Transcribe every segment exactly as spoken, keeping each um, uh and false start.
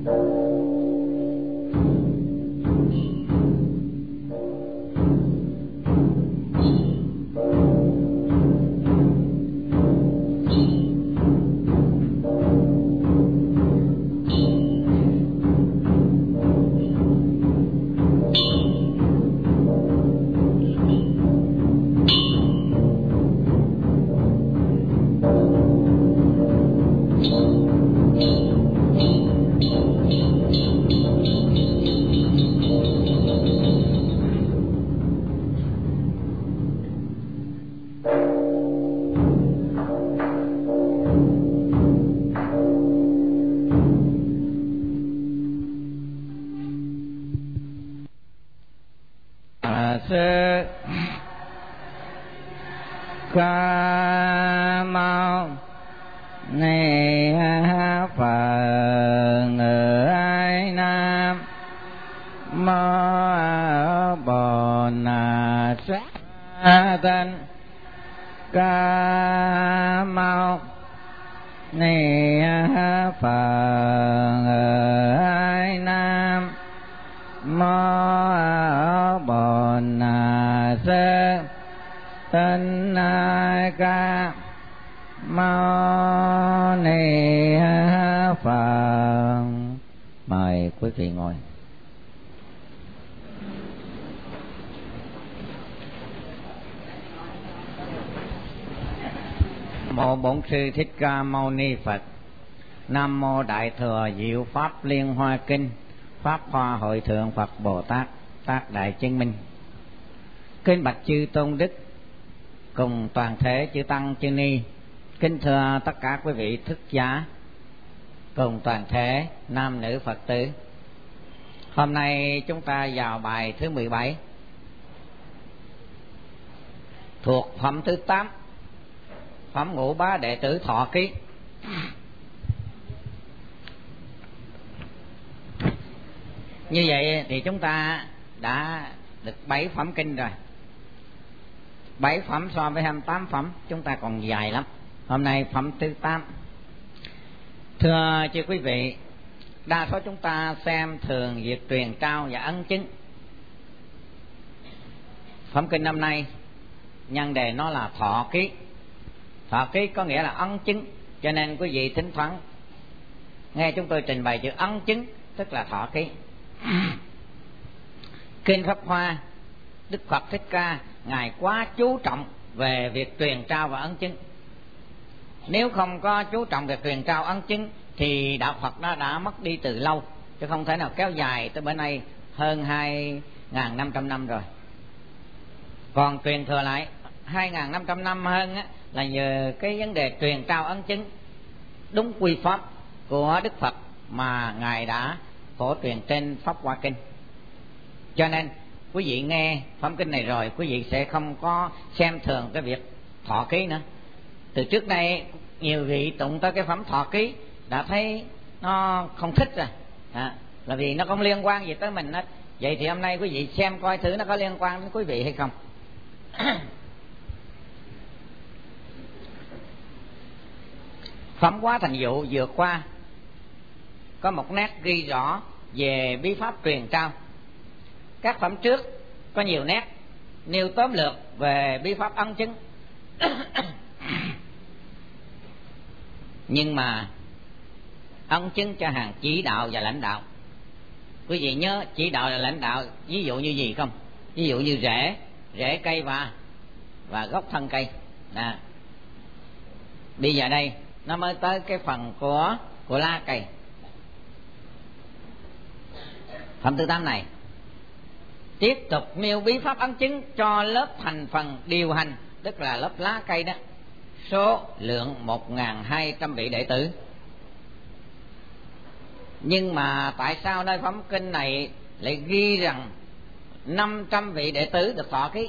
Ca mâu ni Phật ngự ai nam mô Bổn Sát Tinh. Ca mâu ni Phật ngự ai nam mô Bổn Sát Tinh. Ca mâu ni Phật. Mời quý vị ngồi. Mô Bổn Sư Thích Ca Mâu Ni Phật. Nam mô Đại Thừa Diệu Pháp Liên Hoa Kinh. Pháp Hoa Hội Thượng Phật Bồ Tát Tác Đại Chứng Minh. Kính bạch chư tôn đức cùng toàn thể chư tăng chư ni. Kính thưa tất cả quý vị thức giả cùng toàn thể nam nữ Phật tử. Hôm nay chúng ta vào bài thứ mười bảy thuộc phẩm thứ tám, phẩm Ngũ Bá Đệ Tử Thọ Ký. Như vậy thì chúng ta đã được bảy phẩm kinh rồi. Bảy phẩm so với hai mươi tám phẩm chúng ta còn dài lắm. Hôm nay phẩm thứ tám. Thưa chư quý vị, đa số chúng ta xem thường việc truyền trao và ấn chứng. Phẩm kinh năm nay nhân đề nó là thọ ký. Thọ ký có nghĩa là ấn chứng, cho nên quý vị thỉnh thoảng nghe chúng tôi trình bày chữ ấn chứng tức là thọ ký. Kinh Pháp Hoa, Đức Phật Thích Ca ngài quá chú trọng về việc truyền trao và ấn chứng. Nếu không có chú trọng về truyền trao ấn chứng thì đạo Phật đã đã mất đi từ lâu, chứ không thể nào kéo dài tới bữa nay hơn hai nghìn năm trăm năm rồi. Còn truyền thừa lại hai nghìn năm trăm năm hơn á, là nhờ cái vấn đề truyền trao ấn chứng đúng quy pháp của Đức Phật mà ngài đã phổ truyền trên Pháp Hoa Kinh. Cho nên quý vị nghe phẩm kinh này rồi, quý vị sẽ không có xem thường cái việc thọ ký nữa. Từ trước đây nhiều vị tụng tới cái phẩm thọ ký đã thấy nó không thích rồi, à, là vì nó không liên quan gì tới mình hết. Vậy thì hôm nay quý vị xem coi thử nó có liên quan đến quý vị hay không. Phẩm Quá Thành Dụ vừa qua có một nét ghi rõ về bí pháp truyền trao. Các phẩm trước có nhiều nét nêu tóm lược về bí pháp ấn chứng. Nhưng mà ấn chứng cho hàng chỉ đạo và lãnh đạo. Quý vị nhớ chỉ đạo và lãnh đạo ví dụ như gì không? Ví dụ như rễ, rễ cây và và gốc thân cây. Nè. Bây giờ đây nó mới tới cái phần của của lá cây. Phẩm thứ tám này tiếp tục nêu bí pháp ấn chứng cho lớp thành phần điều hành, tức là lớp lá cây đó, số lượng một nghìn hai trăm vị đệ tử. Nhưng mà tại sao nơi phẩm kinh này lại ghi rằng năm trăm vị đệ tử được thọ ký?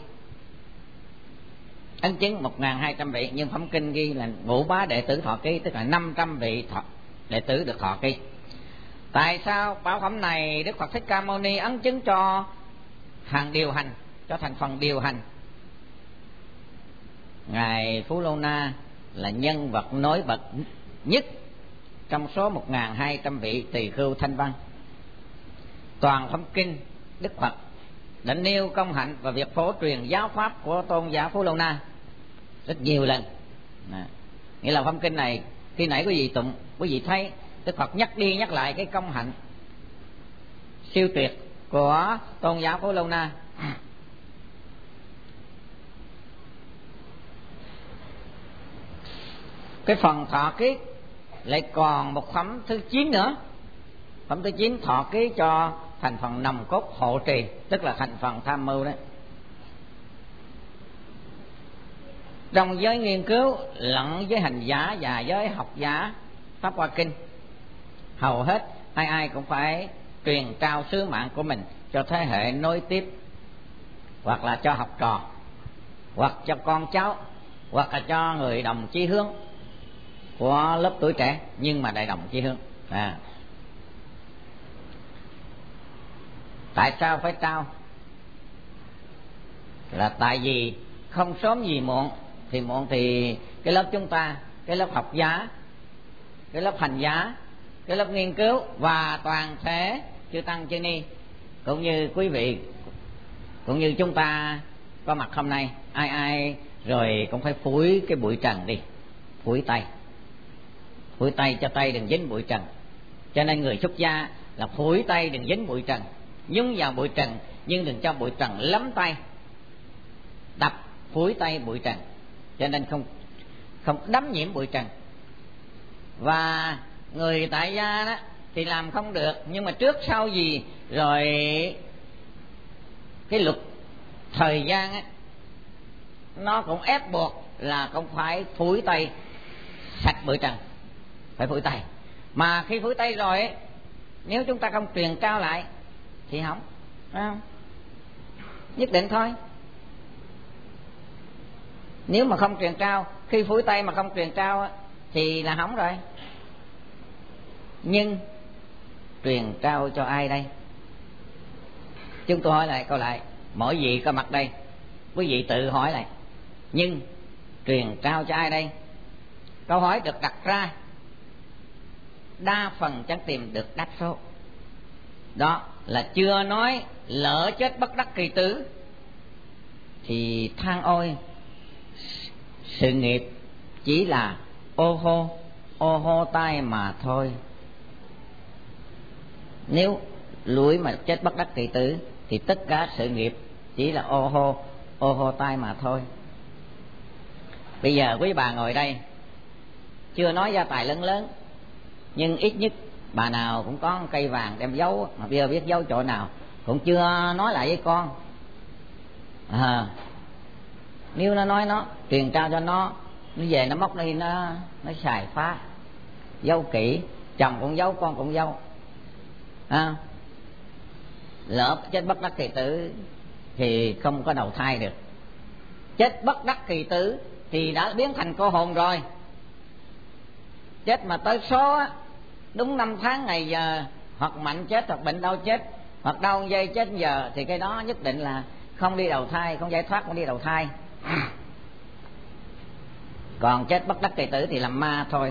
Ấn chứng một nghìn hai trăm vị, nhưng phẩm kinh ghi là Ngũ Bá Đệ Tử Thọ Ký, tức là năm trăm vị thọ, đệ tử được thọ ký. Tại sao bảo phẩm này Đức Phật Thích Ca Mâu Ni ấn chứng cho hàng điều hành, cho thành phần điều hành? Ngài Phú Lô Na là nhân vật nổi bật nhất trong số một nghìn hai trăm vị tỳ khưu thanh văn. Toàn phẩm kinh Đức Phật đã nêu công hạnh và việc phổ truyền giáo pháp của tôn giả Phú Lâu Na rất nhiều lần. Đó. Nghĩa là phẩm kinh này khi nãy quý vị tụng, quý vị thấy Đức Phật nhắc đi nhắc lại cái công hạnh siêu tuyệt của tôn giả Phú Lâu Na. Cái phần thọ ký lại còn một phẩm thứ chín nữa. Phẩm thứ chín thọ ký cho thành phần nòng cốt hộ trì, tức là thành phần tham mưu đấy. Trong giới nghiên cứu lẫn giới hành giả và giới học giả Pháp Hoa Kinh, hầu hết ai ai cũng phải truyền trao sứ mạng của mình cho thế hệ nối tiếp, hoặc là cho học trò, hoặc cho con cháu, hoặc là cho người đồng chí hướng của lớp tuổi trẻ nhưng mà đại đồng chí hướng. À. Tại sao phải trao? Là tại vì không sớm gì muộn thì muộn thì cái lớp chúng ta, cái lớp học giả, cái lớp hành giả, cái lớp nghiên cứu và toàn thể chư tăng chư ni cũng như quý vị, cũng như chúng ta có mặt hôm nay, ai ai rồi cũng phải phủi cái bụi trần đi, phủi tay, phủi tay cho tay đừng dính bụi trần. Cho nên người xuất gia là phủi tay đừng dính bụi trần, nhúng vào bụi trần nhưng đừng cho bụi trần lấm tay, đập phủi tay bụi trần, cho nên không không đắm nhiễm bụi trần. Và người tại gia đó thì làm không được, nhưng mà trước sau gì rồi cái luật thời gian á, nó cũng ép buộc là cũng phải phủi tay sạch bụi trần, phải phủi tay. Mà khi phủi tay rồi ấy, nếu chúng ta không truyền trao lại thì hỏng, phải không? Nhất định thôi. Nếu mà không truyền trao, khi phủi tay mà không truyền trao á, thì là hỏng rồi. Nhưng truyền trao cho ai đây? Chúng tôi hỏi lại câu lại, mỗi vị có mặt đây, quý vị tự hỏi lại, nhưng truyền trao cho ai đây? Câu hỏi được đặt ra đa phần chẳng tìm được đáp số. Đó là chưa nói lỡ chết bất đắc kỳ tử thì than ôi, sự nghiệp chỉ là ô hô ô hô tai mà thôi. Nếu lũi mà chết bất đắc kỳ tử thì tất cả sự nghiệp chỉ là ô hô ô hô tai mà thôi. Bây giờ quý bà ngồi đây chưa nói gia tài lớn lớn, nhưng ít nhất bà nào cũng có một cây vàng đem giấu, mà bây giờ biết giấu chỗ nào cũng chưa nói lại với con. À, nếu nó nói nó truyền trao cho nó, nó về nó móc đi, nó nó xài phá, giấu kỹ, chồng cũng giấu, con cũng giấu. À, lỡ chết bất đắc kỳ tử thì không có đầu thai được. Chết bất đắc kỳ tử thì đã biến thành cô hồn rồi. Chết mà tới số á, đúng năm tháng ngày giờ, hoặc mạnh chết, hoặc bệnh đau chết, hoặc đau dây chết giờ, thì cái đó nhất định là không đi đầu thai, không giải thoát, không đi đầu thai. Còn chết bất đắc kỳ tử thì làm ma thôi.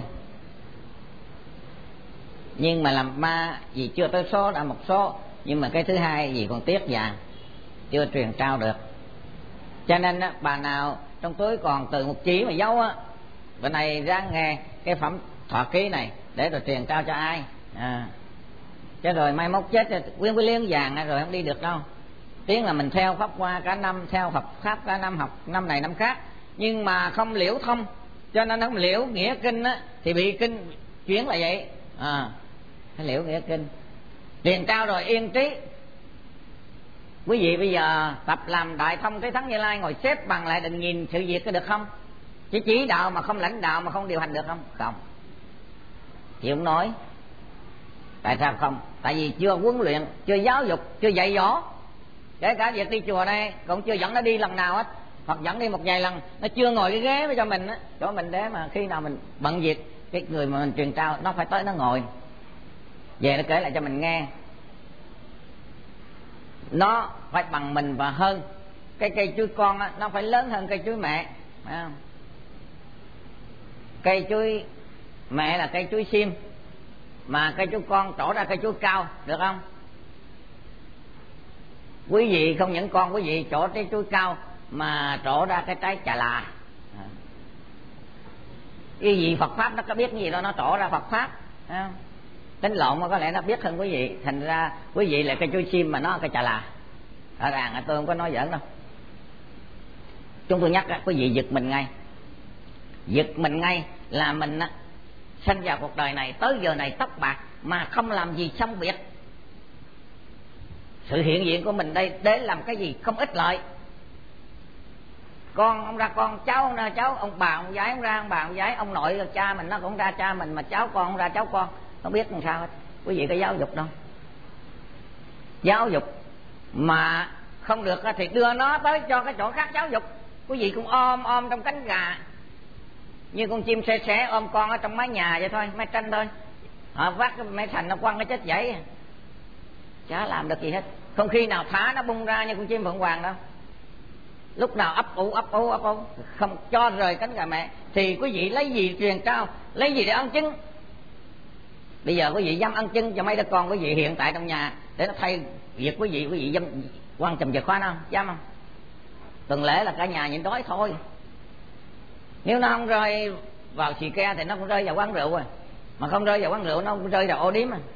Nhưng mà làm ma vì chưa tới số, đã một số, nhưng mà cái thứ hai vì còn tiếc vàng, chưa truyền trao được. Cho nên á, bà nào trong túi còn từ một chỉ mà giấu á, bữa này ráng nghe cái phẩm thọ ký này để rồi truyền trao cho ai. À, chứ rồi mai mốt chết quyến với liếng vàng rồi không đi được đâu. Tiếng là mình theo pháp qua cả năm, theo học pháp cả năm, học năm này năm khác, nhưng mà không liễu thông, cho nên không liễu nghĩa kinh á, thì bị kinh chuyển là vậy. À, phải liễu nghĩa kinh, truyền trao rồi yên trí. Quý vị bây giờ tập làm đại thông cái thắng Như Lai, ngồi xếp bằng lại đừng nhìn sự việc có được không? Chỉ chỉ đạo mà không lãnh đạo, mà không điều hành được không? Không. Chị không nói. Tại sao không? Tại vì chưa huấn luyện, chưa giáo dục, chưa dạy dỗ. Kể cả việc đi chùa đây cũng chưa dẫn nó đi lần nào hết, hoặc dẫn đi một vài lần, nó chưa ngồi cái ghế với cho mình á, cho mình để mà khi nào mình bận việc, cái người mà mình truyền trao nó phải tới nó ngồi, về nó kể lại cho mình nghe. Nó phải bằng mình và hơn. Cái cây chuối con á, nó phải lớn hơn cây chuối mẹ, phải không? Cây chuối mẹ là cây chuối sim, mà cây chuối con trổ ra cây chuối cao, được không? Quý vị không những con quý vị trổ trái chuối cao mà trổ ra cái trái chà là. Cái gì Phật pháp nó có biết cái gì đâu, nó trổ ra Phật pháp. Tính lộn mà có lẽ nó biết hơn quý vị, thành ra quý vị là cây chuối sim mà nó là cây chà là. Rõ ràng tôi không có nói giỡn đâu. Chúng tôi nhắc đó, quý vị giật mình ngay, giật mình ngay là mình á, sinh vào cuộc đời này tới giờ này tóc bạc mà không làm gì xong việc. Sự hiện diện của mình đây để làm cái gì không ích lợi. Con ông ra con, cháu ông ra cháu, ông bà ông gái ông ra ông bà ông gái, ông nội cha mình nó cũng ra cha mình, mà cháu con ông ra cháu con, không biết làm sao hết. Quý vị có giáo dục đâu. Giáo dục mà không được thì đưa nó tới cho cái chỗ khác giáo dục. Quý vị cũng ôm ôm trong cánh gà, như con chim sẻ sẻ ôm con ở trong mái nhà vậy thôi, mái tranh thôi. Họ vác cái máy thành nó quăng cái chết dãy, chả làm được gì hết. Không khi nào thả nó bung ra như con chim phượng hoàng đâu. Lúc nào ấp ủ ấp ủ ấp ủ không cho rời cánh gà mẹ. Thì quý vị lấy gì truyền trao, lấy gì để ăn chứng? Bây giờ quý vị dám ăn chứng cho mấy đứa con quý vị hiện tại trong nhà để nó thay việc quý vị, quý vị dám quan chùm chìa khóa nó không? Dám không? Tuần lễ là cả nhà nhịn đói thôi. Nếu nó không rơi vào xì ke thì nó cũng rơi vào quán rượu rồi. Mà không rơi vào quán rượu nó cũng rơi vào ô điếm rồi.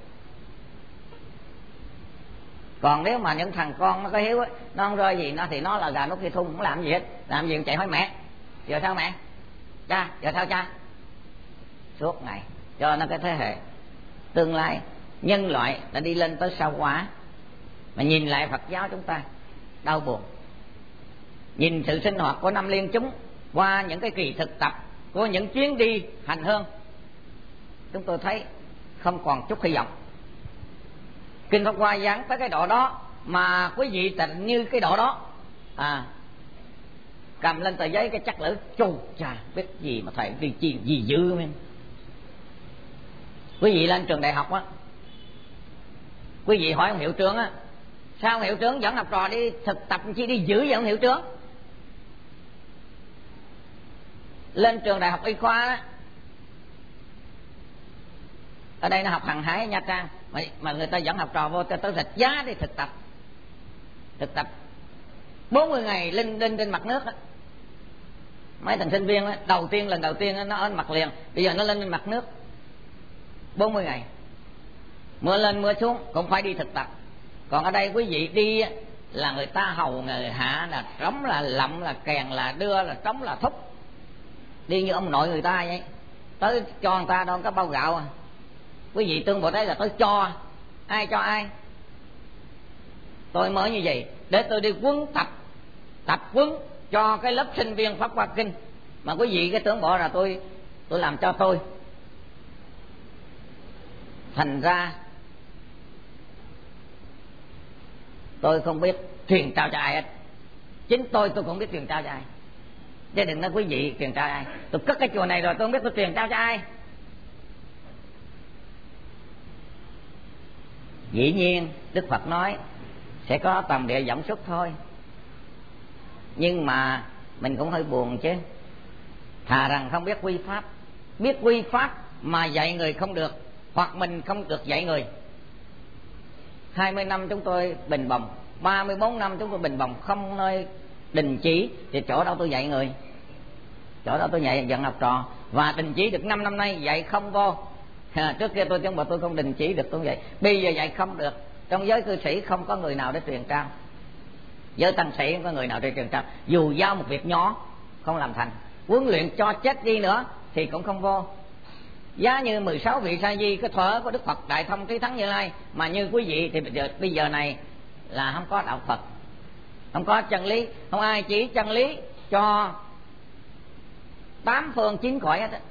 Còn nếu mà những thằng con nó có hiếu ấy, nó không rơi gì nó thì nó là gà nút kia thun, không làm gì hết. Làm gì cũng chạy hỏi mẹ, giờ sao mẹ, cha, giờ sao cha, suốt ngày. Cho nó cái thế hệ tương lai nhân loại đã đi lên tới sao Hỏa. Mà nhìn lại Phật giáo chúng ta đau buồn. Nhìn sự sinh hoạt của năm liên chúng qua những cái kỳ thực tập của những chuyến đi hành hương, chúng tôi thấy không còn chút hy vọng. Kinh Pháp Hoa giảng tới cái độ đó mà quý vị tịnh như cái độ đó à, cầm lên tờ giấy cái chắc lưỡi chù chà biết gì mà thầy đi chi gì dữ men. Quý vị lên trường đại học á, quý vị hỏi ông hiệu trưởng á, sao ông hiệu trưởng dẫn học trò đi thực tập chi đi dữ vậy ông hiệu trưởng? Lên trường đại học y khoa á, ở đây nó học Hàng Hải Nha Trang, mà, mà người ta dẫn học trò vô tới rạch giá đi thực tập. Thực tập bốn mươi ngày lên lên trên mặt nước á. Mấy thằng sinh viên á, đầu tiên lần đầu tiên á, nó ở mặt liền, bây giờ nó lên trên mặt nước bốn mươi ngày. Mưa lên mưa xuống cũng phải đi thực tập. Còn ở đây quý vị đi là người ta hầu người hạ, là trống là lậm là kèn là đưa là trống là thúc. Đi như ông nội người ta vậy. Tới cho người ta đâu có bao gạo à. Quý vị tương bộ thấy là tôi cho ai cho ai. Tôi mới như vậy để tôi đi huấn tập, tập huấn cho cái lớp sinh viên Pháp Hoa Kinh. Mà quý vị cái tưởng bộ là tôi tôi làm cho tôi. Thành ra tôi không biết truyền trao cho ai hết. Chính tôi tôi cũng biết truyền trao cho ai, chứ đừng nói quý vị truyền trao cho ai. Tôi cất cái chùa này rồi tôi không biết tôi truyền trao cho ai. Dĩ nhiên Đức Phật nói sẽ có tầm địa giảm xuất thôi, nhưng mà mình cũng hơi buồn chứ. Thà rằng không biết quy pháp, biết quy pháp mà dạy người không được, hoặc mình không được dạy người. Hai mươi năm chúng tôi bình bồng, ba mươi bốn năm chúng tôi bình bồng, không nơi đình chỉ thì chỗ đâu tôi dạy người, chỗ đâu tôi dạy dần học trò. Và đình chỉ được năm năm nay dạy không vô. À, trước kia tôi chẳng bảo tôi không đình chỉ được tôi vậy. Bây giờ dạy không được. Trong giới cư sĩ không có người nào để truyền trao, giới tăng sĩ không có người nào để truyền trao. Dù giao một việc nhỏ không làm thành, huấn luyện cho chết đi nữa thì cũng không vô. Giá như mười sáu vị sa di cái thuở của Đức Phật Đại Thông Trí Thắng Như Lai, mà như quý vị thì bây giờ, bây giờ này là không có đạo Phật, không có chân lý, không ai chỉ chân lý cho tám phương chín cõi hết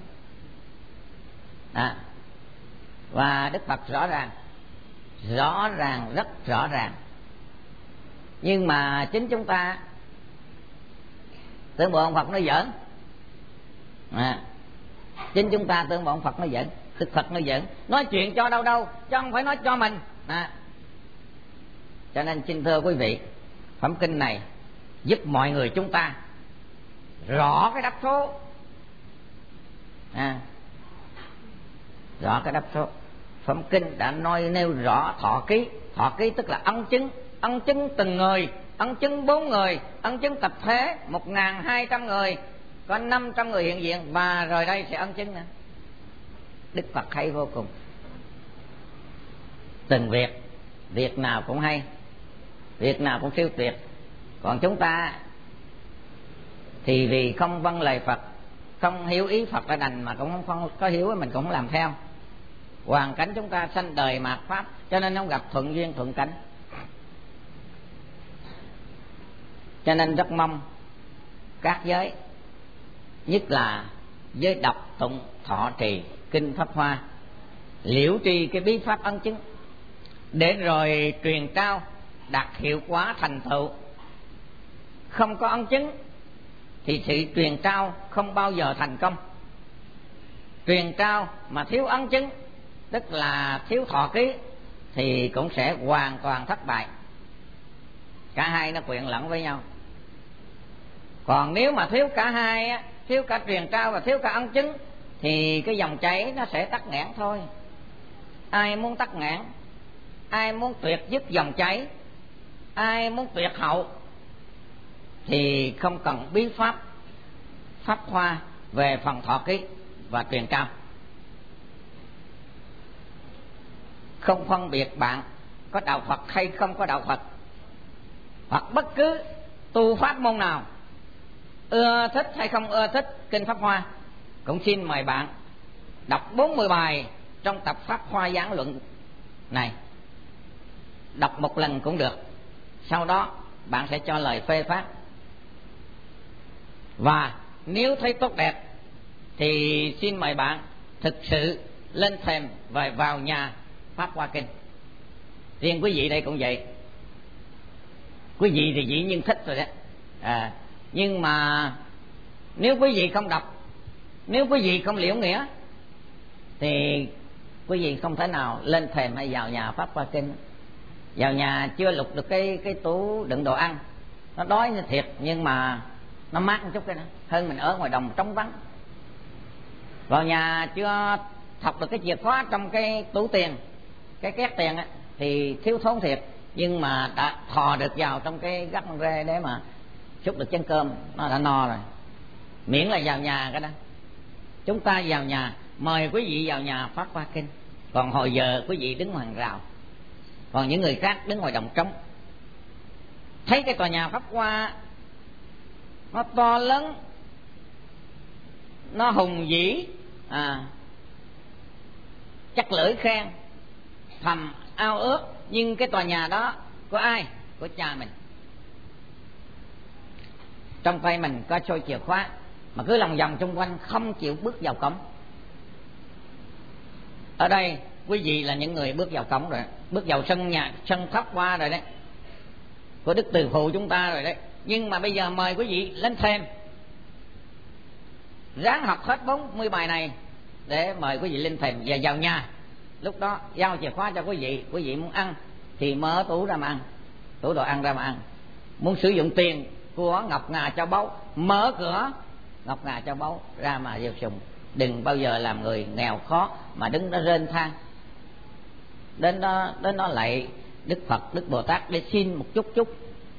á. Và Đức Phật rõ ràng, rõ ràng, rất rõ ràng. Nhưng mà chính chúng ta tưởng bộ ông Phật nó giỡn à, chính chúng ta tưởng bộ ông Phật nó giỡn, Đức Phật nó giỡn, nói chuyện cho đâu đâu chứ không phải nói cho mình à. Cho nên xin thưa quý vị, phẩm kinh này giúp mọi người chúng ta rõ cái đáp số à, rõ cái đáp số. phẩm kinh đã nói nêu rõ thọ ký. Thọ ký tức là ân chứng, ân chứng từng người, ân chứng bốn người, ân chứng tập thể một ngàn hai trăm người, có năm trăm người hiện diện, và rồi đây sẽ ân chứng nữa. Đức Phật hay vô cùng, từng việc, việc nào cũng hay, việc nào cũng siêu tuyệt. Còn chúng ta thì vì không vâng lời Phật, không hiểu ý Phật đã đành, mà cũng không có hiểu mình cũng không làm theo. Hoàn cảnh chúng ta sanh đời mạt pháp, cho nên không gặp thuận duyên thuận cảnh. Cho nên rất mong các giới, nhất là giới đọc tụng thọ trì kinh Pháp Hoa, liễu trì cái bí pháp ân chứng, để rồi truyền trao đạt hiệu quả thành tựu. Không có ân chứng thì sự truyền trao không bao giờ thành công. Truyền trao mà thiếu ân chứng, tức là thiếu thọ ký, thì cũng sẽ hoàn toàn thất bại. Cả hai nó quyện lẫn với nhau. Còn nếu mà thiếu cả hai, thiếu cả truyền trao và thiếu cả ân chứng, thì cái dòng chảy nó sẽ tắc nghẽn thôi. Ai muốn tắc nghẽn, ai muốn tuyệt dứt dòng chảy, ai muốn tuyệt hậu, thì không cần bí pháp Pháp Hoa về phần thọ ký và truyền trao. Không phân biệt bạn có đạo Phật hay không có đạo Phật, hoặc bất cứ tu pháp môn nào, ưa thích hay không ưa thích kinh Pháp Hoa, cũng xin mời bạn đọc bốn mươi bài trong tập Pháp Hoa giảng luận này. Đọc một lần cũng được, sau đó bạn sẽ cho lời phê phán. Và nếu thấy tốt đẹp thì xin mời bạn thực sự lên thềm và vào nhà Pháp Hoa Kinh. Riêng quý vị đây cũng vậy. Quý vị thì dĩ nhiên thích rồi đó, à, nhưng mà nếu quý vị không đọc, nếu quý vị không liễu nghĩa, thì quý vị không thể nào lên thềm hay vào nhà Pháp Hoa Kinh. Vào nhà chưa lục được cái cái tủ đựng đồ ăn, nó đói như thiệt, nhưng mà nó mát một chút cái đó, hơn mình ở ngoài đồng trống vắng. Vào nhà chưa thọc được cái chìa khóa trong cái tủ tiền, cái két tiền á, thì thiếu thốn thiệt, nhưng mà đã thò được vào trong cái gắt con rê để mà xúc được chén cơm, nó đã no rồi. Miễn là vào nhà cái đó. Chúng ta vào nhà, mời quý vị vào nhà Pháp Hoa Kinh. Còn hồi giờ quý vị đứng ngoài hàng rào, còn những người khác đứng ngoài đồng trống. Thấy cái tòa nhà Pháp Hoa nó to lớn, nó hùng vĩ, à, chắc lưỡi khen, thầm ao ước. Nhưng cái tòa nhà đó của ai? Của cha mình. Trong tay mình có xôi chìa khóa, mà cứ lòng vòng xung quanh không chịu bước vào cổng. Ở đây quý vị là những người bước vào cổng rồi, bước vào sân nhà, sân Pháp Hoa rồi đấy, của Đức Từ Phụ chúng ta rồi đấy. Nhưng mà bây giờ mời quý vị lên thềm, ráng học hết bốn mươi bài này để mời quý vị lên thềm và vào nhà. Lúc đó giao chìa khóa cho quý vị. Quý vị muốn ăn thì mở tủ ra mà ăn, tủ đồ ăn ra mà ăn. Muốn sử dụng tiền của ngọc ngà châu báu, mở cửa ngọc ngà châu báu ra mà vô dùng. Đừng bao giờ làm người nghèo khó mà đứng đó rên than. Đến đó, đến đó lạy Đức Phật, Đức Bồ Tát để xin một chút chút.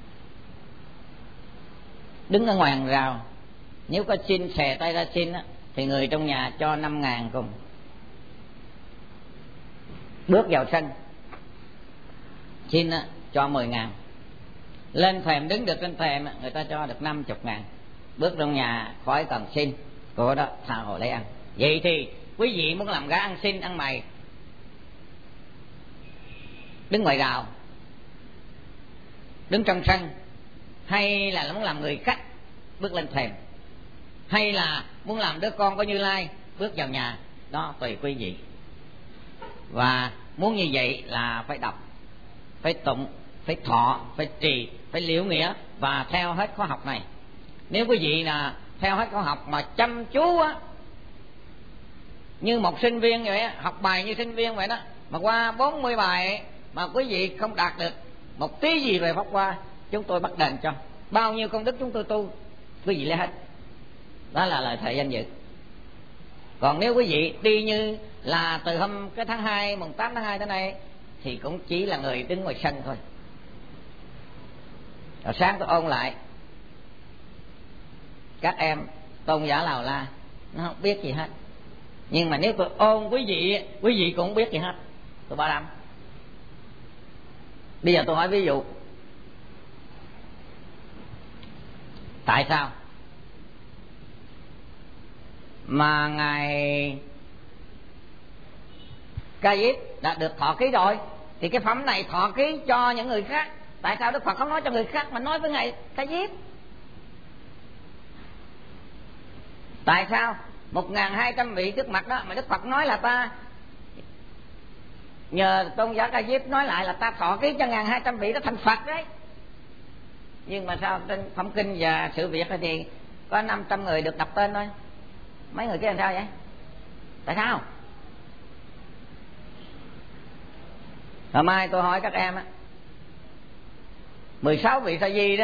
Đứng ở ngoài hàng rào, nếu có xin xè tay ra xin á, thì người trong nhà cho năm ngàn cùng. Bước vào sân xin á, cho mười ngàn. Lên thềm, đứng được trên thềm á, người ta cho được năm chục ngàn. Bước trong nhà khỏi cần xin, của đó tha hồ lấy ăn. Vậy thì quý vị muốn làm gã ăn xin ăn mày, đứng ngoài rào, đứng trong sân, hay là muốn làm người khách bước lên thềm, hay là muốn làm đứa con của Như Lai bước vào nhà, đó tùy quý vị. Và muốn như vậy là phải đọc, phải tụng, phải thọ, phải trì, phải liễu nghĩa và theo hết khóa học này. Nếu quý vị là theo hết khóa học mà chăm chú á, như một sinh viên vậy á, học bài như sinh viên vậy đó, mà qua bốn mươi bài mà quý vị không đạt được một tí gì về Pháp Hoa, chúng tôi bắt đền cho. Bao nhiêu công đức chúng tôi tu, quý vị lấy hết. Đó là lời thề danh dự. Còn nếu quý vị đi như là từ hôm cái tháng hai, mùng tám tháng hai tới nay thì cũng chỉ là người đứng ngoài sân thôi. Rồi sáng tôi ôn lại, các em tôn giả Lào La nó không biết gì hết. Nhưng mà nếu tôi ôn quý vị, quý vị cũng không biết gì hết, tôi bảo đảm. Bây giờ tôi hỏi ví dụ, tại sao mà ngài Ca Diếp đã được thọ ký rồi, thì cái phẩm này thọ ký cho những người khác, tại sao Đức Phật không nói cho người khác mà nói với ngài Ca Diếp? Tại sao một ngàn hai trăm vị trước mặt đó mà Đức Phật nói là ta nhờ tôn giả Ca Diếp nói lại là ta thọ ký cho ngàn hai trăm vị đó thành Phật đấy? Nhưng mà sao trên phẩm kinh và sự việc thì có năm trăm người được đọc tên thôi, mấy người kia làm sao vậy? Tại sao? Rồi mai tôi hỏi các em á, mười sáu vị Sa Di đó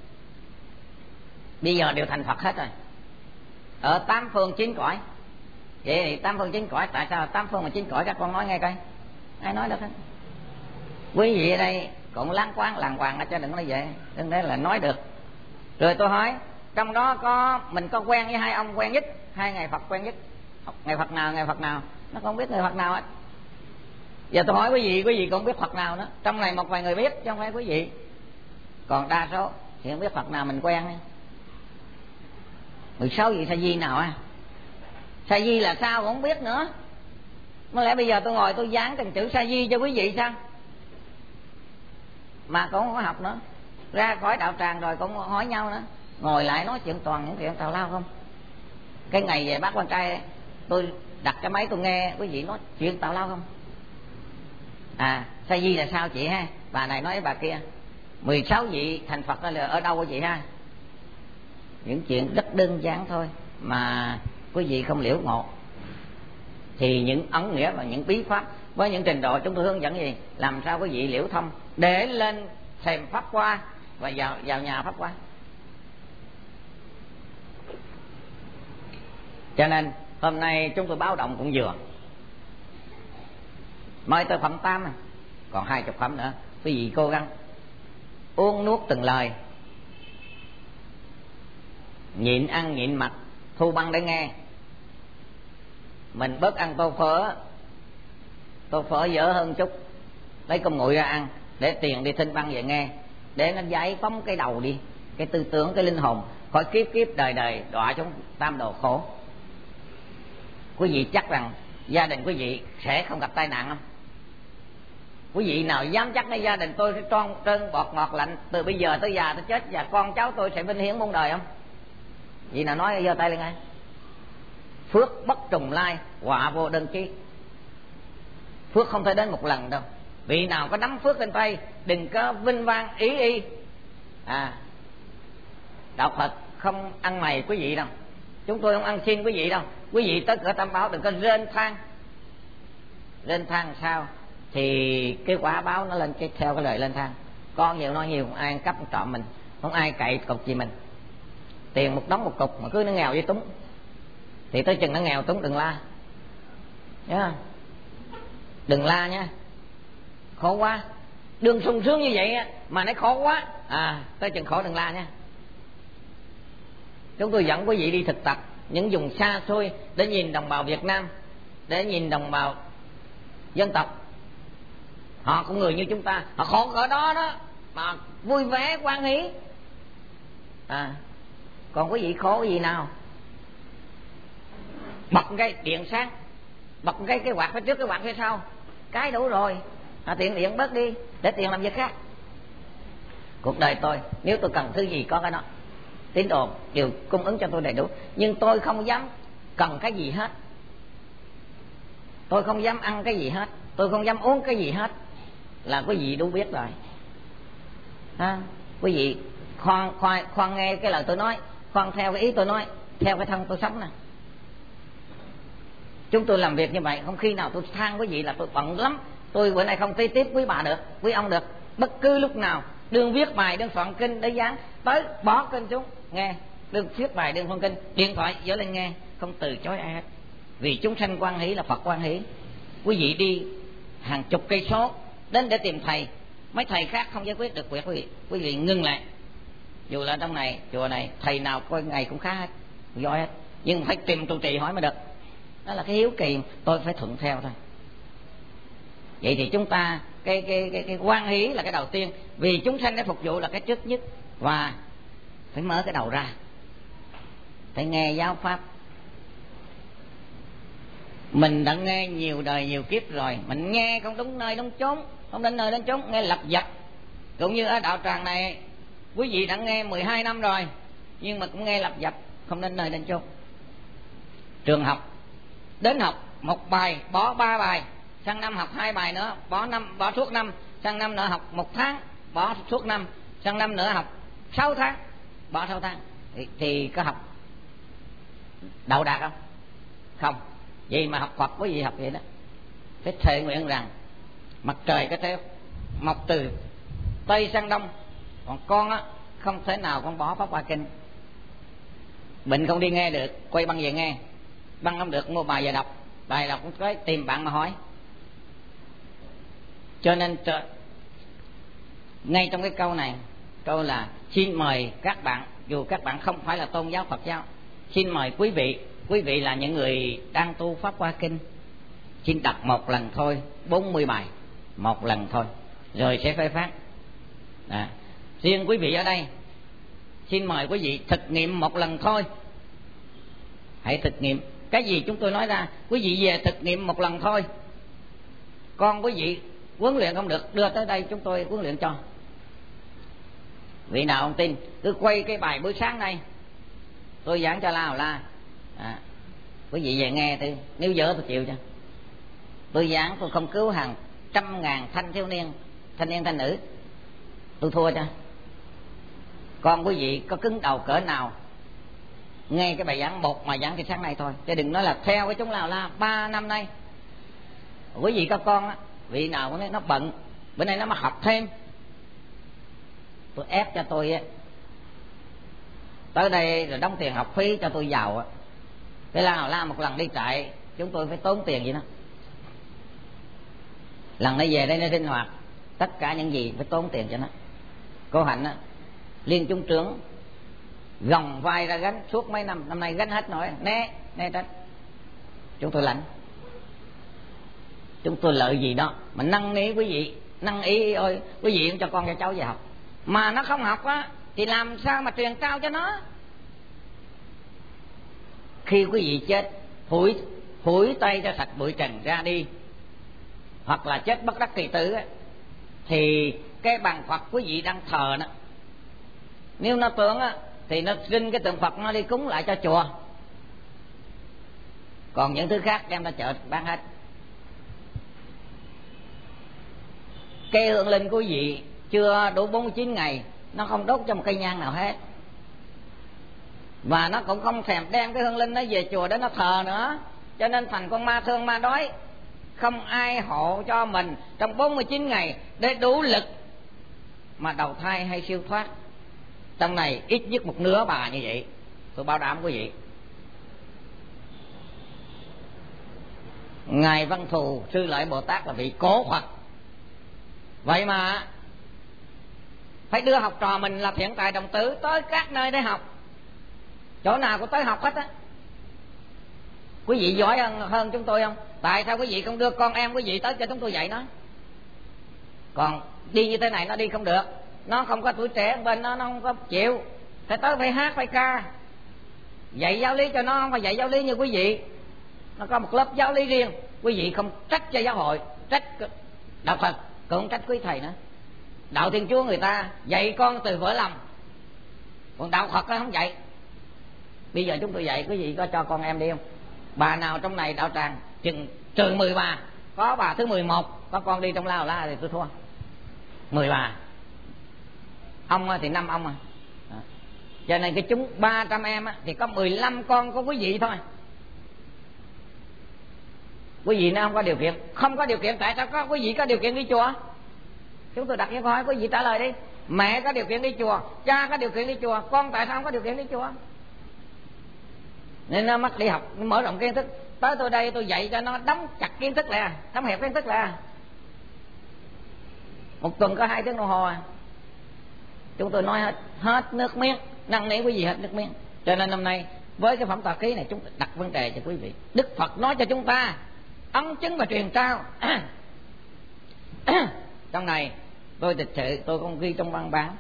bây giờ đều thành Phật hết rồi, ở tám phương chín cõi. Vậy thì tám phương chín cõi, tại sao tám phương mà chín cõi các con nói nghe coi, ai nói được hết? Quý vị ở đây cũng láng quáng làng hoàng cho đừng nói vậy, đừng để là nói được. Rồi tôi hỏi, trong đó có mình có quen với hai ông quen nhất, hai ngày Phật quen nhất, ngày Phật nào ngày Phật nào? Nó không biết người Phật nào hết. Giờ tôi hỏi quý vị, quý vị cũng biết Phật nào nữa? Trong này một vài người biết chứ không phải quý vị, còn đa số thì không biết Phật nào mình quen. Mười sáu vị Sa Di nào á? Sa Di là sao cũng không biết nữa. Mới lẽ bây giờ tôi ngồi tôi dán từng chữ Sa Di cho quý vị sao? Mà cũng không có học nữa, ra khỏi đạo tràng rồi cũng hỏi nhau nữa, ngồi lại nói chuyện toàn những chuyện tào lao không. Cái ngày về bác quan trai tôi đặt cái máy tôi nghe quý vị nói chuyện tào lao không. À, Sa Di là sao chị ha? Bà này nói với bà kia, mười sáu vị thành Phật là ở đâu quý vị ha? Những chuyện rất đơn giản thôi mà quý vị không liễu ngộ. Thì những ẩn nghĩa và những bí pháp với những trình độ chúng tôi hướng dẫn gì, làm sao quý vị liễu thông để lên thềm pháp qua và vào vào nhà pháp qua. Cho nên hôm nay chúng tôi báo động cũng vừa, mời tới phẩm tám, còn hai chục phẩm nữa. Quý vị cố gắng uống nuốt từng lời, nhịn ăn nhịn mặc, thu băng để nghe. Mình bớt ăn tô phở, tô phở dở hơn chút, lấy cơm nguội ra ăn để tiền đi thinh băng về nghe, để nó giải phóng cái đầu đi, cái tư tưởng, cái linh hồn khỏi kiếp kiếp đời đời đọa xuống tam đồ khổ. Quý vị chắc rằng gia đình quý vị sẽ không gặp tai nạn không? Quý vị nào dám chắcในgia đình tôi sẽ tròn trơn bọt ngọt lạnh từ bây giờ tới già tới chết, và con cháu tôi sẽ vinh hiển muôn đời không? Vì nào nói giơ tay lên ngay. Phước bất trùng lai, họa vô đơn chí. Phước không thể đến một lần đâu. Vị nào có nắm phước trên tay đừng có vinh vang ý y. À, đạo Phật không ăn mày quý vị đâu, chúng tôi không ăn xin quý vị đâu. Quý vị tới cửa Tam Bảo đừng có rên than. Rên than sao thì cái quả báo nó lên cái theo cái lời lên than. Con nhiều nói nhiều, không ai ăn cắp trộm mình, không ai cậy cục gì mình. Tiền một đống một cục mà cứ nó nghèo với túng thì tới chừng nó nghèo túng đừng la nhá, đừng la nha, khổ quá. Đường sung sướng như vậy mà nó khổ quá, à tới chừng khổ đừng la nha. Chúng tôi dẫn quý vị đi thực tập những vùng xa xôi để nhìn đồng bào Việt Nam, để nhìn đồng bào dân tộc. Họ cũng người như chúng ta, họ khổ cỡ đó đó mà vui vẻ hoan hỷ. À, còn quý vị khổ cái gì nào? Bật cái điện sáng, bật cái cái quạt phía trước, cái quạt phía sau, cái đủ rồi. À, tiện điện bớt đi để tiền làm việc khác. Cuộc đời tôi nếu tôi cần thứ gì có cái đó, tín đồ đều cung ứng cho tôi đầy đủ, nhưng tôi không dám cần cái gì hết. Tôi không dám ăn cái gì hết, tôi không dám uống cái gì hết, là quý vị đủ biết rồi. À, quý vị khoan, khoan, khoan nghe cái lời tôi nói, khoan theo cái ý tôi nói, theo cái thân tôi sống nè. Chúng tôi làm việc như vậy, không khi nào tôi than quý vị là tôi bận lắm, tôi bữa nay không tiếp tiếp quý bà được, quý ông được. Bất cứ lúc nào đương viết bài, đương soạn kinh để dán, tới bỏ kinh xuống nghe, đương viết bài, đương soạn kinh, điện thoại dở lên nghe, không từ chối ai hết. Vì chúng sanh hoan hỷ là Phật hoan hỷ. Quý vị đi hàng chục cây số đến để tìm thầy, mấy thầy khác không giải quyết được việc quý vị, quý vị ngưng lại. Dù là trong này chùa này thầy nào coi ngày cũng khá hết, giỏi hết, nhưng phải tìm trụ trì hỏi mới được. Đó là cái hiếu kỳ, tôi phải thuận theo thôi. Vậy thì chúng ta cái cái cái cái hoan hỷ là cái đầu tiên, vì chúng sanh để phục vụ là cái trước nhất. Và phải mở cái đầu ra, phải nghe giáo pháp. Mình đã nghe nhiều đời nhiều kiếp rồi, mình nghe không đúng nơi đúng chốn, không đến nơi đến chốn, nghe lặp vặt. Cũng như ở đạo tràng này, quý vị đã nghe mười hai năm rồi, nhưng mà cũng nghe lặp vặt, không đến nơi đến chốn. Trường học, đến học một bài bỏ ba bài, sang năm học hai bài nữa, bỏ năm bỏ suốt năm, sang năm nữa học một tháng, bỏ suốt năm, sang năm nữa học sáu tháng, bỏ sáu tháng. Thì, thì có học đậu đạt không? Không. Vì mà học Phật có gì học vậy đó. Phải thề nguyện rằng mặt trời có thể mọc từ Tây sang Đông, còn con á không thể nào con bỏ Pháp Hoa Kinh. Bệnh không đi nghe được, quay băng về nghe, băng không được mua bài về đọc, bài đọc cũng tới tìm bạn mà hỏi. Cho nên ngay trong cái câu này, câu là xin mời các bạn, dù các bạn không phải là tôn giáo Phật giáo, xin mời quý vị, quý vị là những người đang tu Pháp Hoa Kinh, xin đọc một lần thôi, bốn mươi bài, một lần thôi, rồi sẽ phê phát. À, riêng quý vị ở đây, xin mời quý vị thực nghiệm một lần thôi. Hãy thực nghiệm cái gì chúng tôi nói ra, quý vị về thực nghiệm một lần thôi. Con quý vị huấn luyện không được, đưa tới đây chúng tôi huấn luyện cho. Vị nào không tin cứ quay cái bài buổi sáng này tôi giảng cho la la, à, quý vị về nghe thì nếu dở tôi chịu cho. Tôi giảng tôi không cứu hàng trăm ngàn thanh thiếu niên, thanh niên thanh nữ, tôi thua cho. Con quý vị có cứng đầu cỡ nào nghe cái bài giảng một mà giảng thì sáng nay thôi, chứ đừng nói là theo cái chúng lao la ba năm nay. Quý vị có con á, vị nào cũng nói nó bận, bữa nay nó mà học thêm, tôi ép cho tôi á tới đây rồi đóng tiền học phí cho tôi giàu á. Cái la la một lần đi trại chúng tôi phải tốn tiền gì đó, lần nó về đây nó sinh hoạt tất cả những gì phải tốn tiền cho nó. Cô Hạnh á, liên chúng trưởng gồng vai ra gánh suốt mấy năm, năm nay gánh hết nổi, né né tránh. Chúng tôi lãnh, chúng tôi lợi gì đó mà năn nỉ quý vị, năn ý ơi quý vị cũng cho con cho cháu về học, mà nó không học á thì làm sao mà truyền trao cho nó. Khi quý vị chết, phủi phủi tay cho sạch bụi trần ra đi, hoặc là chết bất đắc kỳ tử á, thì cái bằng Phật quý vị đang thờ nó, nếu nó tưởng á thì nó xin cái tượng Phật nó đi cúng lại cho chùa, còn những thứ khác đem ra chợ bán hết. Cây hương linh của quý vị chưa đủ bốn mươi chín ngày nó không đốt cho một cây nhang nào hết, và nó cũng không thèm đem cái hương linh nó về chùa để nó thờ nữa. Cho nên thành con ma thương ma đói, không ai hộ cho mình trong bốn mươi chín ngày để đủ lực mà đầu thai hay siêu thoát. Trong này ít nhất một nửa bà như vậy, tôi bảo đảm quý vị. Ngài Văn Thù Sư Lợi Bồ Tát là vị cố Phật, vậy mà phải đưa học trò mình là thiện tài đồng tử tới các nơi để học, chỗ nào cũng tới học hết á. Quý vị giỏi hơn, hơn chúng tôi không? Tại sao quý vị không đưa con em quý vị tới cho chúng tôi dạy nó? Còn đi như thế này nó đi không được, nó không có tuổi trẻ bên nó, nó không có chịu, phải tới phải hát phải ca, dạy giáo lý cho nó, không phải dạy giáo lý như quý vị. Nó có một lớp giáo lý riêng, quý vị không trách cho giáo hội, trách đạo Phật, cũng trách quý thầy nữa. Đạo Thiên Chúa người ta dạy con từ vỡ lòng, còn đạo Phật nó không dạy. Bây giờ chúng tôi dạy, quý vị có cho con em đi không? Bà nào trong này đạo tràng chừng trừ mười bà, có bà thứ mười một có con đi trong lao la thì tôi thua. Mười bà, ông thì năm ông à. Cho nên cái chúng ba trăm em thì có mười lăm con của quý vị thôi. Quý vị nó không có điều kiện, không có điều kiện tại sao có quý vị có điều kiện đi chùa? Chúng tôi đặt những câu hỏi quý vị trả lời đi. Mẹ có điều kiện đi chùa, cha có điều kiện đi chùa, con tại sao không có điều kiện đi chùa? Nên nó mắc đi học, nó mở rộng kiến thức. tới tôi đây tôi dạy cho nó đóng chặt kiến thức lại, đóng hẹp kiến thức lại. Một tuần có hai tiếng đồng hồ à. Chúng tôi nói hết, hết nước miếng, năn nỉ quý vị hết nước miếng. Cho nên năm nay với cái phẩm tọa ký này chúng ta đặt vấn đề cho quý vị. Đức Phật nói cho chúng ta ấn chứng và truyền trao. Trong này tôi thực sự tôi không ghi trong văn bản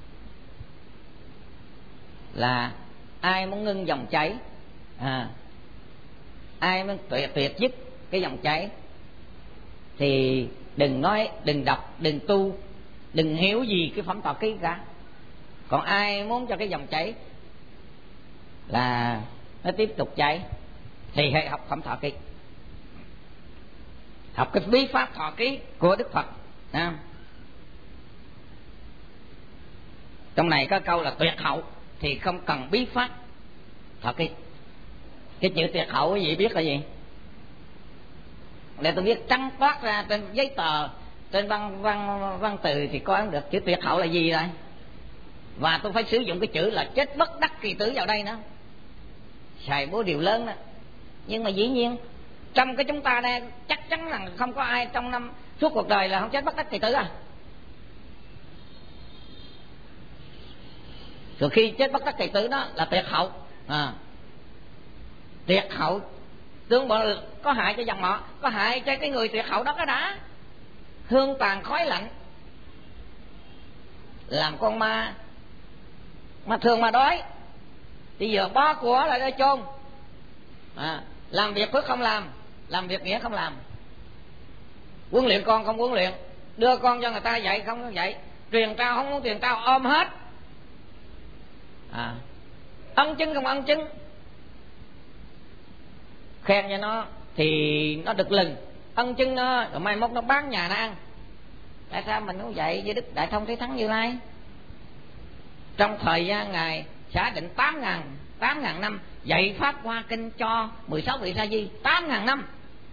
là ai muốn ngưng dòng chảy, à, ai muốn tuyệt tuyệt dứt cái dòng chảy thì đừng nói, đừng đọc, đừng tu, đừng hiểu gì cái phẩm tọa ký cả. Còn ai muốn cho cái dòng chảy là nó tiếp tục chảy thì hãy học phẩm tọa ký, học cái bí pháp thọ ký của Đức Phật. À, trong này có câu là tuyệt hậu thì không cần bí pháp thọ ký. Cái chữ tuyệt hậu quý vị biết là gì? Để tôi biết trắng toát ra trên giấy tờ, trên văn văn văn từ thì có được chữ tuyệt hậu là gì rồi. Và tôi phải sử dụng cái chữ là chết bất đắc kỳ tử vào đây nữa, xài bố điều lớn đó. Nhưng mà dĩ nhiên trong cái chúng ta đây chắc chắn là không có ai trong năm suốt cuộc đời là không chết bất đắc kỳ tử à. Rồi khi chết bất đắc kỳ tử đó là tuyệt hậu. À, tuyệt hậu tương bộ có hại cho dòng họ, có hại cho cái người tuyệt hậu đó cái đã. Hương tàn khói lạnh, làm con ma mà thường mà đói thì giờ bó của lại đây chôn. À, làm việc phước không làm, làm việc nghĩa không làm, huấn luyện con không huấn luyện, đưa con cho người ta dạy không dạy, truyền trao không muốn truyền trao, ôm hết. À, ân chứng không ân chứng, khen cho nó thì nó được lừng, ân chứng nó rồi mai mốt nó bán nhà nó ăn. Tại sao mình cũng vậy với Đức Đại Thông Thế Thắng Như Lai? Trong thời gian Ngài xả định tám ngàn tám ngàn năm dạy pháp hoa kinh cho mười sáu vị sa di, tám ngàn năm.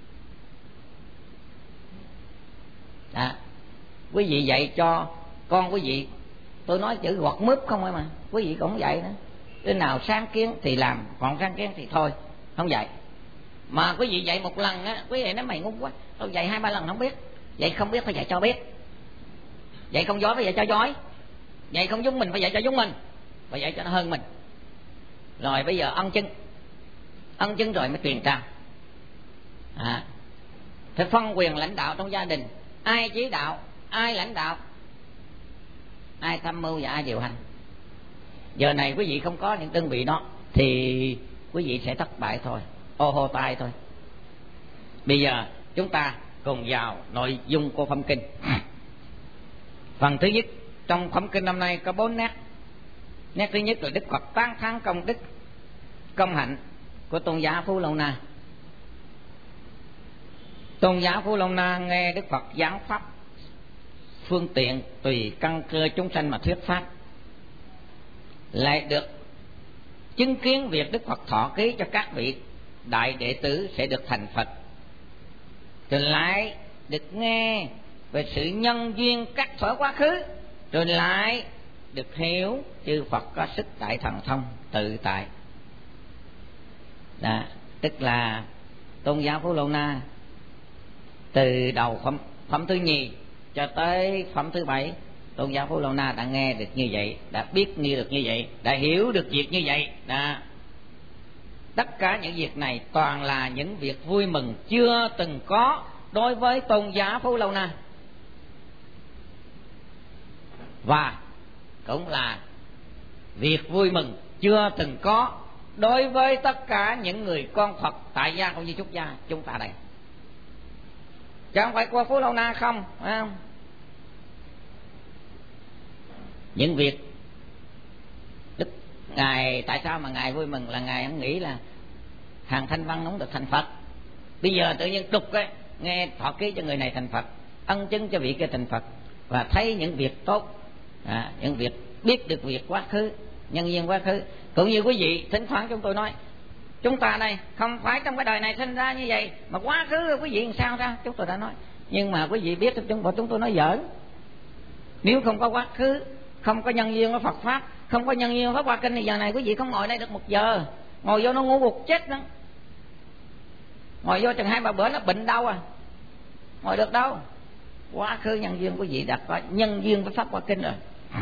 À, quý vị dạy cho con quý vị, tôi nói chữ gọt mướp không ấy mà, quý vị cũng dạy nữa. Đứa nào sáng kiến thì làm, còn sáng kiến thì thôi không dạy. Mà quý vị dạy một lần á, quý vị nói mày ngu quá, tôi dạy hai ba lần không biết. Dạy không biết phải dạy cho biết, dạy không giỏi phải dạy cho giỏi, dạy không giống mình phải dạy cho giống mình, phải dạy cho nó hơn mình. Rồi bây giờ ân chứng, ân chứng rồi mới truyền trao. À, phải phân quyền lãnh đạo trong gia đình, ai chỉ đạo, ai lãnh đạo, ai tham mưu và ai điều hành. Giờ này quý vị không có những đơn vị đó thì quý vị sẽ thất bại thôi, ô hô tai thôi. Bây giờ chúng ta cùng vào nội dung của phẩm kinh. Phần thứ nhất trong phẩm kinh năm nay có bốn nét. Nét thứ nhất là Đức Phật tán thán công đức, công hạnh của tôn giả Phú Lâu Na. Tôn giả Phú Lâu Na nghe Đức Phật giảng pháp, phương tiện tùy căn cơ chúng sanh mà thuyết pháp, lại được chứng kiến việc Đức Phật thọ ký cho các vị đại đệ tử sẽ được thành Phật, rồi lại được nghe về sự nhân duyên các thuở quá khứ, rồi lại được hiểu chư Phật có sức đại thần thông tự tại. Đó, tức là tôn giả Phú Lâu Na từ đầu phẩm, phẩm thứ nhì cho tới phẩm thứ bảy, tôn giả Phú Lâu Na đã nghe được như vậy, đã biết như được như vậy, đã hiểu được việc như vậy. Đó, tất cả những việc này toàn là những việc vui mừng chưa từng có đối với tôn giả Phú Lâu Na, và cũng là việc vui mừng chưa từng có đối với tất cả những người con Phật tại gia cũng như xuất gia chúng ta đây. Chứ không phải qua Phú Lâu Na không, phải không? Những việc Đức Ngài, tại sao mà Ngài vui mừng là Ngài không nghĩ là hàng Thanh Văn không được thành Phật. Bây giờ tự nhiên trục ấy, nghe thọ ký cho người này thành Phật, ân chứng cho vị kia thành Phật, và thấy những việc tốt, à, những việc biết được việc quá khứ, nhân duyên quá khứ. Cũng như quý vị thỉnh thoảng chúng tôi nói, chúng ta này không phải trong cái đời này sinh ra như vậy, mà quá khứ quý vị làm sao ra, chúng tôi đã nói. Nhưng mà quý vị biết chúng tôi, chúng tôi nói giỡn. Nếu không có quá khứ, không có nhân duyên của Phật pháp, không có nhân duyên pháp hoa kinh thì giờ này quý vị không ngồi đây được một giờ, ngồi vô nó ngu gục chết nữa. ngồi vô chừng hai ba bữa nó bệnh đau à, ngồi được đâu. Quá khứ nhân duyên của vị đã có nhân duyên với pháp Hoa Kinh rồi.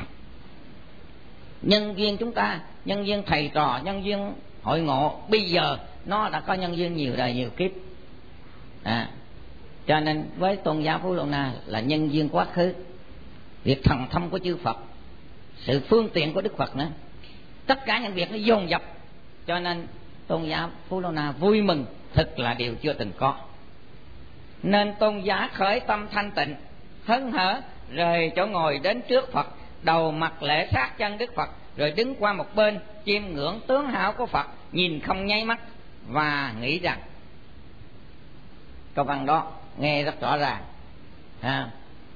Nhân duyên chúng ta, nhân duyên thầy trò, nhân duyên hội ngộ, bây giờ nó đã có nhân duyên nhiều đời nhiều kiếp à. Cho nên với tôn giáo Phú Lô Na là nhân duyên quá khứ, việc thần thông của chư Phật, sự phương tiện của Đức Phật nữa, tất cả những việc nó dồn dập. Cho nên tôn giáo Phú Lô Na vui mừng thật là điều chưa từng có. Nên tôn giả khởi tâm thanh tịnh, hớn hở rời chỗ ngồi đến trước Phật, đầu mặt lễ sát chân Đức Phật, rồi đứng qua một bên chiêm ngưỡng tướng hảo của Phật, nhìn không nháy mắt và nghĩ rằng, câu văn đó nghe rất rõ ràng à,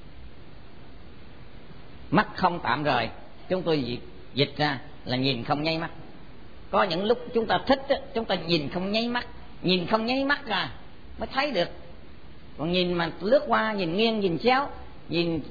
mắt không tạm rời, chúng tôi dịch, dịch ra là nhìn không nháy mắt. Có những lúc chúng ta thích đó, chúng ta nhìn không nháy mắt, nhìn không nháy mắt ra mới thấy được. Còn nhìn mà lướt qua, nhìn nghiêng, nhìn chéo, nhìn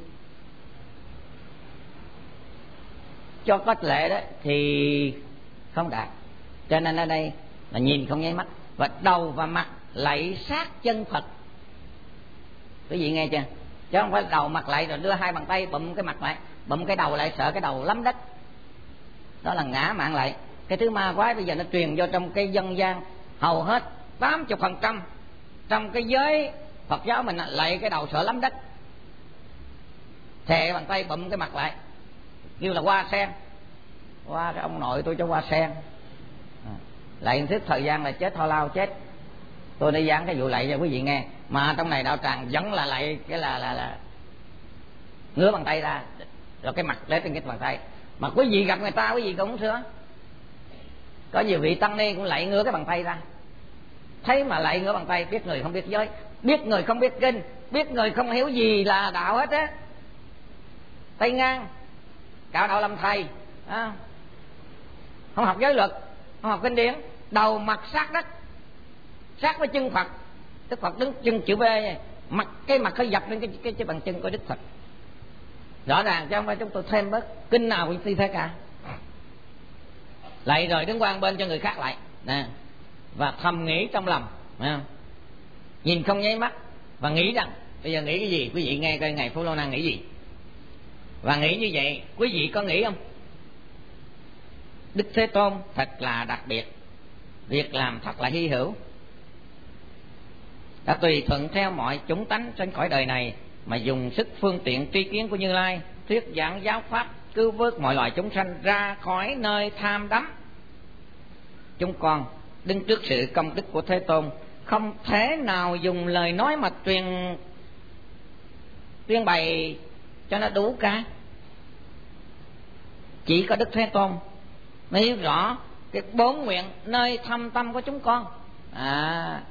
cho có lệ đó thì không đạt. Cho nên ở đây là nhìn không nháy mắt, và đầu và mặt lạy sát chân Phật. Quý vị nghe chưa? Chứ không phải đầu mặt lạy rồi đưa hai bàn tay bụm cái mặt lại, bụm cái đầu lại, sợ cái đầu lắm đất. Đó là ngã mạn lạy. Cái thứ ma quái bây giờ nó truyền vô trong cái dân gian, hầu hết tám mươi phần trăm trong cái giới Phật giáo mình lạy cái đầu sợ lắm đất, thè bàn tay bụm cái mặt lại, kêu là hoa sen. Hoa cái ông nội tôi cho hoa sen à, lạy thức thời gian là chết, thôi lao chết. Tôi đã giảng cái vụ lạy cho quý vị nghe, mà trong này đạo tràng vẫn là lạy cái là là là ngửa bàn tay ra, rồi cái mặt để trên cái bàn tay. Mà quý vị gặp người ta quý vị cũng sửa. Có nhiều vị tăng ni cũng lạy ngửa cái bàn tay ra. Thấy mà lạy ngửa bàn tay, biết người không biết giới, biết người không biết kinh, biết người không hiểu gì là đạo hết á. Tay ngang, cạo đạo làm thầy à, không học giới luật, không học kinh điển, đầu mặt sát đất, sát với chân Phật. Đức Phật đứng chân chữ B, mặt cái mặt hơi dập lên cái, cái, cái bàn chân của Đức Phật. Rõ ràng chứ không phải chúng tôi thêm bớt kinh nào cũng thi thế cả. Lại rồi đứng quan bên cho người khác lại nè, và thầm nghĩ trong lòng à, nhìn không nháy mắt và nghĩ rằng bây giờ nghĩ cái gì. Quý vị nghe coi ngài Phú Lô Na nghĩ gì. Và nghĩ như vậy quý vị có nghĩ không? Đức Thế Tôn thật là đặc biệt, việc làm thật là hy hữu, đã tùy thuận theo mọi chúng tánh trên cõi đời này mà dùng sức phương tiện tri kiến của Như Lai thuyết giảng giáo pháp, cứu vớt mọi loài chúng sanh ra khỏi nơi tham đắm. Chúng con đứng trước sự công đức của Thế Tôn, không thể nào dùng lời nói mà truyền tuyên bày cho nó đủ cả. Chỉ có Đức Thế Tôn mới hiểu rõ cái bốn nguyện nơi thâm tâm của chúng con à,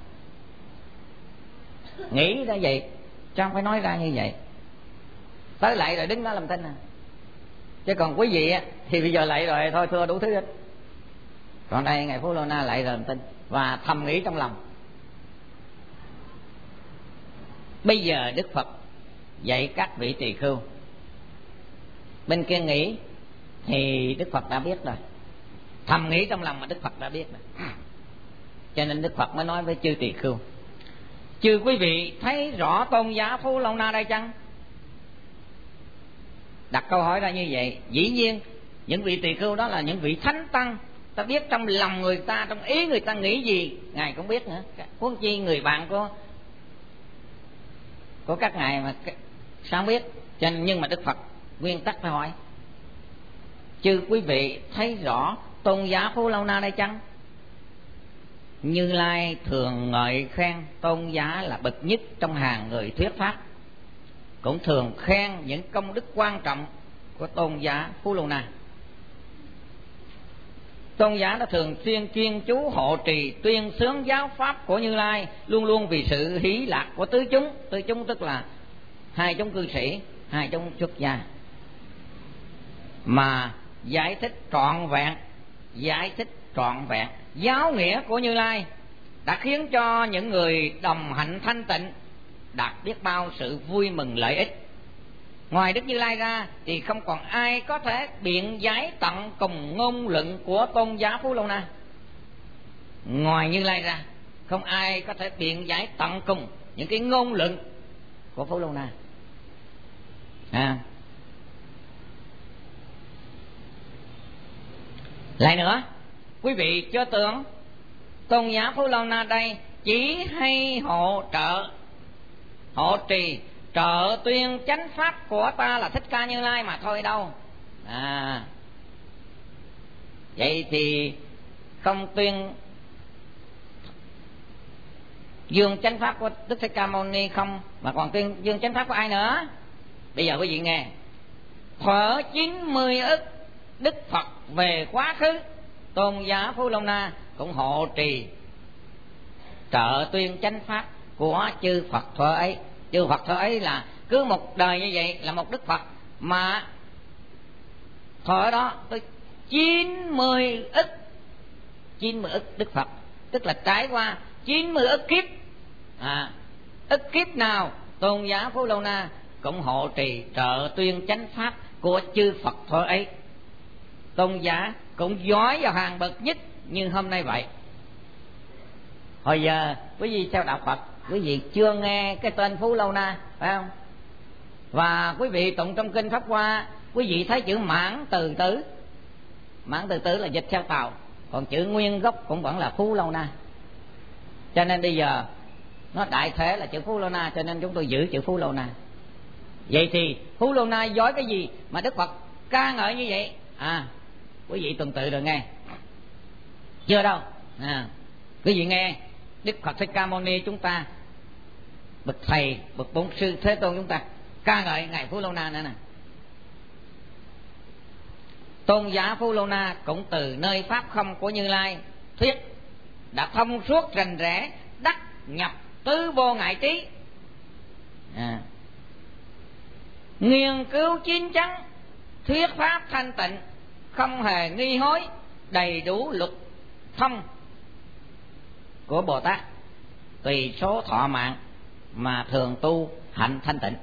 nghĩ ra vậy chứ không phải nói ra như vậy. Tới lại rồi đứng đó làm tin à. Chứ còn quý vị thì bây giờ lại rồi thôi thưa đủ thứ hết. Còn đây ngài Phú Lô Na lại rồi làm tin và thầm nghĩ trong lòng. Bây giờ Đức Phật dạy các vị tỳ khưu, bên kia nghĩ thì Đức Phật đã biết rồi, thầm nghĩ trong lòng mà Đức Phật đã biết rồi. Cho nên Đức Phật mới nói với chư tỳ khưu: chư quý vị thấy rõ tôn giả Phú Lô Na đây chăng? Đặt câu hỏi ra như vậy. Dĩ nhiên những vị tỳ khưu đó là những vị thánh tăng, ta biết trong lòng người ta, trong ý người ta nghĩ gì ngài cũng biết nữa, huống chi người bạn của của các ngài mà sao biết. Cho nên nhưng mà Đức Phật nguyên tắc phải hỏi: chư quý vị thấy rõ tôn giả Phú Lô Na đây chăng? Như Lai thường ngợi khen tôn giả là bậc nhất trong hàng người thuyết pháp, cũng thường khen những công đức quan trọng của tôn giả Phú Lô Na. Tôn giả đã thường xuyên chuyên chú hộ trì tuyên xướng giáo pháp của Như Lai, luôn luôn vì sự hỷ lạc của tứ chúng. Tứ chúng tức là hai chúng cư sĩ, hai chúng xuất gia, mà giải thích trọn vẹn, giải thích trọn vẹn giáo nghĩa của Như Lai, đã khiến cho những người đồng hạnh thanh tịnh đạt biết bao sự vui mừng lợi ích. Ngoài Đức Như Lai ra thì không còn ai có thể biện giải tận cùng ngôn luận của tôn giả Phú Lô Na. Ngoài Như Lai ra không ai có thể biện giải tận cùng những cái ngôn luận của Phú Lâu Na. À. Lại nữa, quý vị cho tưởng tôn giả Phú Lâu Na đây chỉ hay hộ trợ, hộ trì, trợ tuyên chánh pháp của ta là Thích Ca Như Lai mà thôi đâu. À, vậy thì không tuyên dương chánh pháp của Đức Thích Ca Mâu Ni không, mà còn tuyên dương chánh pháp của ai nữa? Bây giờ quý vị nghe, thuở chín mươi ức Đức Phật về quá khứ, tôn giả Phú Lâu Na cũng hộ trì trợ tuyên chánh pháp của chư Phật thuở ấy. Chư Phật thuở ấy là cứ một đời như vậy là một Đức Phật, mà thuở đó tới chín mươi ức chín mươi ức Đức Phật, tức là trải qua chín mươi ức kiếp. À, ức kiếp nào tôn giả Phú Lâu Na cũng hộ trì trợ tuyên chánh pháp của chư Phật thuở ấy. Tôn giả cũng giỏi vào hàng bậc nhất như hôm nay vậy. Hồi giờ quý vị theo đạo Phật, quý vị chưa nghe cái tên Phú Lâu Na, phải không? Và quý vị tụng trong kinh Pháp Hoa, quý vị thấy chữ Mãn Từ Tứ. Mãn Từ Tứ là dịch theo Tàu, còn chữ nguyên gốc cũng vẫn là Phú Lâu Na. Cho nên bây giờ nó đại thế là chữ Phú Lâu Na, cho nên chúng tôi giữ chữ Phú Lâu Na. Vậy thì Phú Lâu Na giỏi cái gì mà Đức Phật ca ngợi như vậy? À, quý vị tuần tự rồi nghe chưa đâu. À, quý vị nghe Đức Phật Thích Ca Mâu Ni chúng ta, bậc thầy, bậc bổn sư Thế Tôn chúng ta ca ngợi ngài Phú Lâu Na nữa nè. Tôn giả Phú Lâu Na cũng từ nơi pháp không của Như Lai thuyết đã thông suốt rành rẽ, đắc nhập tứ vô ngại trí. À, nghiên cứu chín chắn, thuyết pháp thanh tịnh, không hề nghi hối, đầy đủ luật thông của Bồ Tát, tùy số thọ mạng mà thường tu hạnh thanh tịnh,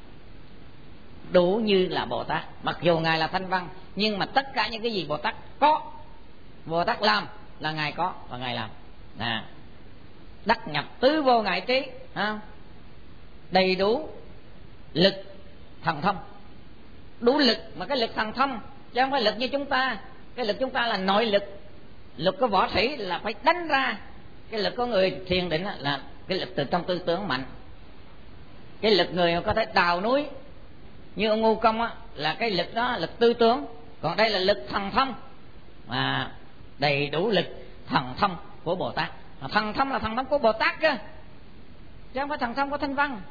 đủ như là Bồ Tát. Mặc dù ngài là thanh văn, nhưng mà tất cả những cái gì Bồ Tát có, Bồ Tát làm là ngài có và ngài làm. À, đắc nhập tứ vô ngại trí, à, đầy đủ lực thần thông. Đủ lực, mà cái lực thần thông chứ không phải lực như chúng ta. Cái lực chúng ta là nội lực, lực của võ sĩ là phải đánh ra. Cái lực của người thiền định là cái lực từ trong tư tưởng mạnh. Cái lực người có thể đào núi như ông Ngu Công á, là cái lực đó là lực tư tưởng. Còn đây là lực thần thông, mà đầy đủ lực thần thông của Bồ Tát. Mà thần thông là thần thông của Bồ Tát cơ, chứ không phải thần thông của thanh văn.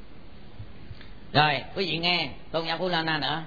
Rồi quý vị nghe tôn giả Phú Lâu Na nữa.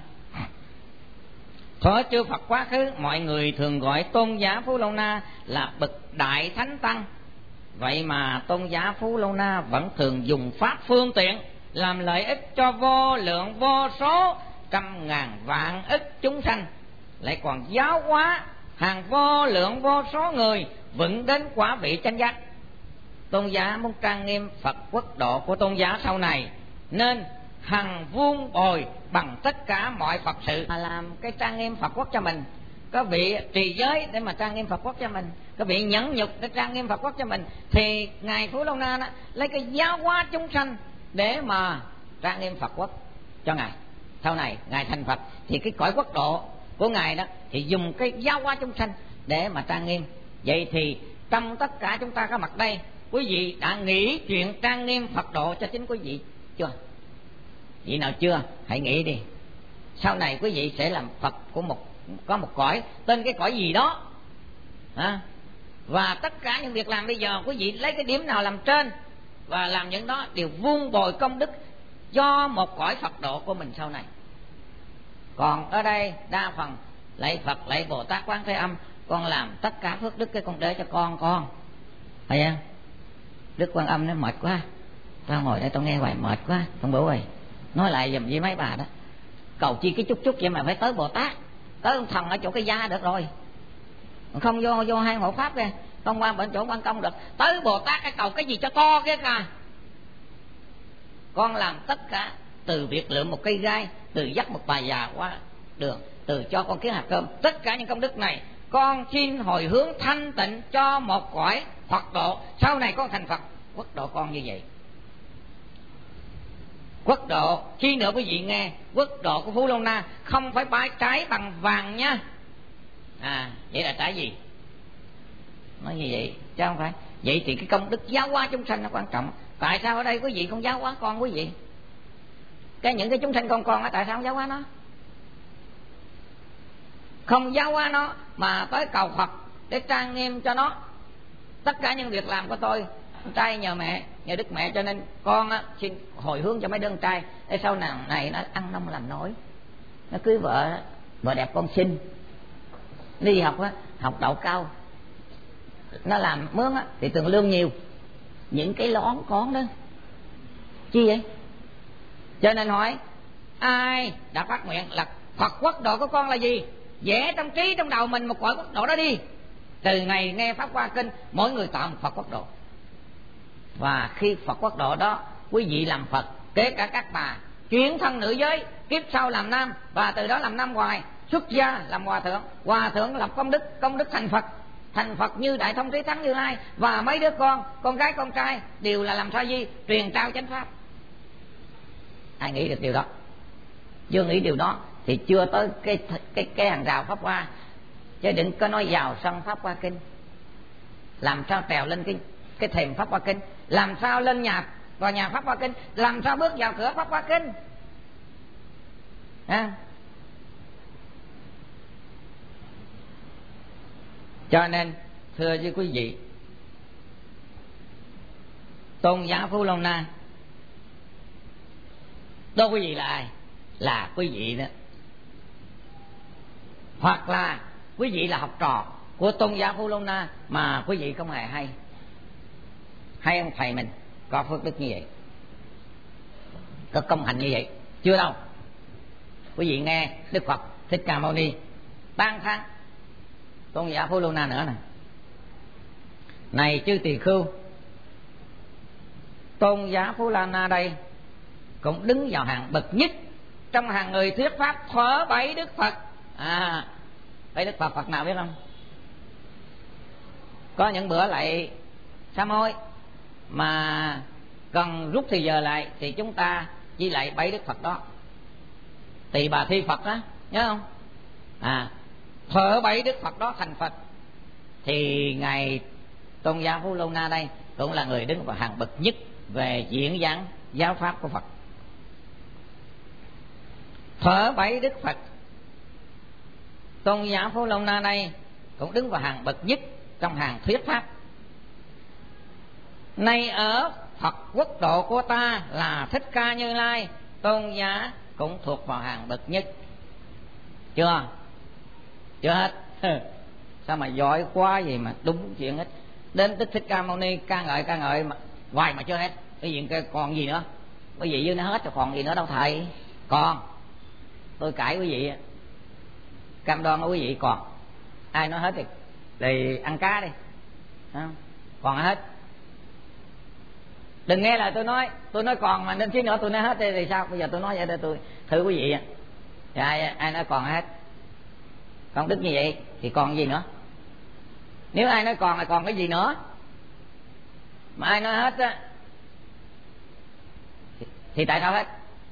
Thuở chư Phật quá khứ, mọi người thường gọi tôn giả Phú Lâu Na là bậc đại thánh tăng. Vậy mà tôn giả Phú Lâu Na vẫn thường dùng pháp phương tiện làm lợi ích cho vô lượng vô số trăm ngàn vạn ức chúng sanh, lại còn giáo hóa hàng vô lượng vô số người vững đến quả vị chánh giác. Tôn giả muốn trang nghiêm Phật quốc độ của tôn giả sau này, nên hằng vuông bồi bằng tất cả mọi Phật sự mà làm cái trang nghiêm Phật quốc cho mình. Có vị trì giới để mà trang nghiêm Phật quốc cho mình, có vị nhẫn nhục để trang nghiêm Phật quốc cho mình, thì ngài Phú Lâu Na đó lấy cái giáo hóa chúng sanh để mà trang nghiêm Phật quốc cho ngài. Sau này ngài thành Phật thì cái cõi quốc độ của ngài đó thì dùng cái giáo hóa chúng sanh để mà trang nghiêm. Vậy thì trong tất cả chúng ta có mặt đây, quý vị đã nghĩ chuyện trang nghiêm Phật độ cho chính quý vị chưa? Vị nào chưa hãy nghĩ đi. Sau này quý vị sẽ làm Phật của một có một cõi, tên cái cõi gì đó, à, và tất cả những việc làm bây giờ quý vị lấy cái điểm nào làm trên, và làm những đó đều vuông bồi công đức cho một cõi Phật độ của mình sau này. Còn ở đây đa phần lạy Phật, lạy Bồ Tát Quán Thế Âm, con làm tất cả phước đức cái con để cho con con thấy không? Đức Quan Âm nó mệt quá, tao ngồi đây tao nghe hoài mệt quá, con Bửu ơi nói lại giùm với mấy bà đó, cầu chi cái chút chút vậy mà phải tới Bồ Tát, tới ông thần ở chỗ cái gia được rồi, không vô vô hai hộ pháp kìa, không qua bên chỗ ban công được, tới Bồ Tát cái cầu cái gì cho to kia kìa. Con làm tất cả, từ việc lượm một cây gai, từ dắt một bà già qua đường, từ cho con kiến hạt cơm, tất cả những công đức này con xin hồi hướng thanh tịnh cho một cõi Phật độ, sau này con thành Phật, quốc độ con như vậy. Quốc độ, khi nữa quý vị nghe, quốc độ của Phú Lâu Na không phải bãi trái bằng vàng nha. À, vậy là trái gì? Nói như vậy, chứ không phải. Vậy thì cái công đức giáo hóa chúng sanh nó quan trọng. Tại sao ở đây quý vị không giáo hóa con quý vị? Cái những cái chúng sanh con con á, tại sao không giáo hóa nó? Không giáo hóa nó mà tới cầu Phật để trang nghiêm cho nó. Tất cả những việc làm của tôi, trai nhờ mẹ, nhờ đức mẹ, cho nên con á, xin hồi hướng cho mấy đứa con trai để sau này, này nó ăn nông làm nổi, nó cưới vợ, vợ đẹp con xinh, đi học á, học đậu cao, nó làm mướn á thì tiền lương nhiều, những cái lón con đó chi vậy? Cho nên hỏi ai đã phát nguyện là Phật quốc độ của con là gì, vẽ trong trí trong đầu mình một cõi quốc độ đó đi. Từ ngày nghe pháp Hoa Kinh, mỗi người tạo một Phật quốc độ. Và khi Phật quốc độ đó, quý vị làm Phật, kể cả các bà chuyển thân nữ giới, kiếp sau làm nam, và từ đó làm nam hoài, xuất gia làm hòa thượng, hòa thượng lập công đức, công đức thành Phật, thành Phật như Đại Thông Trí Thắng Như Lai. Và mấy đứa con, con gái con trai đều là làm sao gì? Truyền trao chánh pháp. Ai nghĩ được điều đó? Chưa nghĩ điều đó thì chưa tới cái cái cái hàng rào pháp hoa. Chứ đừng có nói vào sân pháp Hoa Kinh. Làm sao trèo lên cái cái thềm pháp Hoa Kinh, làm sao lên nhà vào nhà pháp Hoa Kinh, làm sao bước vào cửa pháp Hoa Kinh. À. Cho nên thưa với quý vị, tôn giả Phú Lâu Na đó, quý vị là ai? Là quý vị đó, hoặc là quý vị là học trò của tôn giả Phú Lâu Na mà quý vị không hề hay. Hay ông thầy mình có phước đức như vậy, có công hạnh như vậy chưa đâu. Quý vị nghe Đức Phật Thích Ca Mâu Ni ban thán tôn giả Phú Lâu Na nữa nè: này chư tỳ khưu, tôn giả Phú Lâu Na đây cũng đứng vào hàng bậc nhất trong hàng người thuyết pháp thuở bảy Đức Phật. À, bảy Đức Phật Phật nào biết không? Có những bữa lại sám hối mà cần rút thì giờ lại thì chúng ta chỉ lại bảy Đức Phật đó. Tỳ Bà Thi Phật á, nhớ không? À, thuở bảy Đức Phật đó thành Phật thì ngài tôn giả Phú Lâu Na đây cũng là người đứng vào hàng bậc nhất về diễn giảng giáo pháp của Phật. Thuở bảy Đức Phật, tôn giả Phú Lâu Na đây cũng đứng vào hàng bậc nhất trong hàng thuyết pháp. Nay ở Phật quốc độ của ta là Thích Ca Như Lai, tôn giả cũng thuộc vào hàng bậc nhất. Chưa? Chưa hết. Sao mà giỏi quá gì mà đúng chuyện hết. Đến Đức Thích Ca Mâu Ni ca ngợi ca ngợi mà hoài mà chưa hết. Cái gì còn gì nữa? Quý vị với nó hết rồi còn gì nữa đâu thầy? Còn. Tôi cãi quý vị, cam đoan với quý vị còn. Ai nói hết thì thì ăn cá đi. Không? Còn hết. Đừng nghe lời tôi nói, tôi nói còn mà nên xíu nữa tôi nói hết thì sao? Bây giờ tôi nói vậy để tôi thử quý vị. Thì ai ai nói còn hết. Còn đức như vậy thì còn gì nữa? Nếu ai nói còn là còn cái gì nữa? Mà ai nói hết á thì, thì tại sao hết?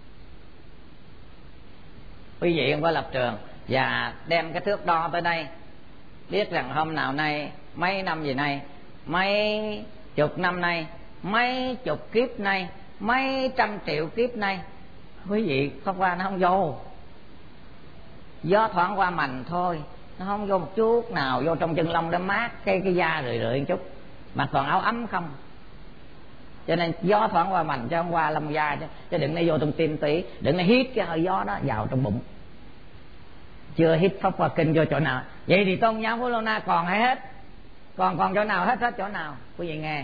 Quý vị không có lập trường và đem cái thước đo tới đây, biết rằng hôm nào nay, mấy năm gì nay, mấy chục năm nay, mấy chục kiếp nay, mấy trăm triệu kiếp nay, quý vị không qua nó không vô. Gió thoảng qua mành thôi, nó không vô một chút nào vô trong chân lông để mát cái cái da rười rượi một chút, mặc toàn áo ấm không. Cho nên gió thoảng qua mành chứ không qua lông da chứ, chứ đừng có vô trong tim tủy, đừng có hít cái hơi gió đó vào trong bụng. Chưa hít pháp Hoa Kinh vô chỗ nào. Vậy thì tôn giáo Phú Lâu Na còn hay hết? Còn còn chỗ nào hết hết chỗ nào? Quý vị nghe.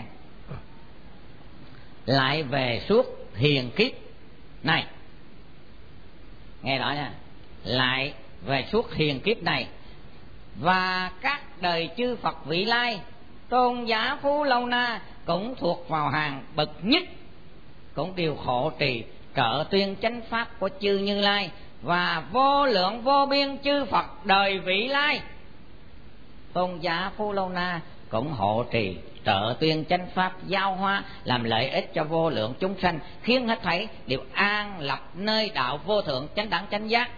Lại về suốt hiền kiếp này, nghe rõ nha, lại về suốt hiền kiếp này và các đời chư Phật vị lai, tôn giả Phú Lâu Na cũng thuộc vào hàng bậc nhất, cũng đều hộ trì trợ tuyên chánh pháp của chư Như Lai và vô lượng vô biên chư Phật đời vị lai. tôn giá Phú Lâu Na cũng hộ trì trợ tuyên chánh pháp giáo hóa, làm lợi ích cho vô lượng chúng sanh, khiến hết thảy đều an lập nơi đạo vô thượng chánh đẳng chánh giác.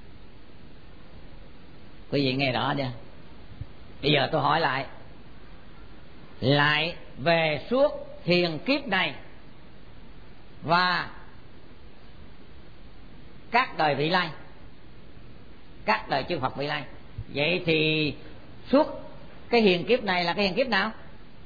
Quý vị nghe rõ chưa? Bây giờ tôi hỏi lại, lại về suốt hiền kiếp này và các đời vị lai, các đời chư Phật vị lai, vậy thì suốt cái hiền kiếp này là cái hiền kiếp nào?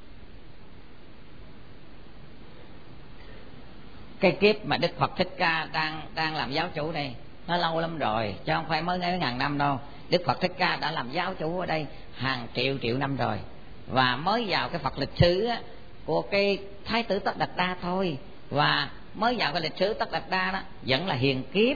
Cái kiếp mà Đức Phật Thích Ca đang đang làm giáo chủ đây, nó lâu lắm rồi, chứ không phải mới mấy ngàn năm đâu. Đức Phật Thích Ca đã làm giáo chủ ở đây hàng triệu triệu năm rồi, và mới vào cái Phật lịch sử á, của cái Thái tử Tất Đạt Đa thôi. Và mới vào cái lịch sử Tất Đạt Đa đó vẫn là hiền kiếp.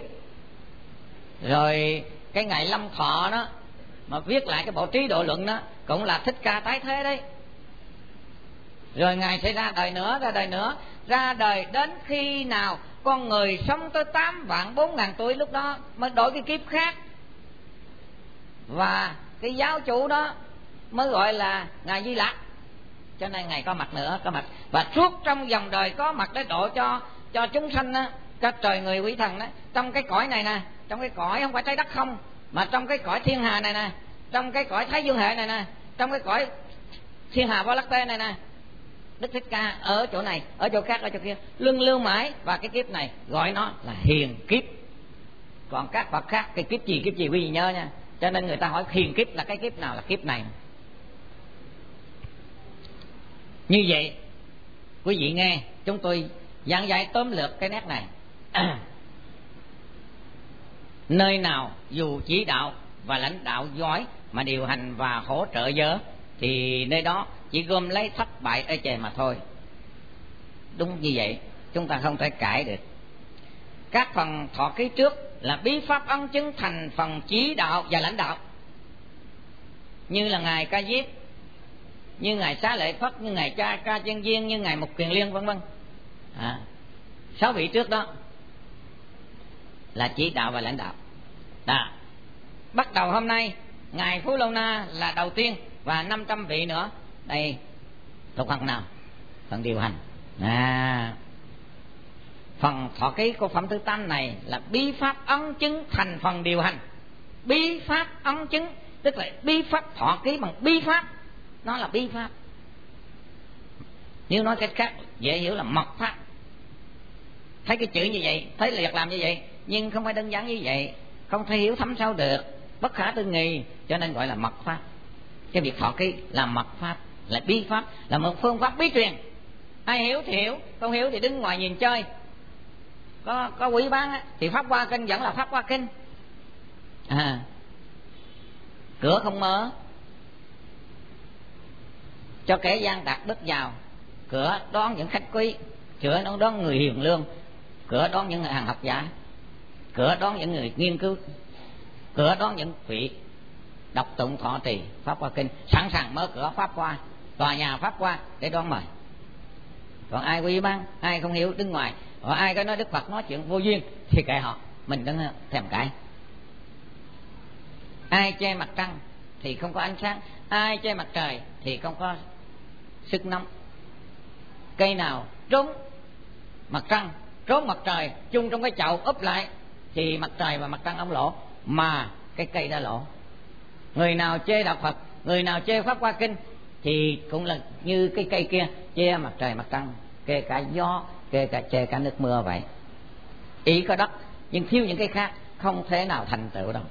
Rồi cái ngày Lâm Thọ đó mà viết lại cái bộ Trí Độ Luận đó cũng là Thích Ca tái thế đấy. Rồi ngài sẽ ra đời nữa, ra đời nữa, ra đời đến khi nào con người sống tới tám vạn bốn ngàn tuổi, lúc đó mới đổi cái kiếp khác. Và cái giáo chủ đó mới gọi là ngài Di Lặc. Cho nên ngài có mặt nữa, có mặt, và suốt trong dòng đời có mặt để độ cho cho chúng sanh đó, cho trời người quỷ thần đó, trong cái cõi này nè, trong cái cõi không phải trái đất không, mà trong cái cõi thiên hà này nè, trong cái cõi Thái Dương hệ này nè, trong cái cõi thiên hà Vô Lắc Tê này nè. Đức Thích Ca ở chỗ này, ở chỗ khác, ở chỗ kia, luân lưu mãi. Và cái kiếp này gọi nó là hiền kiếp. Còn các Phật khác cái kiếp gì kiếp gì quý vị nhớ nha. Cho nên người ta hỏi hiền kiếp là cái kiếp nào, là kiếp này. Như vậy quý vị nghe chúng tôi giảng giải tóm lược cái nét này. À, nơi nào dù chỉ đạo và lãnh đạo giỏi mà điều hành và hỗ trợ dở, thì nơi đó chỉ gom lấy thất bại ở chề mà thôi. Đúng như vậy, chúng ta không thể cãi được. Các phần thọ ký trước là bí pháp ấn chứng thành phần chỉ đạo và lãnh đạo, như là ngài Ca Diếp, như ngài Xá Lợi Phất, như ngài Cha Ca Chân Viên, như ngài Mục Kiền Liên, vân vân. À, sáu vị trước đó là chỉ đạo và lãnh đạo. Đó. Bắt đầu hôm nay ngài Phú Lâu Na là đầu tiên, và năm trăm vị nữa. Đây thuộc phần nào? Phần điều hành. À, phần thọ ký của phẩm thứ tám này là bí pháp ấn chứng thành phần điều hành. Bí pháp ấn chứng tức là bí pháp thọ ký bằng bí pháp, nó là bí pháp. Nếu nói cách khác dễ hiểu là mật pháp. Thấy cái chữ như vậy, thấy liệt làm như vậy, nhưng không phải đơn giản như vậy, không thể hiểu thấm sâu được, bất khả tư nghị, cho nên gọi là mật pháp. Cái việc thọ ký là mật pháp, là bí pháp, là một phương pháp bí truyền. Ai hiểu thì hiểu, không hiểu thì đứng ngoài nhìn chơi. Có có quỷ bán á, thì pháp qua kinh vẫn là pháp qua kinh. À, cửa không mở cho kẻ gian đặt đất vào, cửa đón những khách quý, cửa đón đón người hiền lương, cửa đón những người hàng học giả, cửa đón những người nghiên cứu, cửa đón những vị đọc tụng thọ trì pháp hoa kinh, sẵn sàng mở cửa pháp hoa, tòa nhà pháp hoa để đón mời. Còn ai quý bán, ai không hiểu đứng ngoài, hoặc ai có nói Đức Phật nói chuyện vô duyên thì kệ họ, mình đừng thèm cãi. Ai che mặt trăng thì không có ánh sáng, ai che mặt trời thì không có sức nóng. Cây nào trốn mặt trăng, trốn mặt trời, chung trong cái chậu úp lại, thì mặt trời và mặt trăng ông lỗ, mà cái cây đã lỗ. Người nào chê đạo Phật, người nào chê pháp hoa kinh thì cũng là như cái cây kia, che mặt trời mặt trăng, kể cả gió, kể cả che cả nước mưa vậy. Ý có đất nhưng thiếu những cái khác, không thể nào thành tựu đâu.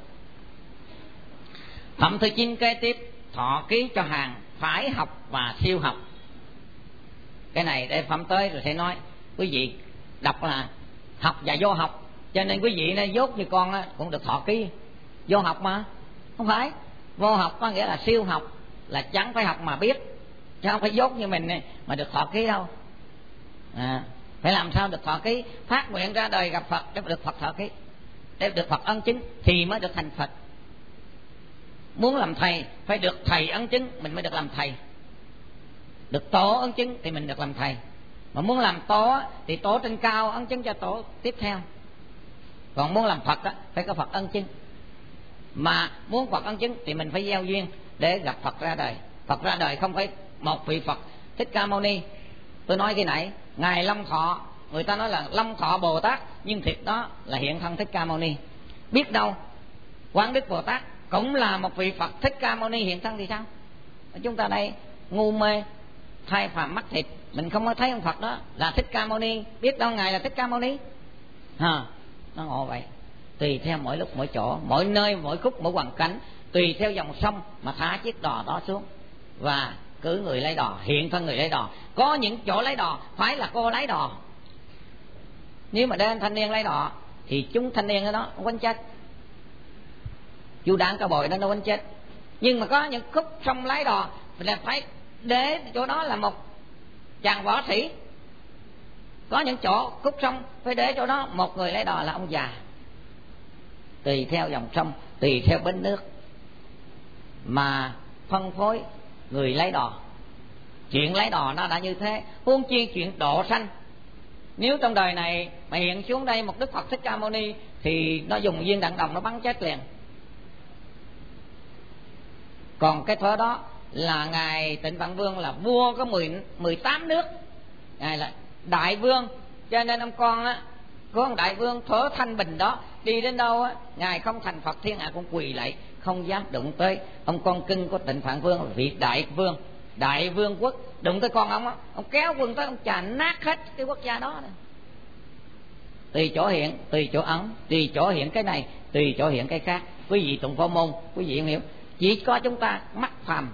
Phẩm thứ chín kế tiếp, thọ ký cho hàng phải học và siêu học. Cái này để phẩm tới rồi sẽ nói. Quý vị đọc là học và vô học, cho nên quý vị này dốt như con á, cũng được thọ ký. Vô học mà, không phải. Vô học có nghĩa là siêu học, là chẳng phải học mà biết, chứ không phải dốt như mình này, mà được thọ ký đâu. À, phải làm sao được thọ ký? Phát nguyện ra đời gặp Phật để được Phật thọ ký, để được Phật ân chứng thì mới được thành Phật. Muốn làm thầy phải được thầy ấn chứng mình mới được làm thầy, được tổ ấn chứng thì mình được làm thầy. Mà muốn làm tổ thì tổ trên cao ấn chứng cho tổ tiếp theo. Còn muốn làm Phật á, phải có Phật ân chứng. Mà muốn Phật ân chứng thì mình phải gieo duyên. để gặp Phật ra đời. Phật ra đời không phải một vị Phật Thích Ca Mâu Ni. Tôi nói cái nãy, ngài Long Thọ, người ta nói là Long Thọ Bồ Tát, nhưng thiệt đó là hiện thân Thích Ca Mâu Ni. Biết đâu Quán Đức Bồ Tát cũng là một vị Phật Thích Ca Mâu Ni hiện thân thì sao? Chúng ta đây ngu mê thay phàm mắt thịt, mình không có thấy ông Phật đó là Thích Ca Mâu Ni, biết đâu ngài là Thích Ca Mâu Ni. Ha, nó ngộ vậy. Tùy theo mỗi lúc mỗi chỗ, mỗi nơi mỗi khúc mỗi hoàn cảnh, tùy theo dòng sông mà thả chiếc đò đó xuống và cử người lấy đò, hiện thân người lấy đò. Có những chỗ lấy đò phải là cô lấy đò. Nếu mà đem thanh niên lấy đò thì chúng thanh niên ở đó quánh chết, dù đạn cao bồi đó nó quánh chết. Nhưng mà có những khúc sông lấy đò là phải để chỗ đó là một chàng võ sĩ. Có những chỗ khúc sông phải để chỗ đó một người lấy đò là ông già. Tùy theo dòng sông, tùy theo bến nước mà phân phối người lấy đò. Chuyện lấy đò nó đã như thế, huống chi chuyện độ sanh. Nếu trong đời này mà hiện xuống đây một Đức Phật Thích Ca Mâu Ni thì nó dùng viên đạn đồng nó bắn chết liền. Còn cái thuở đó là ngài Tịnh Phạn Vương là vua có mười tám nước, ngài là đại vương, cho nên ông con á, có ông đại vương thuở thanh bình đó, đi đến đâu á ngài không thành Phật, thiên hạ cũng quỳ lại, không dám đụng tới. Ông con cưng của Tịnh Phạn Vương là vị đại vương, đại vương quốc, đụng tới con ông á, ông kéo quân tới ông chà nát hết cái quốc gia đó. Tùy chỗ hiện, tùy chỗ ấn, tùy chỗ hiện cái này, tùy chỗ hiện cái khác. Quý vị tụng Phổ Môn, quý vị hiểu. Chỉ có chúng ta mắt phàm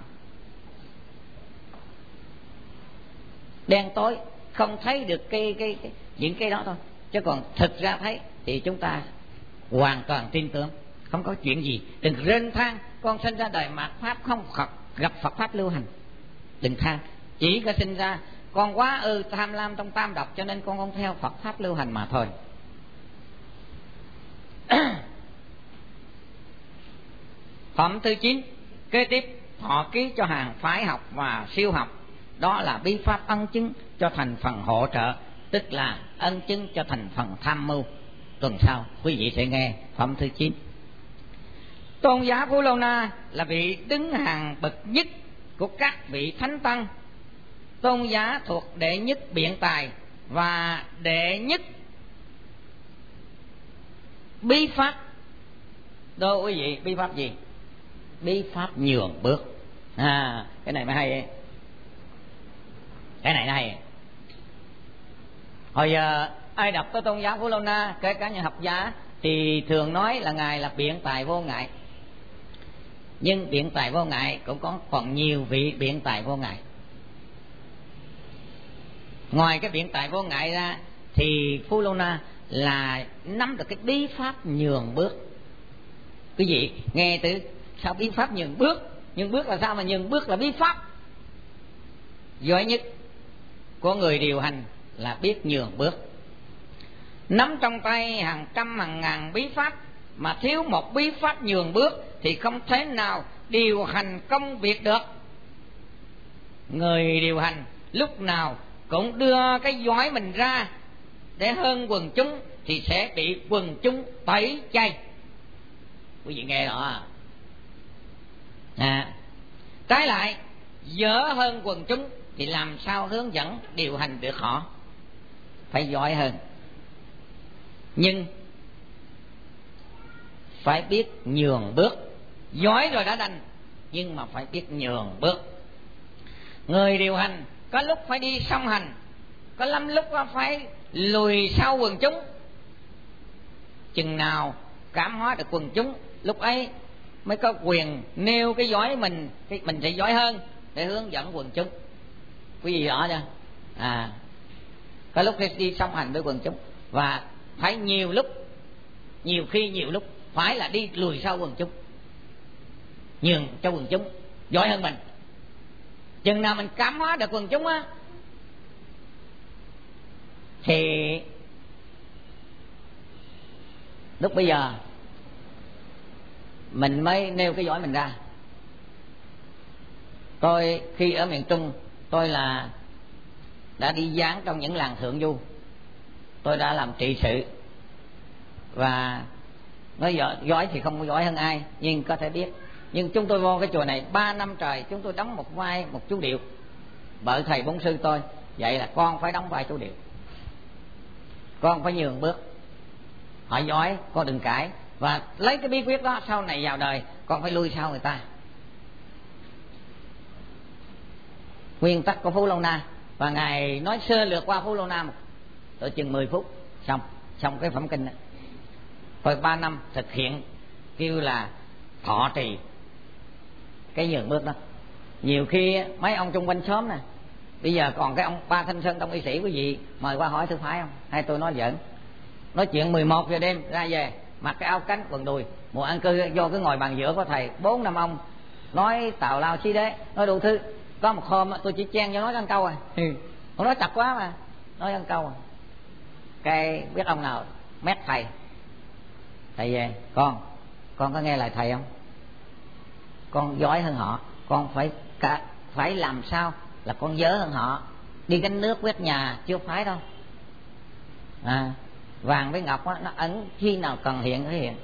đen tối không thấy được cái, cái, cái những cái đó thôi, chứ còn thực ra thấy thì chúng ta hoàn toàn tin tưởng, không có chuyện gì. Đừng rên than con sinh ra đời mạt pháp không Phật, gặp Phật pháp lưu hành. Đừng than, chỉ có sinh ra con quá ư tham lam trong tam độc cho nên con không theo Phật pháp lưu hành mà thôi. Phẩm thứ chín, kế tiếp thọ ký cho hàng phái học và siêu học. Đó là bí pháp ân chứng cho thành phần hỗ trợ, tức là ân chứng cho thành phần tham mưu. Tuần sau quý vị sẽ nghe phẩm thứ chín. Tôn giả Phú Lô Na là vị đứng hàng bậc nhất của các vị thánh tăng. Tôn giả thuộc đệ nhất biện tài và đệ nhất bí pháp. Đô quý vị, bí pháp gì? Bí pháp nhường bước. À, cái này mới hay ấy. Cái này hay. Hồi giờ ai đọc tới tôn giả Phú Lô Na, kể cả nhà học giả, thì thường nói là ngài là biện tài vô ngại. Nhưng biện tài vô ngại cũng có còn nhiều vị biện tài vô ngại. Ngoài cái biện tài vô ngại ra thì Phú Lô Na là nắm được cái bí pháp nhường bước. Quý vị nghe từ sao bí pháp nhường bước? Nhường bước là sao mà nhường bước là bí pháp? Giỏi nhất của người điều hành là biết nhường bước. Nắm trong tay hàng trăm hàng ngàn bí pháp mà thiếu một bí pháp nhường bước thì không thể nào điều hành công việc được. Người điều hành lúc nào cũng đưa cái giỏi mình ra để hơn quần chúng thì sẽ bị quần chúng tẩy chay. Quý vị nghe rõ à? À, trái lại dở hơn quần chúng thì làm sao hướng dẫn điều hành được họ? Phải giỏi hơn, nhưng phải biết nhường bước. Giỏi rồi đã đành, nhưng mà phải biết nhường bước. Người điều hành có lúc phải đi song hành, có lắm lúc phải lùi sau quần chúng. Chừng nào cảm hóa được quần chúng, lúc ấy mới có quyền nêu cái giỏi mình, cái mình sẽ giỏi hơn để hướng dẫn quần chúng. Quý vị rõ chưa? À, có lúc phải đi song hành với quần chúng, và phải nhiều lúc, nhiều khi nhiều lúc phải là đi lùi sau quần chúng, nhường cho quần chúng giỏi hơn mình. Chừng nào mình cảm hóa được quần chúng á thì lúc bây giờ mình mới nêu cái giỏi mình ra. Tôi khi ở miền Trung, tôi là đã đi giảng trong những làng thượng du, tôi đã làm trị sự, và nói giỏi, giỏi thì không có giỏi hơn ai, nhưng có thể biết Nhưng chúng tôi vô cái chùa này ba năm trời, chúng tôi đóng một vai một chú Điệu. Vợ thầy bổn sư tôi vậy là con phải đóng vai chú Điệu, con phải nhường bước. Họ giỏi con đừng cãi, và lấy cái bí quyết đó sau này vào đời con phải lui sau người ta. Nguyên tắc của Phú Lâu Na. Và ngài nói sơ lược qua Phú Lâu Na một tới chừng mười phút xong xong cái phẩm kinh đó. Rồi ba năm thực hiện kêu là thọ trì cái nhường bước đó. Nhiều khi mấy ông chung quanh xóm nè, bây giờ còn cái ông Ba Thanh Sơn Tông y sĩ quý vị mời qua hỏi thư phái không, hay tôi nói giỡn. Nói chuyện mười một giờ đêm ra về mặc cái áo cánh quần đùi, mùa ăn cư vô cái ngồi bàn giữa có thầy bốn năm ông nói tào lao xí đế, nói đủ thứ. Có một hôm tôi chỉ chen cho nói ăn câu à, ông nói chặt quá mà nói ăn câu à. Cái biết ông nào mét thầy, thầy về con con có nghe lời thầy không, con giỏi hơn họ, con phải cả, phải làm sao là con dớ hơn họ. Đi gánh nước quét nhà chưa phải đâu à, vàng với ngọc đó, nó ẩn khi nào cần hiện nó hiện.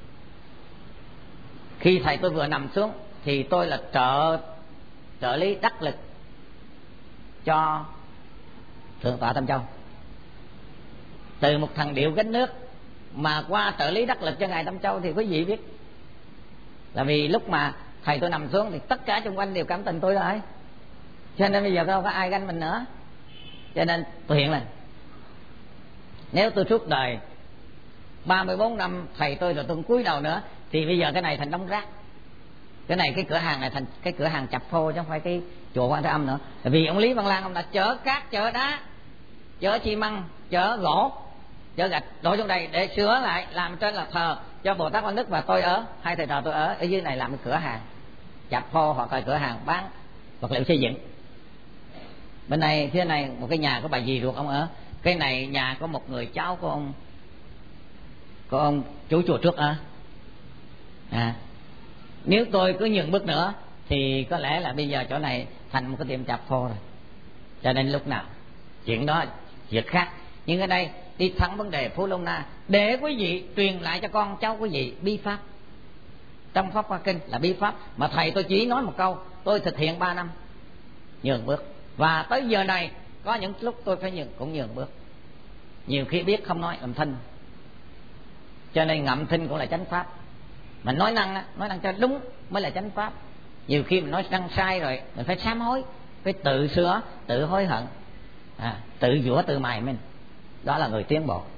Khi thầy tôi vừa nằm xuống thì tôi là trợ trợ lý đắc lực cho Thượng tọa Tam Châu. Từ một thằng điệu gánh nước mà qua trợ lý đắc lực cho ngài Tam Châu thì quý vị biết là vì lúc mà thầy tôi nằm xuống thì tất cả xung quanh đều cảm tình tôi rồi, cho nên bây giờ đâu có ai gánh mình nữa. Cho nên tôi hiện là nếu tôi suốt đời ba mươi bốn năm thầy tôi rồi tôi không cúi đầu nữa thì bây giờ cái này thành đống rác. Cái này cái cửa hàng này thành cái cửa hàng chập phô chứ không phải cái chùa Quan Thế Âm nữa. Vì ông Lý Văn Lan ông đã chở cát, chở đá, chở xi măng, chở gỗ, chở gạch đổ xuống đây để sửa lại, làm trên là thờ cho Bồ Tát Quan Đức và tôi ở, hai thầy trò tôi ở ở dưới này làm cái cửa hàng chập phô hoặc là cửa hàng bán vật liệu xây dựng. Bên này phía này một cái nhà của bà dì ruột ông ở, cái này nhà có một người cháu của ông của ông chủ chùa trước ở. À, nếu tôi cứ nhường bước nữa thì có lẽ là bây giờ chỗ này thành một cái tiệm chạp phô rồi. Cho nên lúc nào chuyện đó việc khác, nhưng ở đây đi thẳng vấn đề Phú Lâu Na để quý vị truyền lại cho con cháu quý vị bí pháp. Trong Pháp Hoa Kinh là bí pháp mà thầy tôi chỉ nói một câu, tôi thực hiện ba năm nhường bước, và tới giờ này có những lúc tôi phải nhường cũng nhường bước. Nhiều khi biết không nói làm thinh, cho nên ngậm thinh cũng là chánh pháp. Mình nói năng á, nói năng cho đúng mới là chánh pháp. Nhiều khi mình nói năng sai rồi mình phải sám hối, phải tự sửa, tự hối hận, à, tự giũa tự mài mình, đó là người tiến bộ.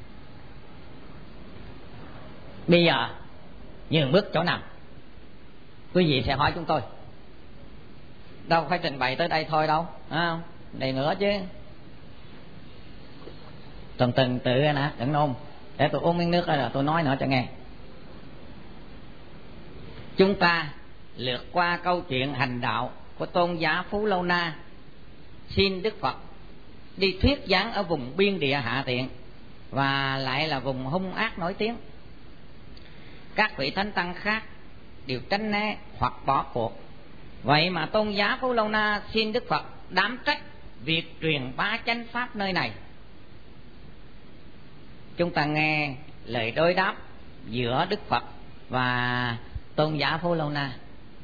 Bây giờ nhường bước chỗ nào quý vị sẽ hỏi chúng tôi, đâu phải trình bày tới đây thôi đâu, à, đây nữa chứ. Từng từng tự nè, đừng nôn, để tôi uống miếng nước rồi tôi nói nữa cho nghe. Chúng ta lượt qua câu chuyện hành đạo của tôn giả Phú Lâu Na xin Đức Phật đi thuyết giảng ở vùng biên địa hạ tiện, và lại là vùng hung ác nổi tiếng. Các vị thánh tăng khác đều tránh né hoặc bỏ cuộc. Vậy mà tôn giả Phú Lâu Na xin Đức Phật đảm trách việc truyền bá chánh pháp nơi này. Chúng ta nghe lời đối đáp giữa Đức Phật và tôn giả Phú Lâu Na.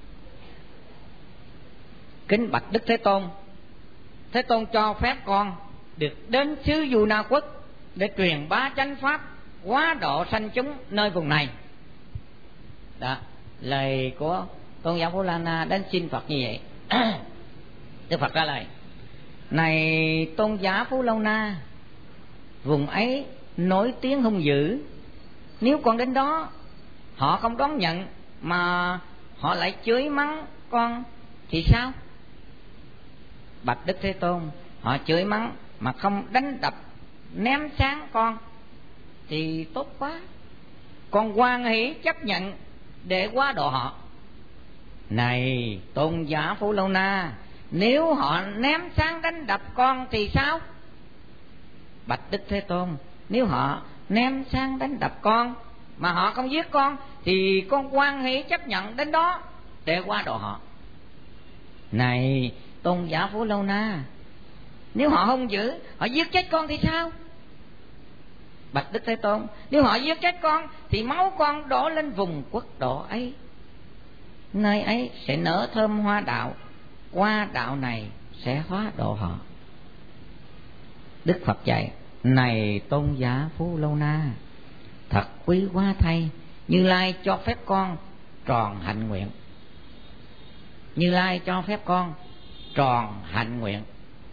Kính bạch Đức Thế Tôn, Thế Tôn cho phép con được đến xứ Du Na Quốc để truyền bá chánh pháp, hóa độ sanh chúng nơi vùng này. Đó, lời của tôn giả Phú Lâu Na đến xin Phật như vậy. Đức Phật trả lời: này tôn giả Phú Lâu Na, vùng ấy nổi tiếng hung dữ, nếu con đến đó họ không đón nhận mà họ lại chửi mắng con thì sao? Bạch Đức Thế Tôn, họ chửi mắng mà không đánh đập ném sáng con thì tốt quá, con hoan hỷ chấp nhận để hóa độ họ. Này tôn giả Phú Lâu Na, nếu họ ném sáng đánh đập con thì sao? Bạch Đức Thế Tôn, nếu họ ném sáng đánh đập con mà họ không giết con thì con hoan hỷ chấp nhận đến đó để hóa độ họ. Này tôn giả Phú Lâu Na, nếu họ hung dữ, họ giết chết con thì sao? Bạch Đức Thế Tôn, nếu họ giết chết con thì máu con đổ lên vùng quốc độ ấy. nơi ấy sẽ nở thơm hoa đạo, qua đạo này sẽ hóa độ họ. Đức Phật dạy: này tôn giả Phú Lâu Na, thật quý quá thay, Như Lai cho phép con tròn hạnh nguyện. Như Lai cho phép con tròn hạnh nguyện.